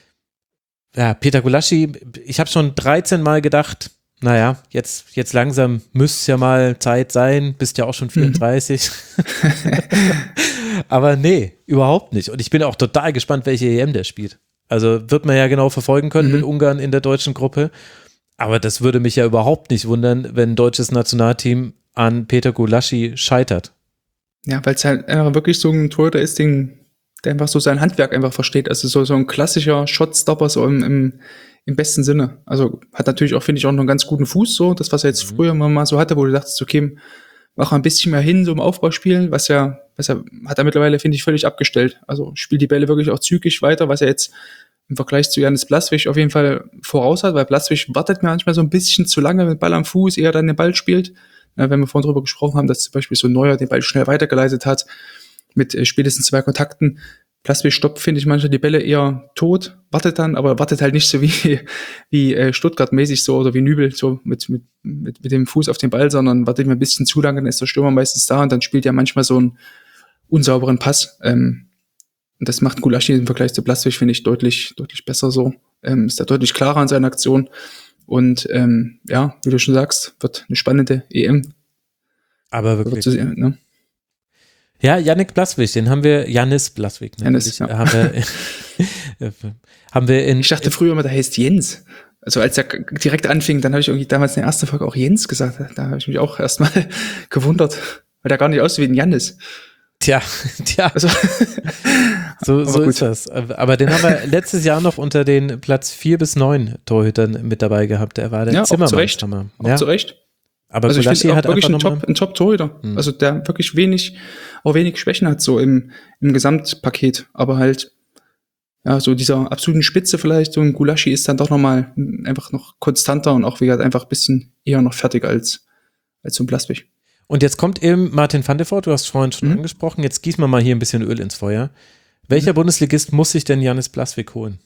ja, Peter Gulaschi, ich habe schon 13 Mal gedacht, naja, jetzt langsam müsste es ja mal Zeit sein, bist ja auch schon 34. Aber nee, überhaupt nicht. Und ich bin auch total gespannt, welche EM der spielt. Also wird man ja genau verfolgen können mit Ungarn in der deutschen Gruppe. Aber das würde mich ja überhaupt nicht wundern, wenn ein deutsches Nationalteam an Peter Gulaschi scheitert. Ja, weil es halt einfach wirklich so ein Torhüter ist, der einfach so sein Handwerk einfach versteht. Also so ein klassischer Shotstopper so im besten Sinne. Also hat natürlich auch, finde ich, auch noch einen ganz guten Fuß, so das, was er jetzt früher mal so hatte, wo du dachtest, okay, mach ein bisschen mehr hin, so im Aufbauspielen, was er hat er mittlerweile, finde ich, völlig abgestellt. Also spielt die Bälle wirklich auch zügig weiter, was er jetzt im Vergleich zu Janis Blaswig auf jeden Fall voraus hat, weil Blaswig wartet manchmal so ein bisschen zu lange mit Ball am Fuß, eher dann den Ball spielt. Ja, wenn wir vorhin drüber gesprochen haben, dass zum Beispiel so ein Neuer den Ball schnell weitergeleitet hat, mit spätestens 2 Kontakten. Blaswig stoppt, finde ich, manchmal die Bälle eher tot, wartet dann, aber wartet halt nicht so wie Stuttgart-mäßig so oder wie Nübel so mit dem Fuß auf den Ball, sondern wartet mir ein bisschen zu lange, dann ist der Stürmer meistens da und dann spielt er manchmal so einen unsauberen Pass. Und das macht Gulaschi im Vergleich zu Blaswig, finde ich, deutlich besser so. Ist da deutlich klarer in seiner Aktion. Und ja, wie du schon sagst, wird eine spannende EM. Aber wirklich. Zu sehen, ne? Ja, Janis Blaswig, haben wir Janis, ja. haben wir in. Ich dachte früher immer, der heißt Jens. Also als er direkt anfing, dann habe ich irgendwie damals in der ersten Folge auch Jens gesagt. Da habe ich mich auch erstmal gewundert, weil der gar nicht aussieht wie ein Jannis. Tja. Also, so ist das. Aber den haben wir letztes Jahr noch unter den Platz 4 bis 9 Torhütern mit dabei gehabt. Der war der ja, Zimmermann. auch zu Recht. Ja. Zu Recht. Aber also ich Gulaschi finde auch hat wirklich einfach ein Top-Torhüter. Also der wirklich wenig Schwächen hat, so im Gesamtpaket. Aber halt, ja, so dieser absoluten Spitze vielleicht, so ein Gulaschi ist dann doch nochmal einfach noch konstanter und auch wieder einfach ein bisschen eher noch fertig als so ein Blaswig. Und jetzt kommt eben Martin van der Voort, du hast vorhin schon angesprochen, jetzt gießen wir mal hier ein bisschen Öl ins Feuer. Welcher Bundesligist muss sich denn Jannis Blaswig holen?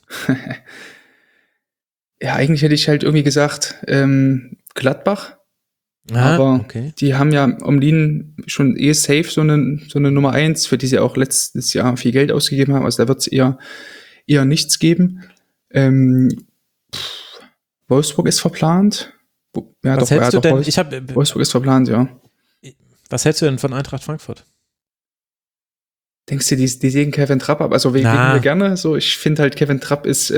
Ja, eigentlich hätte ich halt irgendwie gesagt, Gladbach. Aber okay. die haben ja Omlin schon safe so eine Nummer 1, für die sie auch letztes Jahr viel Geld ausgegeben haben. Also da wird es eher nichts geben. Wolfsburg ist verplant. Ja, was hältst du denn? Wolfsburg ist verplant, ja. Was hältst du denn von Eintracht Frankfurt? Denkst du, die sägen Kevin Trapp ab? Also wegen mir gerne. So, ich finde halt, Kevin Trapp ist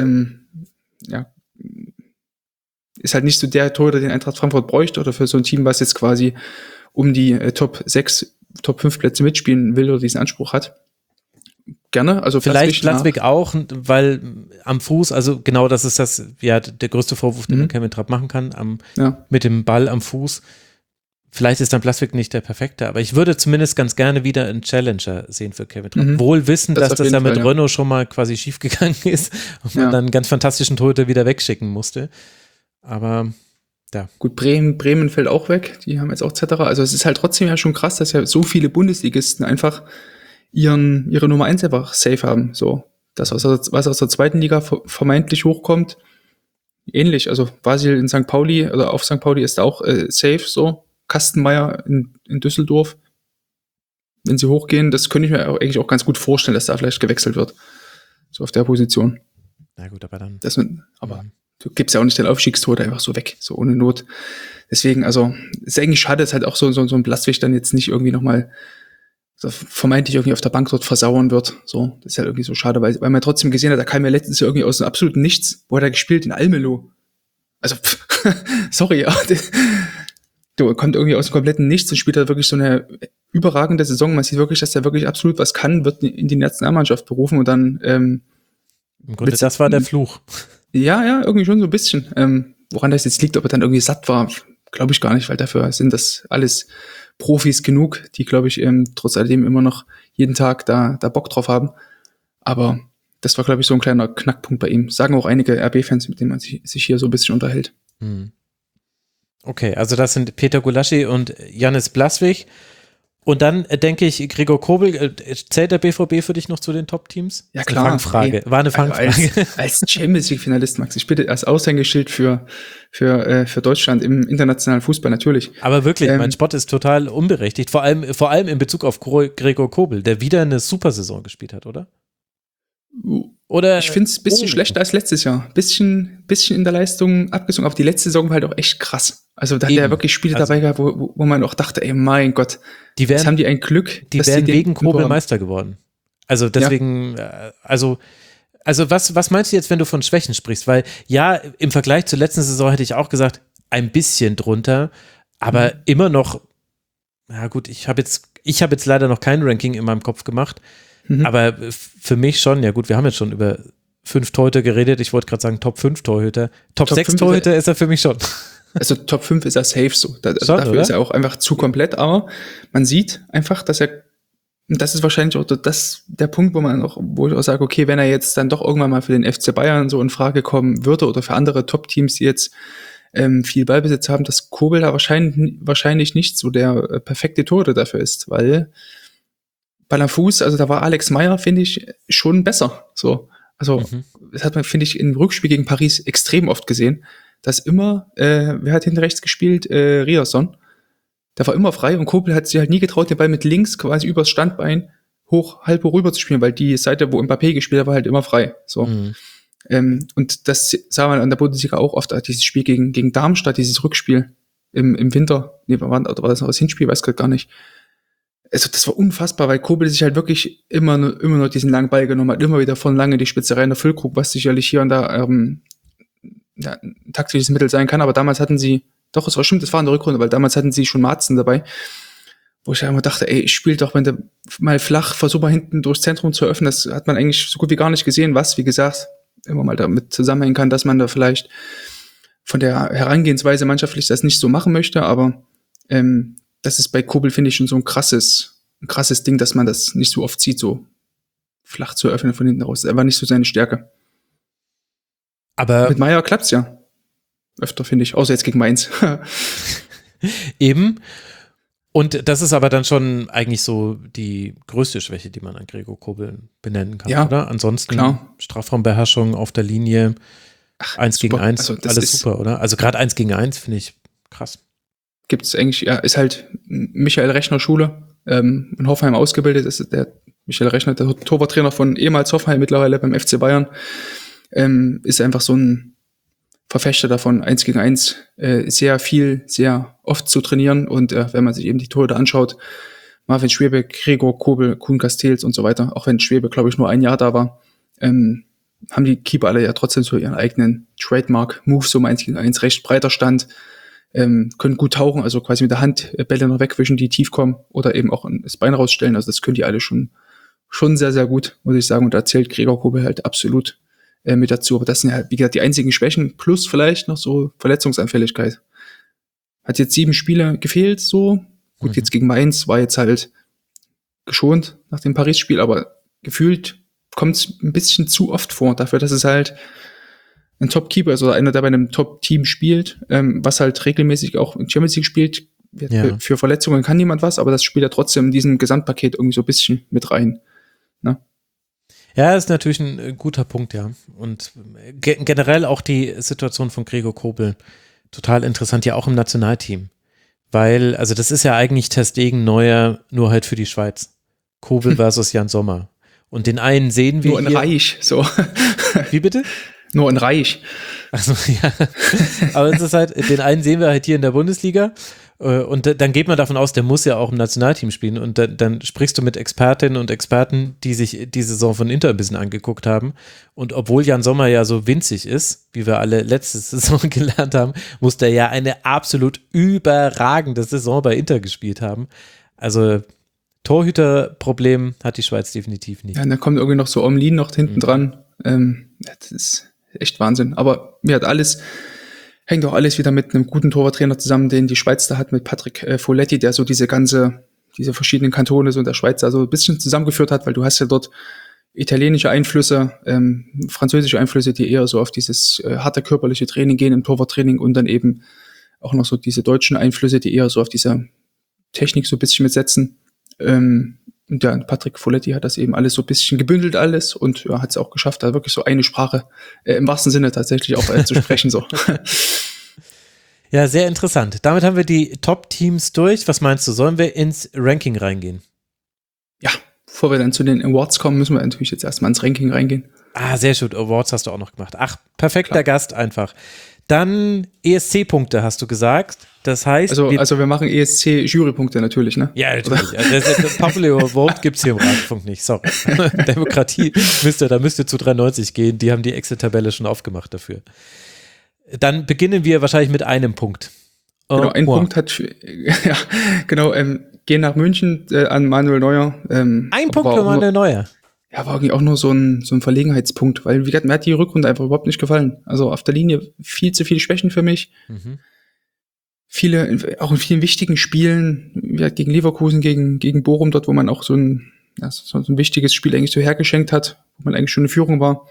halt nicht so der Torhüter, den Eintracht Frankfurt bräuchte oder für so ein Team, was jetzt quasi um die Top 6, Top 5 Plätze mitspielen will oder diesen Anspruch hat. Gerne, also vielleicht Blaswig auch, weil am Fuß, also genau das ist der größte Vorwurf, den man Kevin Trapp machen kann, mit dem Ball am Fuß. Vielleicht ist dann Blaswig nicht der perfekte, aber ich würde zumindest ganz gerne wieder einen Challenger sehen für Kevin Trapp. Wohl wissen, dass das ja mit Renault schon mal quasi schiefgegangen ist und man dann einen ganz fantastischen Torhüter wieder wegschicken musste. Aber ja. Gut, Bremen fällt auch weg, die haben jetzt auch Zetterer. Also es ist halt trotzdem ja schon krass, dass ja so viele Bundesligisten einfach ihre Nummer 1 einfach safe haben. So, das, was aus der zweiten Liga vermeintlich hochkommt, ähnlich. Also Basil in St. Pauli oder auf St. Pauli ist auch safe so. Kastenmeier in Düsseldorf, wenn sie hochgehen, das könnte ich mir eigentlich auch ganz gut vorstellen, dass da vielleicht gewechselt wird. So auf der Position. Na gut, aber dann. Du gibst ja auch nicht den Aufstiegstod einfach so weg, so ohne Not. Deswegen, also, ist eigentlich schade, dass halt auch so ein Blaswig dann jetzt nicht irgendwie nochmal so vermeintlich irgendwie auf der Bank dort versauern wird. So, das ist halt irgendwie so schade, weil man trotzdem gesehen hat, da kam ja letztens ja irgendwie aus dem absoluten Nichts, wo hat er gespielt in Almelo. Also, sorry, ja. Du kommt irgendwie aus dem kompletten Nichts und spielt da wirklich so eine überragende Saison. Man sieht wirklich, dass er wirklich absolut was kann, wird in die Nationalmannschaft berufen und dann im Grunde, das war der Fluch. Ja, irgendwie schon so ein bisschen. Woran das jetzt liegt, ob er dann irgendwie satt war, glaube ich gar nicht, weil dafür sind das alles Profis genug, die, glaube ich, trotz alledem immer noch jeden Tag da Bock drauf haben. Aber das war, glaube ich, so ein kleiner Knackpunkt bei ihm. Sagen auch einige RB-Fans, mit denen man sich hier so ein bisschen unterhält. Okay, also das sind Peter Gulaschi und Jannis Blaswig. Und dann denke ich, Gregor Kobel, zählt der BVB für dich noch zu den Top-Teams? Ja, klar. War eine Fangfrage. Als Champions League-Finalist, Max, ich bitte, als Aushängeschild für Deutschland im internationalen Fußball natürlich. Aber wirklich, mein Spott ist total unberechtigt, vor allem in Bezug auf Gregor Kobel, der wieder eine Supersaison gespielt hat, oder? Oder ich finde es ein bisschen schlechter als letztes Jahr. Bisschen in der Leistung abgesunken, aber die letzte Saison war halt auch echt krass. Also da hat er wirklich Spiele dabei gehabt, wo man auch dachte, ey, mein Gott, jetzt haben die ein Glück. Die wären wegen Kobel Meister geworden. Also deswegen, also was meinst du jetzt, wenn du von Schwächen sprichst? Weil ja, im Vergleich zur letzten Saison hätte ich auch gesagt, ein bisschen drunter, aber immer noch, ja gut, ich habe jetzt leider noch kein Ranking in meinem Kopf gemacht, aber für mich schon, ja gut, wir haben jetzt schon über 5 Torhüter geredet, ich wollte gerade sagen Top 5 Torhüter, Top 6 Torhüter ist er für mich schon. Also Top 5 ist er safe so, dafür oder? Ist er auch einfach zu komplett, aber man sieht einfach, dass er, das ist wahrscheinlich auch der Punkt, wo ich auch sage, okay, wenn er jetzt dann doch irgendwann mal für den FC Bayern so in Frage kommen würde oder für andere Top-Teams, die jetzt viel Ballbesitz haben, dass Kobel da wahrscheinlich nicht so der perfekte Torhüter dafür ist, weil Ball am Fuß, also da war Alex Meyer, finde ich, schon besser. So, also das hat man, finde ich, im Rückspiel gegen Paris extrem oft gesehen, dass immer, wer hat hinten rechts gespielt? Riasson. Der war immer frei und Kobel hat sich halt nie getraut, den Ball mit links quasi übers Standbein halb rüber zu spielen, weil die Seite, wo Mbappé gespielt hat, war halt immer frei. So. Und das sah man an der Bundesliga auch oft, dieses Spiel gegen Darmstadt, dieses Rückspiel im Winter. Nee, war das noch das Hinspiel? Weiß gerade gar nicht. Also das war unfassbar, weil Kobel sich halt wirklich immer nur diesen langen Ball genommen hat, immer wieder von lange die Spitze rein, der Füllkrug, was sicherlich hier und da ein taktisches Mittel sein kann, aber damals hatten sie, doch, es war stimmt, das war in der Rückrunde, weil damals hatten sie schon Marzen dabei, wo ich immer dachte, ey, spiel doch, wenn du mal flach versuch mal hinten durchs Zentrum zu öffnen, das hat man eigentlich so gut wie gar nicht gesehen, was, wie gesagt, immer mal damit zusammenhängen kann, dass man da vielleicht von der Herangehensweise mannschaftlich das nicht so machen möchte, aber das ist bei Kobel, finde ich, schon so ein krasses Ding, dass man das nicht so oft sieht, so flach zu öffnen von hinten raus. Das war nicht so seine Stärke. Aber mit Meier klappt's ja. Öfter, finde ich. Außer jetzt gegen Mainz. eben. Und das ist aber dann schon eigentlich so die größte Schwäche, die man an Gregor Kobel benennen kann, Ja, oder? Ansonsten klar. Strafraumbeherrschung auf der Linie, 1 gegen 1, Also das alles ist super, oder? Also gerade 1 gegen 1 finde ich krass. Gibt's eigentlich, ja, ist halt Michael Rechner Schule, in Hoffenheim ausgebildet, ist der Michael Rechner, der Torwarttrainer von ehemals Hoffenheim, mittlerweile beim FC Bayern, ist einfach so ein Verfechter davon, 1 gegen 1 sehr viel, sehr oft zu trainieren und wenn man sich eben die Torhüter anschaut, Marvin Schwebe, Gregor Kobel, Kuhn Castells und so weiter, auch wenn Schwebe, glaube ich, nur ein Jahr da war, haben die Keeper alle ja trotzdem so ihren eigenen Trademark-Move, so 1 gegen 1, recht breiter Stand, können gut tauchen, also quasi mit der Hand Bälle noch wegwischen, die tief kommen oder eben auch das Bein rausstellen, also das können die alle schon sehr, sehr gut, muss ich sagen, und da zählt Gregor Kobel halt absolut mit dazu, aber das sind ja, wie gesagt, die einzigen Schwächen, plus vielleicht noch so Verletzungsanfälligkeit. Hat jetzt 7 Spiele gefehlt, so. Gut, jetzt gegen Mainz war jetzt halt geschont nach dem Paris-Spiel, aber gefühlt kommt es ein bisschen zu oft vor, dafür, dass es halt ein Top-Keeper ist oder einer, der bei einem Top-Team spielt, was halt regelmäßig auch in Champions League spielt. Ja. Für Verletzungen kann niemand was, aber das spielt ja trotzdem in diesem Gesamtpaket irgendwie so ein bisschen mit rein. Ne? Ja, ist natürlich ein guter Punkt, ja. Und generell auch die Situation von Gregor Kobel total interessant, ja auch im Nationalteam. Weil, also das ist ja eigentlich Ter Stegen Neuer, nur halt für die Schweiz. Kobel versus Jan Sommer. Und den einen sehen wir nur in hier. Reich, so. Wie bitte? Nur in Reich. Also ja, aber es ist halt, den einen sehen wir halt hier in der Bundesliga und dann geht man davon aus, der muss ja auch im Nationalteam spielen und dann sprichst du mit Expertinnen und Experten, die sich die Saison von Inter ein bisschen angeguckt haben und obwohl Jan Sommer ja so winzig ist, wie wir alle letzte Saison gelernt haben, muss der ja eine absolut überragende Saison bei Inter gespielt haben. Also Torhüterproblem hat die Schweiz definitiv nicht. Ja, und dann kommt irgendwie noch so Omlin noch hinten dran. Das ist echt Wahnsinn. Aber mir hat hängt auch alles wieder mit einem guten Torwarttrainer zusammen, den die Schweiz da hat mit Patrick Folletti, der so diese verschiedenen Kantone so in der Schweiz also ein bisschen zusammengeführt hat, weil du hast ja dort italienische Einflüsse, französische Einflüsse, die eher so auf dieses harte körperliche Training gehen im Torwarttraining und dann eben auch noch so diese deutschen Einflüsse, die eher so auf diese Technik so ein bisschen mitsetzen. Und ja, Patrick Folletti hat das eben alles so ein bisschen gebündelt alles und ja, hat es auch geschafft, da wirklich so eine Sprache im wahrsten Sinne tatsächlich auch zu sprechen. So. Ja, sehr interessant. Damit haben wir die Top-Teams durch. Was meinst du, sollen wir ins Ranking reingehen? Ja, bevor wir dann zu den Awards kommen, müssen wir natürlich jetzt erstmal ins Ranking reingehen. Ah, sehr schön. Awards hast du auch noch gemacht. Ach, perfekter Klar. Gast einfach. Dann ESC-Punkte hast du gesagt. Das heißt, also wir machen ESC-Jurypunkte natürlich, ne? ja, natürlich. Also das Popular Vote gibt es hier im Rasenfunk nicht. Sorry. Demokratie da müsst ihr zu 93 gehen. Die haben die Excel-Tabelle schon aufgemacht dafür. Dann beginnen wir wahrscheinlich mit einem Punkt. Genau, ein Punkt hat, ja, genau, gehen nach München an Manuel Neuer. Ein Punkt für Manuel Neuer. Ja, war irgendwie auch nur so ein Verlegenheitspunkt, weil, wie gesagt, mir hat die Rückrunde einfach überhaupt nicht gefallen. Also auf der Linie viel zu viele Schwächen für mich. Mhm. Auch in vielen wichtigen Spielen, wie gegen Leverkusen, gegen Bochum, dort, wo man auch so ein wichtiges Spiel eigentlich so hergeschenkt hat, wo man eigentlich schon in Führung war.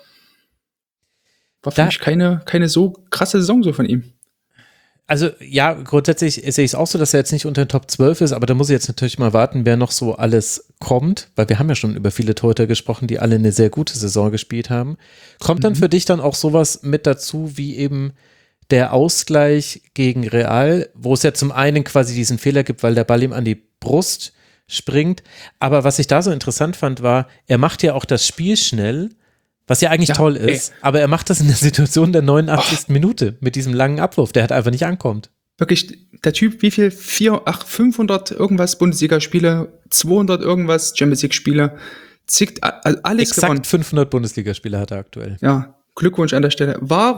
War für mich keine so krasse Saison so von ihm. Also ja, grundsätzlich sehe ich es auch so, dass er jetzt nicht unter den Top 12 ist, aber da muss ich jetzt natürlich mal warten, wer noch so alles kommt, weil wir haben ja schon über viele Torhüter gesprochen, die alle eine sehr gute Saison gespielt haben. Kommt dann für dich dann auch sowas mit dazu, wie eben der Ausgleich gegen Real, wo es ja zum einen quasi diesen Fehler gibt, weil der Ball ihm an die Brust springt, aber was ich da so interessant fand, war, er macht ja auch das Spiel schnell, was ja eigentlich toll ist, aber er macht das in der Situation der 89. Minute mit diesem langen Abwurf, der halt einfach nicht ankommt. Wirklich, der Typ, wie viel? 500 irgendwas Bundesligaspiele, 200 irgendwas Champions League Spiele, alles Exakt gewonnen. 500 Bundesligaspiele hat er aktuell. Ja, Glückwunsch an der Stelle. Warum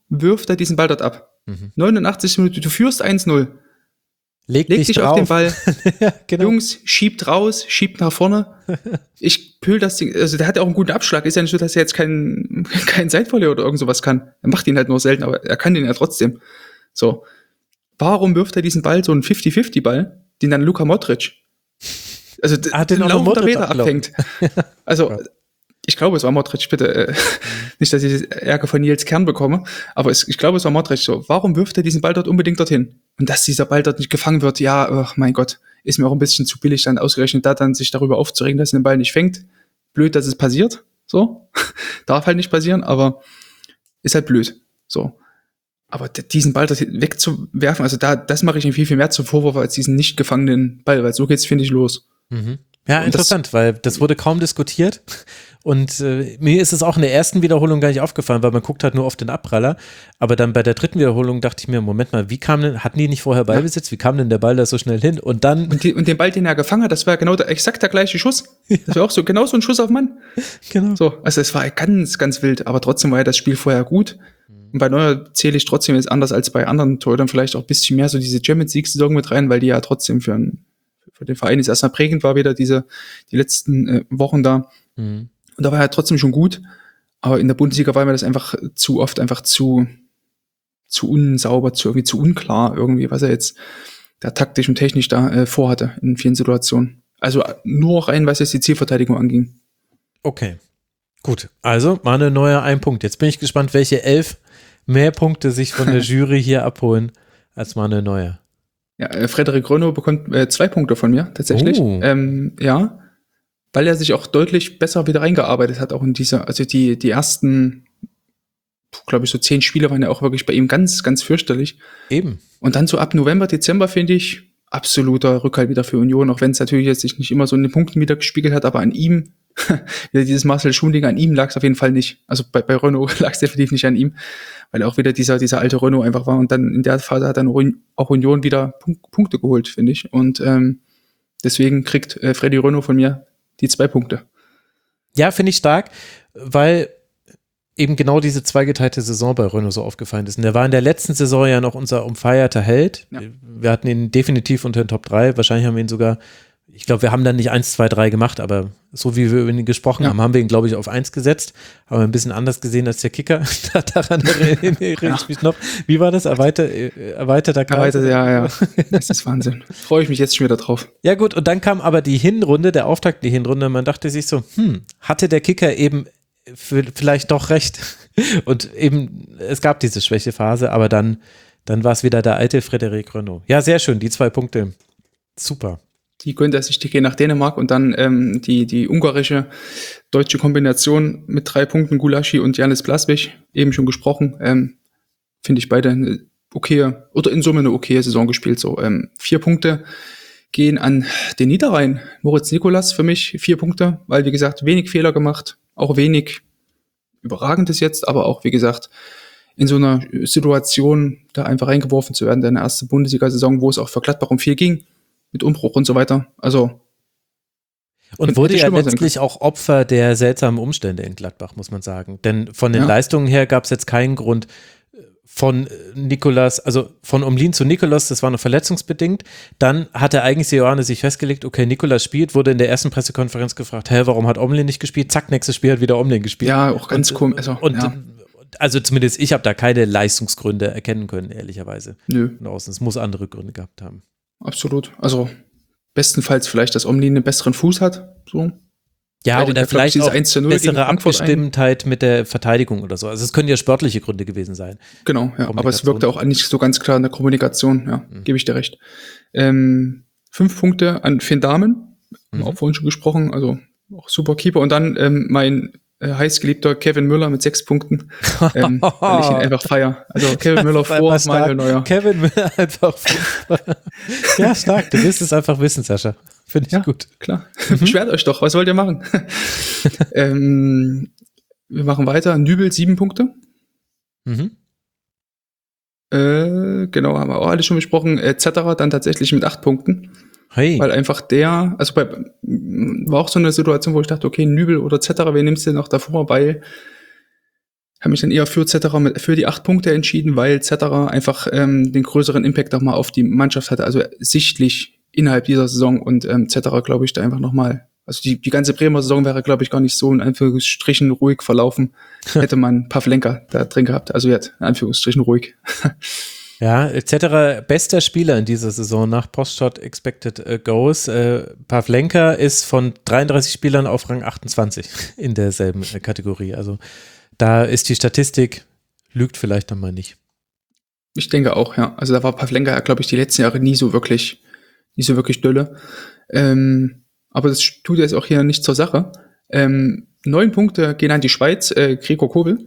wirft er diesen Ball dort ab? 89 Minuten, du führst 1-0. Leg Leg dich auf den Ball. Ja, genau. Jungs, schiebt raus, schiebt nach vorne. Ich püll das Ding, also der hat ja auch einen guten Abschlag. Ist ja nicht so, dass er jetzt kein Sidevolley oder irgend sowas kann. Er macht ihn halt nur selten, aber er kann den ja trotzdem. So. Warum wirft er diesen Ball, so einen 50-50-Ball, den dann Luka Modric, also den laufender Meter abfängt? Also, ich glaube, es war Modric, bitte. Nicht, dass ich Ärger von Nils Kern bekomme, aber ich glaube, es war Modric so. Warum wirft er diesen Ball dort unbedingt dorthin? Und dass dieser Ball dort nicht gefangen wird, ja, oh mein Gott, ist mir auch ein bisschen zu billig, dann ausgerechnet da dann sich darüber aufzuregen, dass er den Ball nicht fängt. Blöd, dass es passiert, so. Darf halt nicht passieren, aber ist halt blöd, so. Aber diesen Ball dort wegzuwerfen, also das mache ich ihm viel, viel mehr zum Vorwurf als diesen nicht gefangenen Ball, weil so geht's, finde ich, los. Ja, interessant, weil das wurde kaum diskutiert und mir ist es auch in der ersten Wiederholung gar nicht aufgefallen, weil man guckt halt nur auf den Abpraller, aber dann bei der dritten Wiederholung dachte ich mir, Moment mal, hatten die nicht vorher Ballbesitz, wie kam denn der Ball da so schnell hin und dann… Und den Ball, den er gefangen hat, das war genau exakt der gleiche Schuss, das war auch so, genau so ein Schuss auf Mann. Genau. So, also es war ganz, ganz wild, aber trotzdem war ja das Spiel vorher gut. Und bei Neuer zähle ich trotzdem jetzt anders als bei anderen Torhütern vielleicht auch ein bisschen mehr so diese Champions League-Saison mit rein, weil die ja trotzdem für den Verein jetzt erstmal prägend war wieder die letzten Wochen da. Und da war er trotzdem schon gut. Aber in der Bundesliga war mir das einfach zu oft zu unsauber, irgendwie zu unklar irgendwie, was er jetzt da taktisch und technisch da vorhatte in vielen Situationen. Also nur rein, was jetzt die Zielverteidigung anging. Okay, gut. Also Manuel Neuer 1 Punkt. Jetzt bin ich gespannt, welche 11 mehr Punkte sich von der Jury hier abholen als Manuel Neuer. Ja, Frederik Renaud bekommt 2 Punkte von mir, tatsächlich. Oh. Ja, weil er sich auch deutlich besser wieder reingearbeitet hat, auch in also die ersten, glaube ich, so 10 Spiele waren ja auch wirklich bei ihm ganz, ganz fürchterlich. Eben. Und dann so ab November, Dezember, finde ich, absoluter Rückhalt wieder für Union, auch wenn es natürlich jetzt sich nicht immer so in den Punkten wieder gespiegelt hat, aber an ihm, wieder dieses Marcel Schum-Ding, an ihm lag es auf jeden Fall nicht. Also bei Renaud lag es definitiv nicht an ihm, weil er auch wieder dieser alte Renaud einfach war und dann in der Phase hat dann auch Union wieder Punkte geholt, finde ich. Und deswegen kriegt Freddy Renaud von mir die 2 Punkte. Ja, finde ich stark, weil eben genau diese zweigeteilte Saison bei Renaud so aufgefallen ist. Und der war in der letzten Saison ja noch unser umfeierter Held. Ja. Wir hatten ihn definitiv unter den Top 3. Wahrscheinlich haben wir ihn sogar, ich glaube, wir haben dann nicht 1, 2, 3 gemacht, aber so wie wir über ihn gesprochen haben, haben wir ihn, glaube ich, auf 1 gesetzt. Haben wir ein bisschen anders gesehen als der Kicker. Daran erinnere ich mich noch. Wie war das? Erweiterter Kreis? Ja. Das ist Wahnsinn. Freue ich mich jetzt schon wieder drauf. Ja gut, und dann kam aber die Hinrunde, der Auftakt, die Hinrunde. Man dachte sich so, hatte der Kicker eben vielleicht doch recht. Und eben, es gab diese Schwächephase, aber dann war es wieder der alte Frédéric Renaud. Ja, sehr schön, die 2 Punkte. Super. Die gönnt er sich, die gehen nach Dänemark und dann die ungarische-deutsche Kombination mit 3 Punkten, Gulaschi und Janis Blaswig, eben schon gesprochen, finde ich beide eine okaye, oder in Summe eine okaye Saison gespielt. So 4 Punkte gehen an den Niederrhein. Moritz Nikolas für mich 4 Punkte, weil, wie gesagt, wenig Fehler gemacht, auch wenig Überragendes jetzt, aber auch, wie gesagt, in so einer Situation da einfach reingeworfen zu werden, deine erste Bundesliga-Saison, wo es auch für Gladbach um viel ging, mit Umbruch und so weiter. Also und wurde ja letztlich auch Opfer der seltsamen Umstände in Gladbach, muss man sagen. Denn von den Leistungen her gab es jetzt keinen Grund von Nikolas, also von Omlin zu Nikolas, das war noch verletzungsbedingt. Dann hatte eigentlich Seoane sich festgelegt, okay, Nikolas spielt, wurde in der ersten Pressekonferenz gefragt, warum hat Omlin nicht gespielt? Zack, nächstes Spiel hat wieder Omlin gespielt. Ja, auch ganz komisch. Also zumindest ich habe da keine Leistungsgründe erkennen können, ehrlicherweise. Nö. Es muss andere Gründe gehabt haben. Absolut. Also bestenfalls vielleicht, dass Omlin einen besseren Fuß hat. So. Ja, oder vielleicht auch bessere Frankfurt Abgestimmtheit mit der Verteidigung oder so. Also es können ja sportliche Gründe gewesen sein. Genau, ja. Aber es wirkte auch nicht so ganz klar in der Kommunikation. Ja, gebe ich dir recht. 5 Punkte an Finn Dahmen. Haben wir auch vorhin schon gesprochen. Also auch super Keeper. Und dann mein heißgeliebter Kevin Müller mit 6 Punkten, weil ich ihn einfach feiere. Also Kevin Müller vor Manuel Neuer. Kevin Müller einfach vor. Ja, stark. Du willst es einfach wissen, Sascha. Finde ich gut. Klar. Beschwert euch doch. Was wollt ihr machen? Wir machen weiter. Nübel 7 Punkte. Genau, haben wir auch alles schon besprochen. Zetterer dann tatsächlich mit 8 Punkten. Hey. Weil einfach war auch so eine Situation, wo ich dachte, okay, Nübel oder Zetterer, wen nimmst du noch davor, weil habe mich dann eher für Zetterer für die 8 Punkte entschieden, weil Zetterer einfach den größeren Impact nochmal auf die Mannschaft hatte, also sichtlich innerhalb dieser Saison und Zetterer, glaube ich, da einfach nochmal, also die ganze Bremer Saison wäre, glaube ich, gar nicht so in Anführungsstrichen ruhig verlaufen, hätte man Pavlenka da drin gehabt, also ja, in Anführungsstrichen ruhig. Ja, etc. bester Spieler in dieser Saison nach Postshot Expected Goals. Pavlenka ist von 33 Spielern auf Rang 28 in derselben Kategorie. Also da ist die Statistik, lügt vielleicht dann mal nicht. Ich denke auch, ja. Also da war Pavlenka, glaube ich, die letzten Jahre nie so wirklich Dölle. Aber das tut jetzt auch hier nicht zur Sache. 9 Punkte gehen an die Schweiz, Gregor Kobel.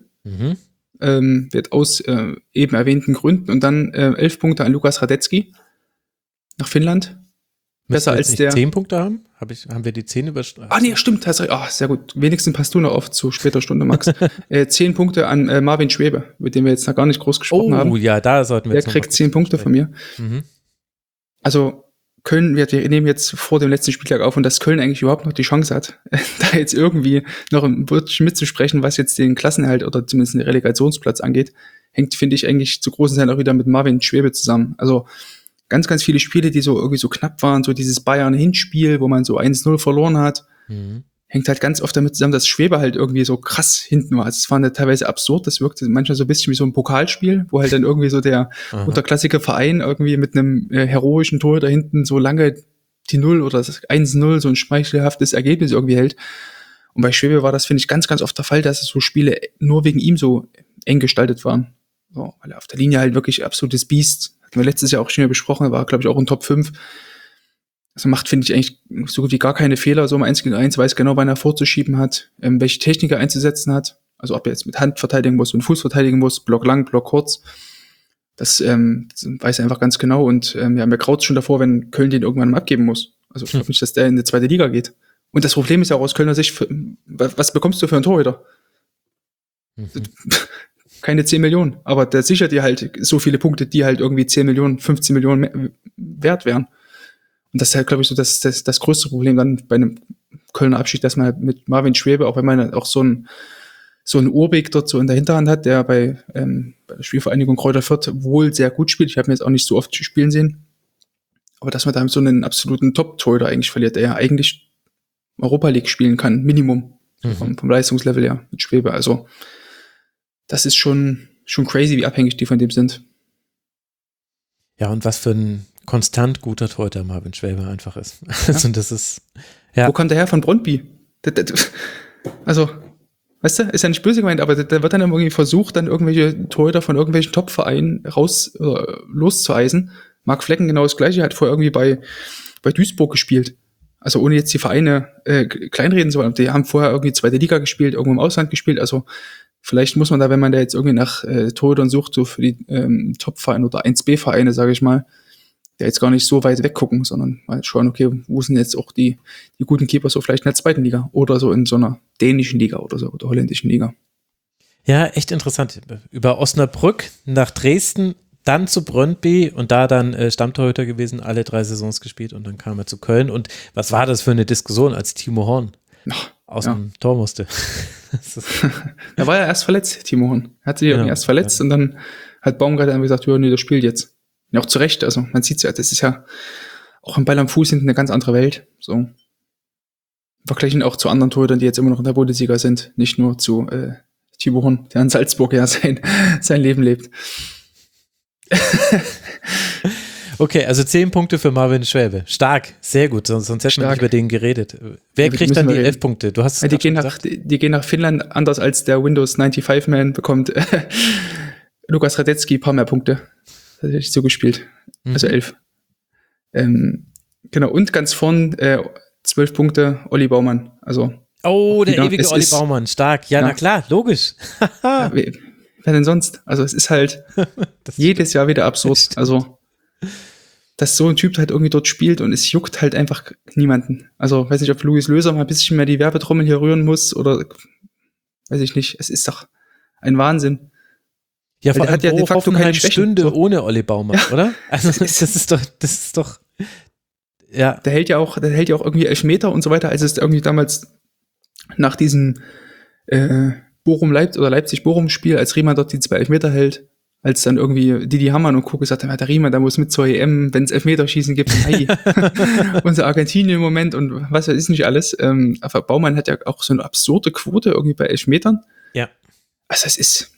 Wird aus eben erwähnten Gründen und dann 11 Punkte an Lukas Radetzky nach Finnland. Besser als der 10 Punkte haben? Haben wir die 10 überschritten? Ah, nee, stimmt. Sehr gut. Wenigstens passt du noch auf zu später Stunde, Max. 10 Punkte an Marvin Schwebe, mit dem wir jetzt noch gar nicht groß gesprochen haben. Oh ja, da sollten wir jetzt. Der kriegt 10 Punkte von mir. Also Köln, wir nehmen jetzt vor dem letzten Spieltag auf und dass Köln eigentlich überhaupt noch die Chance hat, da jetzt irgendwie noch wirklich mitzusprechen, was jetzt den Klassenerhalt oder zumindest den Relegationsplatz angeht, hängt, finde ich, eigentlich zu großen Teilen auch wieder mit Marvin Schwebe zusammen. Also ganz, ganz viele Spiele, die so irgendwie so knapp waren, so dieses Bayern-Hinspiel, wo man so 1-0 verloren hat, hängt halt ganz oft damit zusammen, dass Schwebe halt irgendwie so krass hinten war. Also es war teilweise absurd, das wirkte manchmal so ein bisschen wie so ein Pokalspiel, wo halt dann irgendwie so der unterklassige Verein irgendwie mit einem heroischen Tor da hinten so lange die 0 oder das 1-0 so ein schmeichelhaftes Ergebnis irgendwie hält. Und bei Schwebe war das, finde ich, ganz, ganz oft der Fall, dass es so Spiele nur wegen ihm so eng gestaltet waren. So, weil er auf der Linie halt wirklich absolutes Biest, hatten wir letztes Jahr auch schon besprochen, war, glaube ich, auch in Top 5. Also macht, finde ich, eigentlich so gut wie gar keine Fehler, so im 1 gegen 1, weiß genau, wann er vorzuschieben hat, welche Technik er einzusetzen hat. Also ob er jetzt mit Hand verteidigen muss und Fuß verteidigen muss, Block lang, Block kurz. Das weiß er einfach ganz genau. Und mir graut schon davor, wenn Köln den irgendwann mal abgeben muss. Also ich glaube nicht, dass der in die 2. Liga geht. Und das Problem ist ja auch aus Kölner Sicht, was bekommst du für einen Torhüter? Keine 10 Millionen. Aber der sichert dir halt so viele Punkte, die halt irgendwie 10 Millionen, 15 Millionen wert wären. Und das ist halt, glaube ich, so das größte Problem dann bei einem Kölner Abschied, dass man halt mit Marvin Schwebe, auch wenn man auch so einen Urbeck dort so in der Hinterhand hat, der bei der Spielvereinigung Kräuter Fürth wohl sehr gut spielt. Ich habe ihn jetzt auch nicht so oft spielen sehen. Aber dass man da so einen absoluten Top-Torhüter eigentlich verliert, der ja eigentlich Europa League spielen kann, Minimum, vom Leistungslevel her mit Schwebe. Also das ist schon crazy, wie abhängig die von dem sind. Ja, und was für ein konstant guter Torhüter Marvin Schwebe einfach ist. Also das ist, ja. Wo kommt der her? Von Brøndby? Also, weißt du, ist ja nicht böse gemeint, aber da wird dann irgendwie versucht, dann irgendwelche Torhüter von irgendwelchen Top-Vereinen loszueisen. Marc Flecken genau das Gleiche, hat vorher irgendwie bei Duisburg gespielt. Also ohne jetzt die Vereine kleinreden zu wollen. Die haben vorher irgendwie 2. Liga gespielt, irgendwo im Ausland gespielt. Also vielleicht muss man da, wenn man da jetzt irgendwie nach Torhütern sucht, so für die Top-Vereine oder 1B-Vereine, sage ich mal, der jetzt gar nicht so weit weggucken, sondern mal schauen, okay, wo sind jetzt auch die guten Keeper so vielleicht in der 2. Liga oder so in so einer dänischen Liga oder so oder holländischen Liga. Ja, echt interessant. Über Osnabrück nach Dresden, dann zu Brøndby und da dann Stammtorhüter gewesen, alle 3 Saisons gespielt und dann kam er zu Köln. Und was war das für eine Diskussion, als Timo Horn aus dem Tor musste? Da war er erst verletzt, Timo Horn. Er hat sich erst verletzt und dann hat Baumgart dann gesagt, ja, nee, das spielt jetzt. Ja, auch zu Recht, also man sieht es ja, das ist ja auch ein Ball am Fuß hinten eine ganz andere Welt. So. Vergleichen auch zu anderen Torhütern, die jetzt immer noch in der Bundesliga sind, nicht nur zu Timo Horn, der in Salzburg ja sein Leben lebt. Okay, also 10 Punkte für Marvin Schwäbe. Stark, sehr gut, sonst hätten wir nicht über den geredet. Wer kriegt dann die 11 Punkte? Du hast es die gehen nach Finnland, anders als der Windows 95-Man bekommt Lukas Radetzky ein paar mehr Punkte. Das hätte ich so gespielt. Also 11. Genau, und ganz vorn 12 Punkte Olli Baumann. Also, der ewige Olli Baumann, stark. Ja, na klar, logisch. Ja, wer denn sonst? Also es ist halt jedes Jahr wieder absurd. Also, dass so ein Typ halt irgendwie dort spielt und es juckt halt einfach niemanden. Also, weiß nicht, ob Luis Löser mal ein bisschen mehr die Werbetrommel hier rühren muss oder weiß ich nicht. Es ist doch ein Wahnsinn. Ja, vor allem hat ja de facto keine Stunde so. Ohne Olli Baumann, ja. Oder? Also das ist doch, ja. Der hält ja auch irgendwie Elfmeter und so weiter, als es irgendwie damals nach diesem Leipzig-Bochum-Spiel, als Riemann dort die 2 Elfmeter hält, als dann irgendwie Didi Hamann und Co. gesagt haben, der Riemann, der muss mit zur EM, wenn es Elfmeterschießen gibt, hey, unser Argentinien im Moment und was weiß ich nicht alles. Aber Baumann hat ja auch so eine absurde Quote irgendwie bei Elfmetern. Ja. Also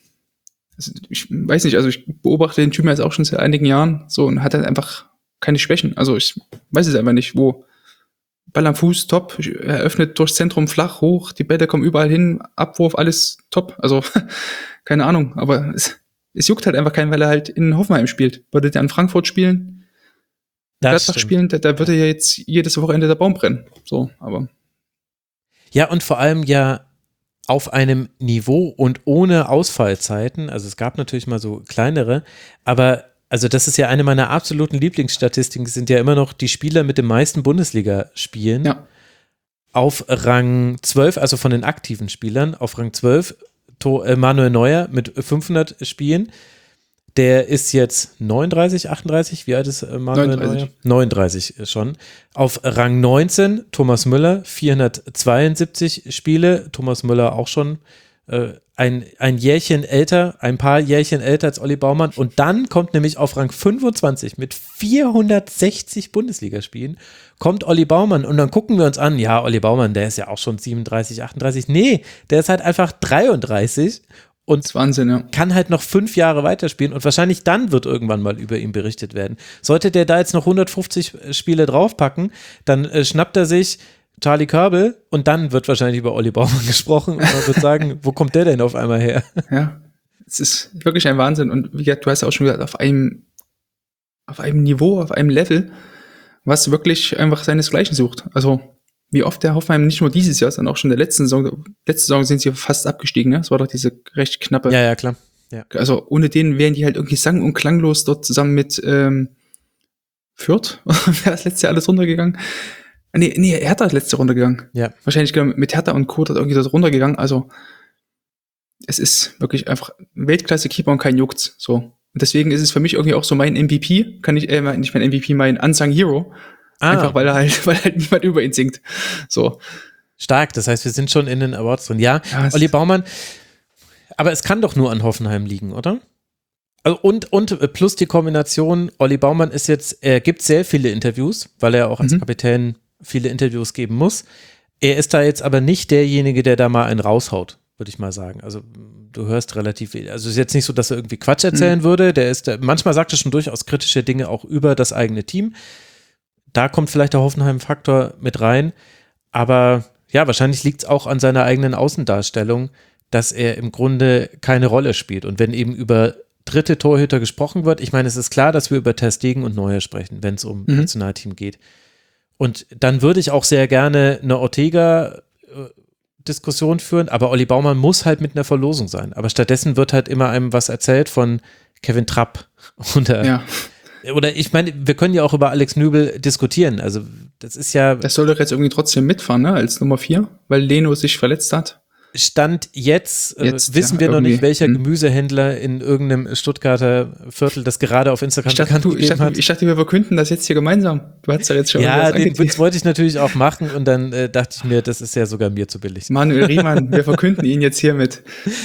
ich weiß nicht, also ich beobachte den Typen jetzt auch schon seit einigen Jahren so und hat halt einfach keine Schwächen. Also ich weiß es einfach nicht, wo. Ball am Fuß, top, er öffnet durchs Zentrum flach, hoch, die Bälle kommen überall hin, Abwurf, alles top. Also keine Ahnung, aber es juckt halt einfach keinen, weil er halt in Hoffenheim spielt. Würde der in Frankfurt spielen, Gladbach spielen, da würde ja jetzt jedes Wochenende der Baum brennen. So, aber. Ja, und vor allem ja auf einem Niveau und ohne Ausfallzeiten. Also es gab natürlich mal so kleinere, aber also das ist ja eine meiner absoluten Lieblingsstatistiken, sind ja immer noch die Spieler mit den meisten Bundesligaspielen. Ja. Auf Rang 12, also von den aktiven Spielern, auf Rang 12 Manuel Neuer mit 500 Spielen. Der ist jetzt 39, 38, wie alt ist Manuel 39. Neuer? 39 schon. Auf Rang 19 Thomas Müller, 472 Spiele. Thomas Müller auch schon ein Jährchen älter, ein paar Jährchen älter als Olli Baumann. Und dann kommt nämlich auf Rang 25 mit 460 Bundesligaspielen kommt Olli Baumann. Und dann gucken wir uns an, ja, Olli Baumann, der ist ja auch schon 37, 38. Nee, der ist halt einfach 33 und das ist Wahnsinn, ja. kann halt noch 5 Jahre weiterspielen. Und wahrscheinlich dann wird irgendwann mal über ihn berichtet werden. Sollte der da jetzt noch 150 Spiele draufpacken, dann schnappt er sich Charlie Körbel und dann wird wahrscheinlich über Olli Baumann gesprochen und man wird sagen, wo kommt der denn auf einmal her? Ja, es ist wirklich ein Wahnsinn und wie gesagt, du hast auch schon gesagt, auf einem Niveau, auf einem Level, was wirklich einfach seinesgleichen sucht. Also wie oft der Hoffenheim nicht nur dieses Jahr, sondern auch schon in der letzte Saison sind sie fast abgestiegen, ne? Das war doch diese recht knappe. Ja, klar. Ja. Also ohne den wären die halt irgendwie sang- und klanglos dort zusammen mit Fürth, wäre das letzte Jahr alles runtergegangen. Nee, Hertha ist letzte Runde gegangen. Ja. Wahrscheinlich mit Hertha und Co. hat irgendwie dort runtergegangen. Also es ist wirklich einfach Weltklasse-Keeper und kein Juckt's. So. Und deswegen ist es für mich irgendwie auch so mein MVP, nicht mein MVP, mein Unsung Hero. Einfach weil halt niemand über ihn singt. So. Stark, das heißt, wir sind schon in den Awards drin. Ja, Olli Baumann, aber es kann doch nur an Hoffenheim liegen, oder? Also und plus die Kombination, Olli Baumann er gibt sehr viele Interviews, weil er auch als Kapitän viele Interviews geben muss. Er ist da jetzt aber nicht derjenige, der da mal einen raushaut, würde ich mal sagen. Also du hörst relativ viel. Also es ist jetzt nicht so, dass er irgendwie Quatsch erzählen würde. Manchmal sagt er schon durchaus kritische Dinge auch über das eigene Team. Da kommt vielleicht der Hoffenheim-Faktor mit rein. Aber ja, wahrscheinlich liegt es auch an seiner eigenen Außendarstellung, dass er im Grunde keine Rolle spielt. Und wenn eben über dritte Torhüter gesprochen wird, ich meine, es ist klar, dass wir über Ter Stegen und Neuer sprechen, wenn es um Nationalteam geht. Und dann würde ich auch sehr gerne eine Ortega-Diskussion führen, aber Olli Baumann muss halt mit einer Verlosung sein. Aber stattdessen wird halt immer einem was erzählt von Kevin Trapp. Oder ich meine, wir können ja auch über Alex Nübel diskutieren. Also das ist ja. Das soll doch jetzt irgendwie trotzdem mitfahren, ne? Als Nummer 4, weil Leno sich verletzt hat. Stand jetzt wissen wir noch nicht, welcher Gemüsehändler in irgendeinem Stuttgarter Viertel das gerade auf Instagram bekannt gegeben hat. Ich dachte, wir verkünden das jetzt hier gemeinsam. Du hast ja jetzt schon ja, den Witz wollte ich natürlich auch machen und dann dachte ich mir, das ist ja sogar mir zu billig. Manuel Riemann, wir verkünden ihn jetzt hiermit.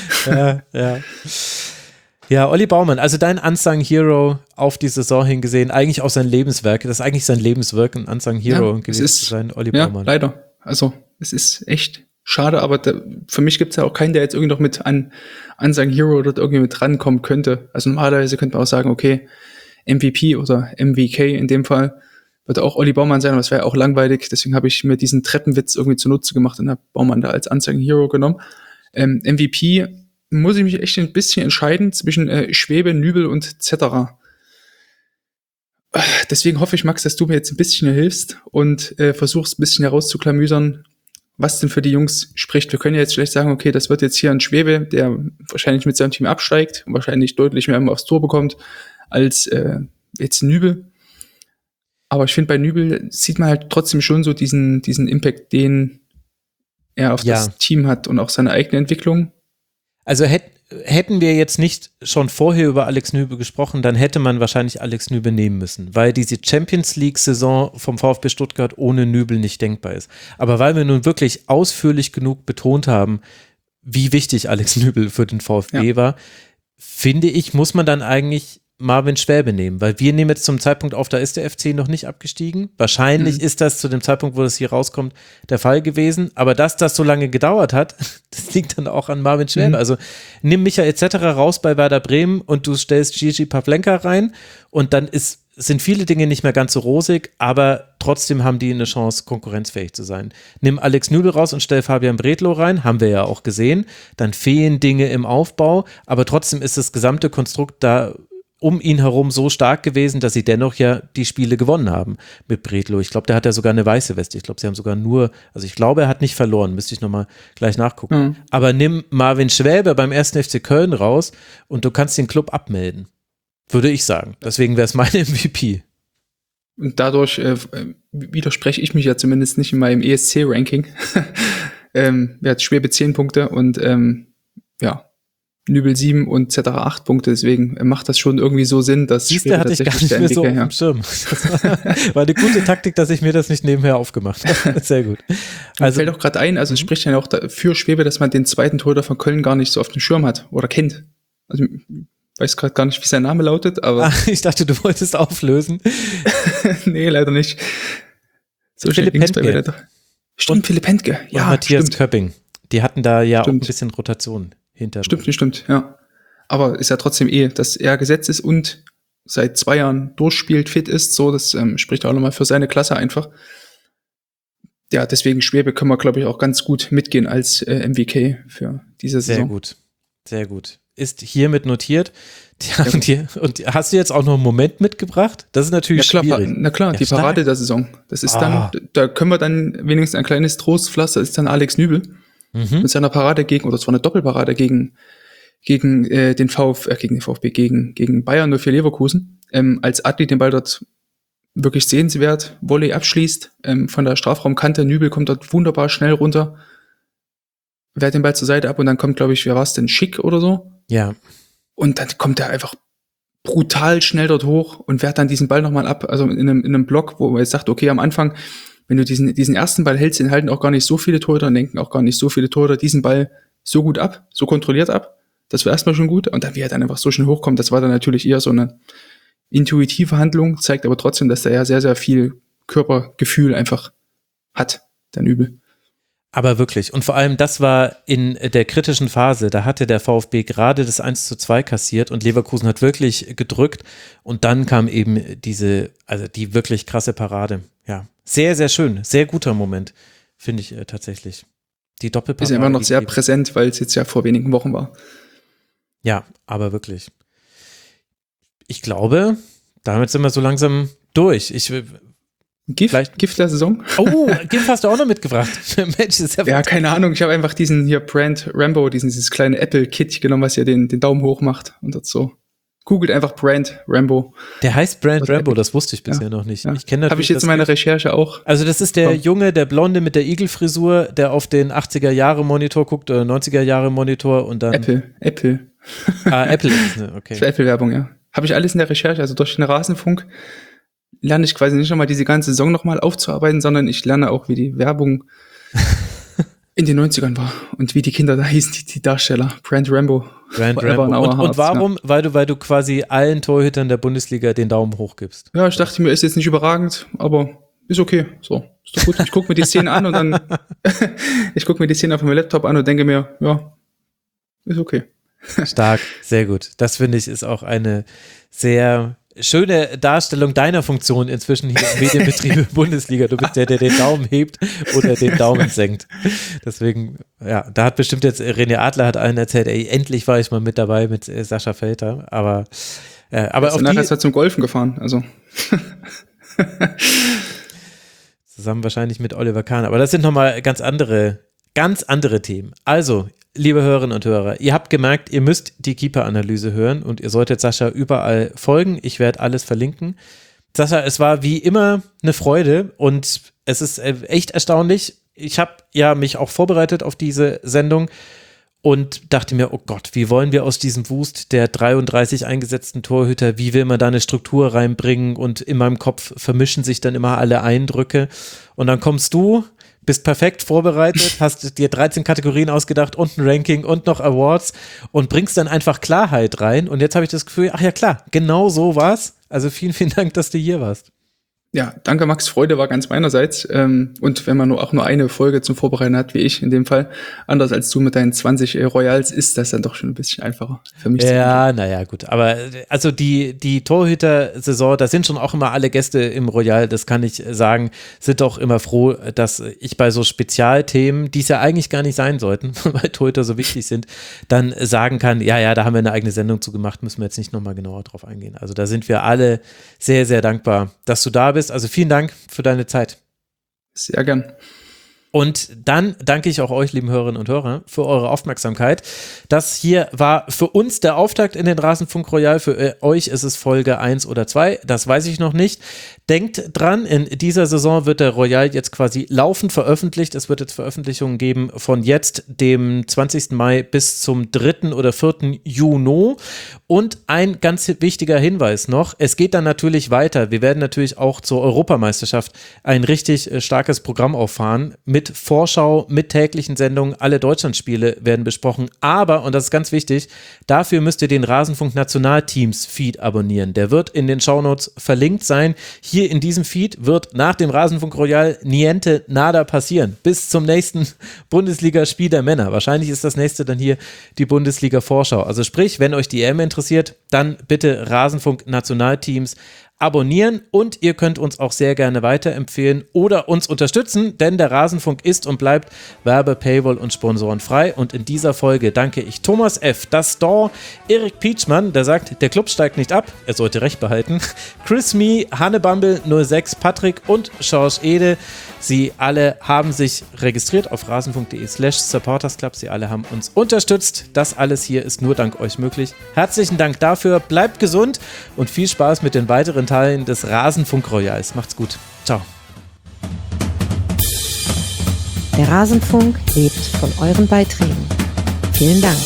Ja, Olli Baumann, also dein Unsung Hero auf die Saison hingesehen, eigentlich auch sein Lebenswerk, das ist eigentlich sein Lebenswerk, ein Unsung Hero gewesen zu sein, Olli Baumann. Ja, leider. Also, es ist echt schade, aber für mich gibt es ja auch keinen, der jetzt irgendwie noch mit an Unsung Hero dort irgendwie mit rankommen könnte. Also normalerweise könnte man auch sagen, okay, MVP oder MVK in dem Fall wird auch Olli Baumann sein, aber das wäre auch langweilig. Deswegen habe ich mir diesen Treppenwitz irgendwie zunutze gemacht und habe Baumann da als Unsung Hero genommen. MVP muss ich mich echt ein bisschen entscheiden zwischen Schwebe, Nübel und Zetterer. Deswegen hoffe ich, Max, dass du mir jetzt ein bisschen hilfst und versuchst ein bisschen herauszuklamüsern, was denn für die Jungs spricht. Wir können ja jetzt vielleicht sagen, okay, das wird jetzt hier ein Schwebe, der wahrscheinlich mit seinem Team absteigt und wahrscheinlich deutlich mehr aufs Tor bekommt als jetzt Nübel. Aber ich finde, bei Nübel sieht man halt trotzdem schon so diesen Impact, den er auf das Team hat und auch seine eigene Entwicklung. Also hätten wir jetzt nicht schon vorher über Alex Nübel gesprochen, dann hätte man wahrscheinlich Alex Nübel nehmen müssen, weil diese Champions-League-Saison vom VfB Stuttgart ohne Nübel nicht denkbar ist. Aber weil wir nun wirklich ausführlich genug betont haben, wie wichtig Alex Nübel für den VfB war, finde ich, muss man dann eigentlich Marvin Schwäbe nehmen, weil wir nehmen jetzt zum Zeitpunkt auf, da ist der FC noch nicht abgestiegen. Wahrscheinlich ist das zu dem Zeitpunkt, wo das hier rauskommt, der Fall gewesen. Aber dass das so lange gedauert hat, das liegt dann auch an Marvin Schwäbe. Also nimm Michael etc. raus bei Werder Bremen und du stellst Gigi Pavlenka rein und dann sind viele Dinge nicht mehr ganz so rosig, aber trotzdem haben die eine Chance, konkurrenzfähig zu sein. Nimm Alex Nübel raus und stell Fabian Bredlow rein, haben wir ja auch gesehen. Dann fehlen Dinge im Aufbau, aber trotzdem ist das gesamte Konstrukt da um ihn herum so stark gewesen, dass sie dennoch ja die Spiele gewonnen haben mit Bredlow. Ich glaube, der hat ja sogar eine weiße Weste. Ich glaube, sie haben sogar ich glaube, er hat nicht verloren, müsste ich nochmal gleich nachgucken. Aber nimm Marvin Schwäbe beim 1. FC Köln raus und du kannst den Club abmelden, würde ich sagen. Deswegen wäre es mein MVP. Und dadurch widerspreche ich mich ja zumindest nicht in meinem ESC-Ranking. Er hat Schwäbe 10 Punkte und Nübel 7 und Zetterer 8 Punkte, deswegen macht das schon irgendwie so Sinn, dass Schwäbe hatte ich gar nicht mehr so auf dem Schirm. Das war eine gute Taktik, dass ich mir das nicht nebenher aufgemacht habe. Sehr gut. Also fällt auch gerade ein, also es spricht ja auch für Schwäbe, dass man den zweiten Torhüter von Köln gar nicht so auf dem Schirm hat oder kennt. Also ich weiß gerade gar nicht, wie sein Name lautet, aber ich dachte, du wolltest auflösen. Nee, leider nicht. So Philipp Hentke. Stimmt, Philipp Hentke. Ja, Matthias Köpping. Die hatten da ja Stimmt. auch ein bisschen Rotation hinter. Stimmt, ja. Aber ist ja trotzdem dass er gesetzt ist und seit 2 Jahren durchspielt, fit ist, so, das spricht auch nochmal für seine Klasse einfach. Ja, deswegen Schwäbe können wir, glaube ich, auch ganz gut mitgehen als MVK für diese Saison. Sehr gut. Ist hiermit notiert. Und hast du jetzt auch noch einen Moment mitgebracht? Das ist natürlich schwierig. Na klar, die Parade der Saison. Das ist dann, da können wir dann wenigstens ein kleines Trostpflaster, ist dann Alex Nübel. Mit seiner Parade oder es war eine Doppelparade gegen den VfB, gegen Bayern 04 Leverkusen, als Adli den Ball dort wirklich sehenswert Volley abschließt, von der Strafraumkante, Nübel kommt dort wunderbar schnell runter, wehrt den Ball zur Seite ab und dann kommt, glaube ich, wer war es denn, Schick oder so? Ja. Und dann kommt er einfach brutal schnell dort hoch und wehrt dann diesen Ball nochmal ab, also in einem Block, wo man jetzt sagt, okay, am Anfang, wenn du diesen ersten Ball hältst, den halten auch gar nicht so viele Torhüter und denken auch gar nicht so viele Torhüter diesen Ball so gut ab, so kontrolliert ab. Das war erstmal schon gut. Und dann, wie er dann einfach so schnell hochkommt, das war dann natürlich eher so eine intuitive Handlung, zeigt aber trotzdem, dass er ja sehr, sehr viel Körpergefühl einfach hat, der Nübel. Aber wirklich. Und vor allem, das war in der kritischen Phase, da hatte der VfB gerade das 1:2 kassiert und Leverkusen hat wirklich gedrückt und dann kam eben die wirklich krasse Parade. Ja, sehr, sehr schön. Sehr guter Moment, finde ich tatsächlich. Die Doppelparade. Ist immer noch sehr präsent, weil es jetzt ja vor wenigen Wochen war. Ja, aber wirklich. Ich glaube, damit sind wir so langsam durch. Gift der Saison? Oh, Gift hast du auch noch mitgebracht. Mensch, ist ja keine Ahnung. Ich habe einfach diesen hier Brand Rambo, dieses kleine Apple-Kit genommen, was ja den Daumen hoch macht und das so. Googelt einfach Brand Rambo. Der heißt Brand Rambo, das wusste ich bisher noch nicht. Ja. Ich kenne habe ich jetzt in meiner Recherche auch. Also das ist der Junge, der Blonde mit der Igelfrisur, der auf den 80er-Jahre-Monitor guckt oder 90er-Jahre-Monitor und dann... Apple. Apple ist es, okay. Für Apple-Werbung, ja. Habe ich alles in der Recherche, also durch den Rasenfunk lerne ich quasi nicht nochmal diese ganze Saison nochmal aufzuarbeiten, sondern ich lerne auch, wie die Werbung in den 90ern war und wie die Kinder da hießen, die Darsteller. Brand Rambo. Und warum? Ja. Weil du quasi allen Torhütern der Bundesliga den Daumen hoch gibst. Ja, ich dachte mir, ist jetzt nicht überragend, aber ist okay. So, ist doch gut. Ich gucke mir die Szene an und dann ich gucke mir die Szene auf meinem Laptop an und denke mir, ja, ist okay. Stark, sehr gut. Das finde ich ist auch eine sehr schöne Darstellung deiner Funktion inzwischen hier im Medienbetrieb Bundesliga. Du bist der den Daumen hebt oder den Daumen senkt. Deswegen, ja, da hat bestimmt jetzt René Adler hat allen erzählt, ey, endlich war ich mal mit dabei mit Sascha Velter, aber auf nachher ist er zum Golfen gefahren, also zusammen wahrscheinlich mit Oliver Kahn, aber das sind nochmal ganz andere Themen. Also, liebe Hörerinnen und Hörer, ihr habt gemerkt, ihr müsst die Keeper-Analyse hören und ihr solltet Sascha überall folgen. Ich werde alles verlinken. Sascha, es war wie immer eine Freude und es ist echt erstaunlich. Ich habe ja mich auch vorbereitet auf diese Sendung und dachte mir, oh Gott, wie wollen wir aus diesem Wust der 33 eingesetzten Torhüter, wie will man da eine Struktur reinbringen und in meinem Kopf vermischen sich dann immer alle Eindrücke und dann kommst du bist perfekt vorbereitet, hast dir 13 Kategorien ausgedacht und ein Ranking und noch Awards und bringst dann einfach Klarheit rein. Und jetzt habe ich das Gefühl, ach ja klar, genau so war's. Also vielen, vielen Dank, dass du hier warst. Ja, danke Max, Freude war ganz meinerseits. Und wenn man auch nur eine Folge zum Vorbereiten hat, wie ich in dem Fall, anders als du mit deinen 20 Royals, ist das dann doch schon ein bisschen einfacher für mich. Ja, naja, gut. Aber also die Torhüter-Saison, da sind schon auch immer alle Gäste im Royal, das kann ich sagen, sind auch immer froh, dass ich bei so Spezialthemen, die es ja eigentlich gar nicht sein sollten, weil Torhüter so wichtig sind, dann sagen kann, ja, da haben wir eine eigene Sendung zu gemacht, müssen wir jetzt nicht nochmal genauer drauf eingehen. Also da sind wir alle sehr, sehr dankbar, dass du da bist. Also vielen Dank für deine Zeit. Sehr gern. Und dann danke ich auch euch, lieben Hörerinnen und Hörer, für eure Aufmerksamkeit. Das hier war für uns der Auftakt in den Rasenfunk Royal. Für euch ist es Folge 1 oder 2, das weiß ich noch nicht. Denkt dran, in dieser Saison wird der Royal jetzt quasi laufend veröffentlicht. Es wird jetzt Veröffentlichungen geben von jetzt, dem 20. Mai bis zum 3. oder 4. Juni. Und ein ganz wichtiger Hinweis noch, es geht dann natürlich weiter. Wir werden natürlich auch zur Europameisterschaft ein richtig starkes Programm auffahren mit Vorschau, mit täglichen Sendungen. Alle Deutschlandspiele werden besprochen. Aber, und das ist ganz wichtig, dafür müsst ihr den Rasenfunk Nationalteams Feed abonnieren. Der wird in den Shownotes verlinkt sein. Hier in diesem Feed wird nach dem Rasenfunk Royal niente nada passieren. Bis zum nächsten Bundesligaspiel der Männer. Wahrscheinlich ist das nächste dann hier die Bundesliga-Vorschau. Also sprich, wenn euch die EM interessiert, dann bitte Rasenfunk Nationalteams abonnieren und ihr könnt uns auch sehr gerne weiterempfehlen oder uns unterstützen, denn der Rasenfunk ist und bleibt Werbe-, Paywall- und Sponsorenfrei. Und in dieser Folge danke ich Thomas F., das Door, Erik Pietschmann, der sagt, der Club steigt nicht ab, er sollte recht behalten, Chris Mee, Hanne Bumble 06, Patrick und George Ede. Sie alle haben sich registriert auf rasenfunk.de/supportersclub. Sie alle haben uns unterstützt. Das alles hier ist nur dank euch möglich. Herzlichen Dank dafür. Bleibt gesund und viel Spaß mit den weiteren Teilen des Rasenfunk Royals. Macht's gut. Ciao. Der Rasenfunk lebt von euren Beiträgen. Vielen Dank.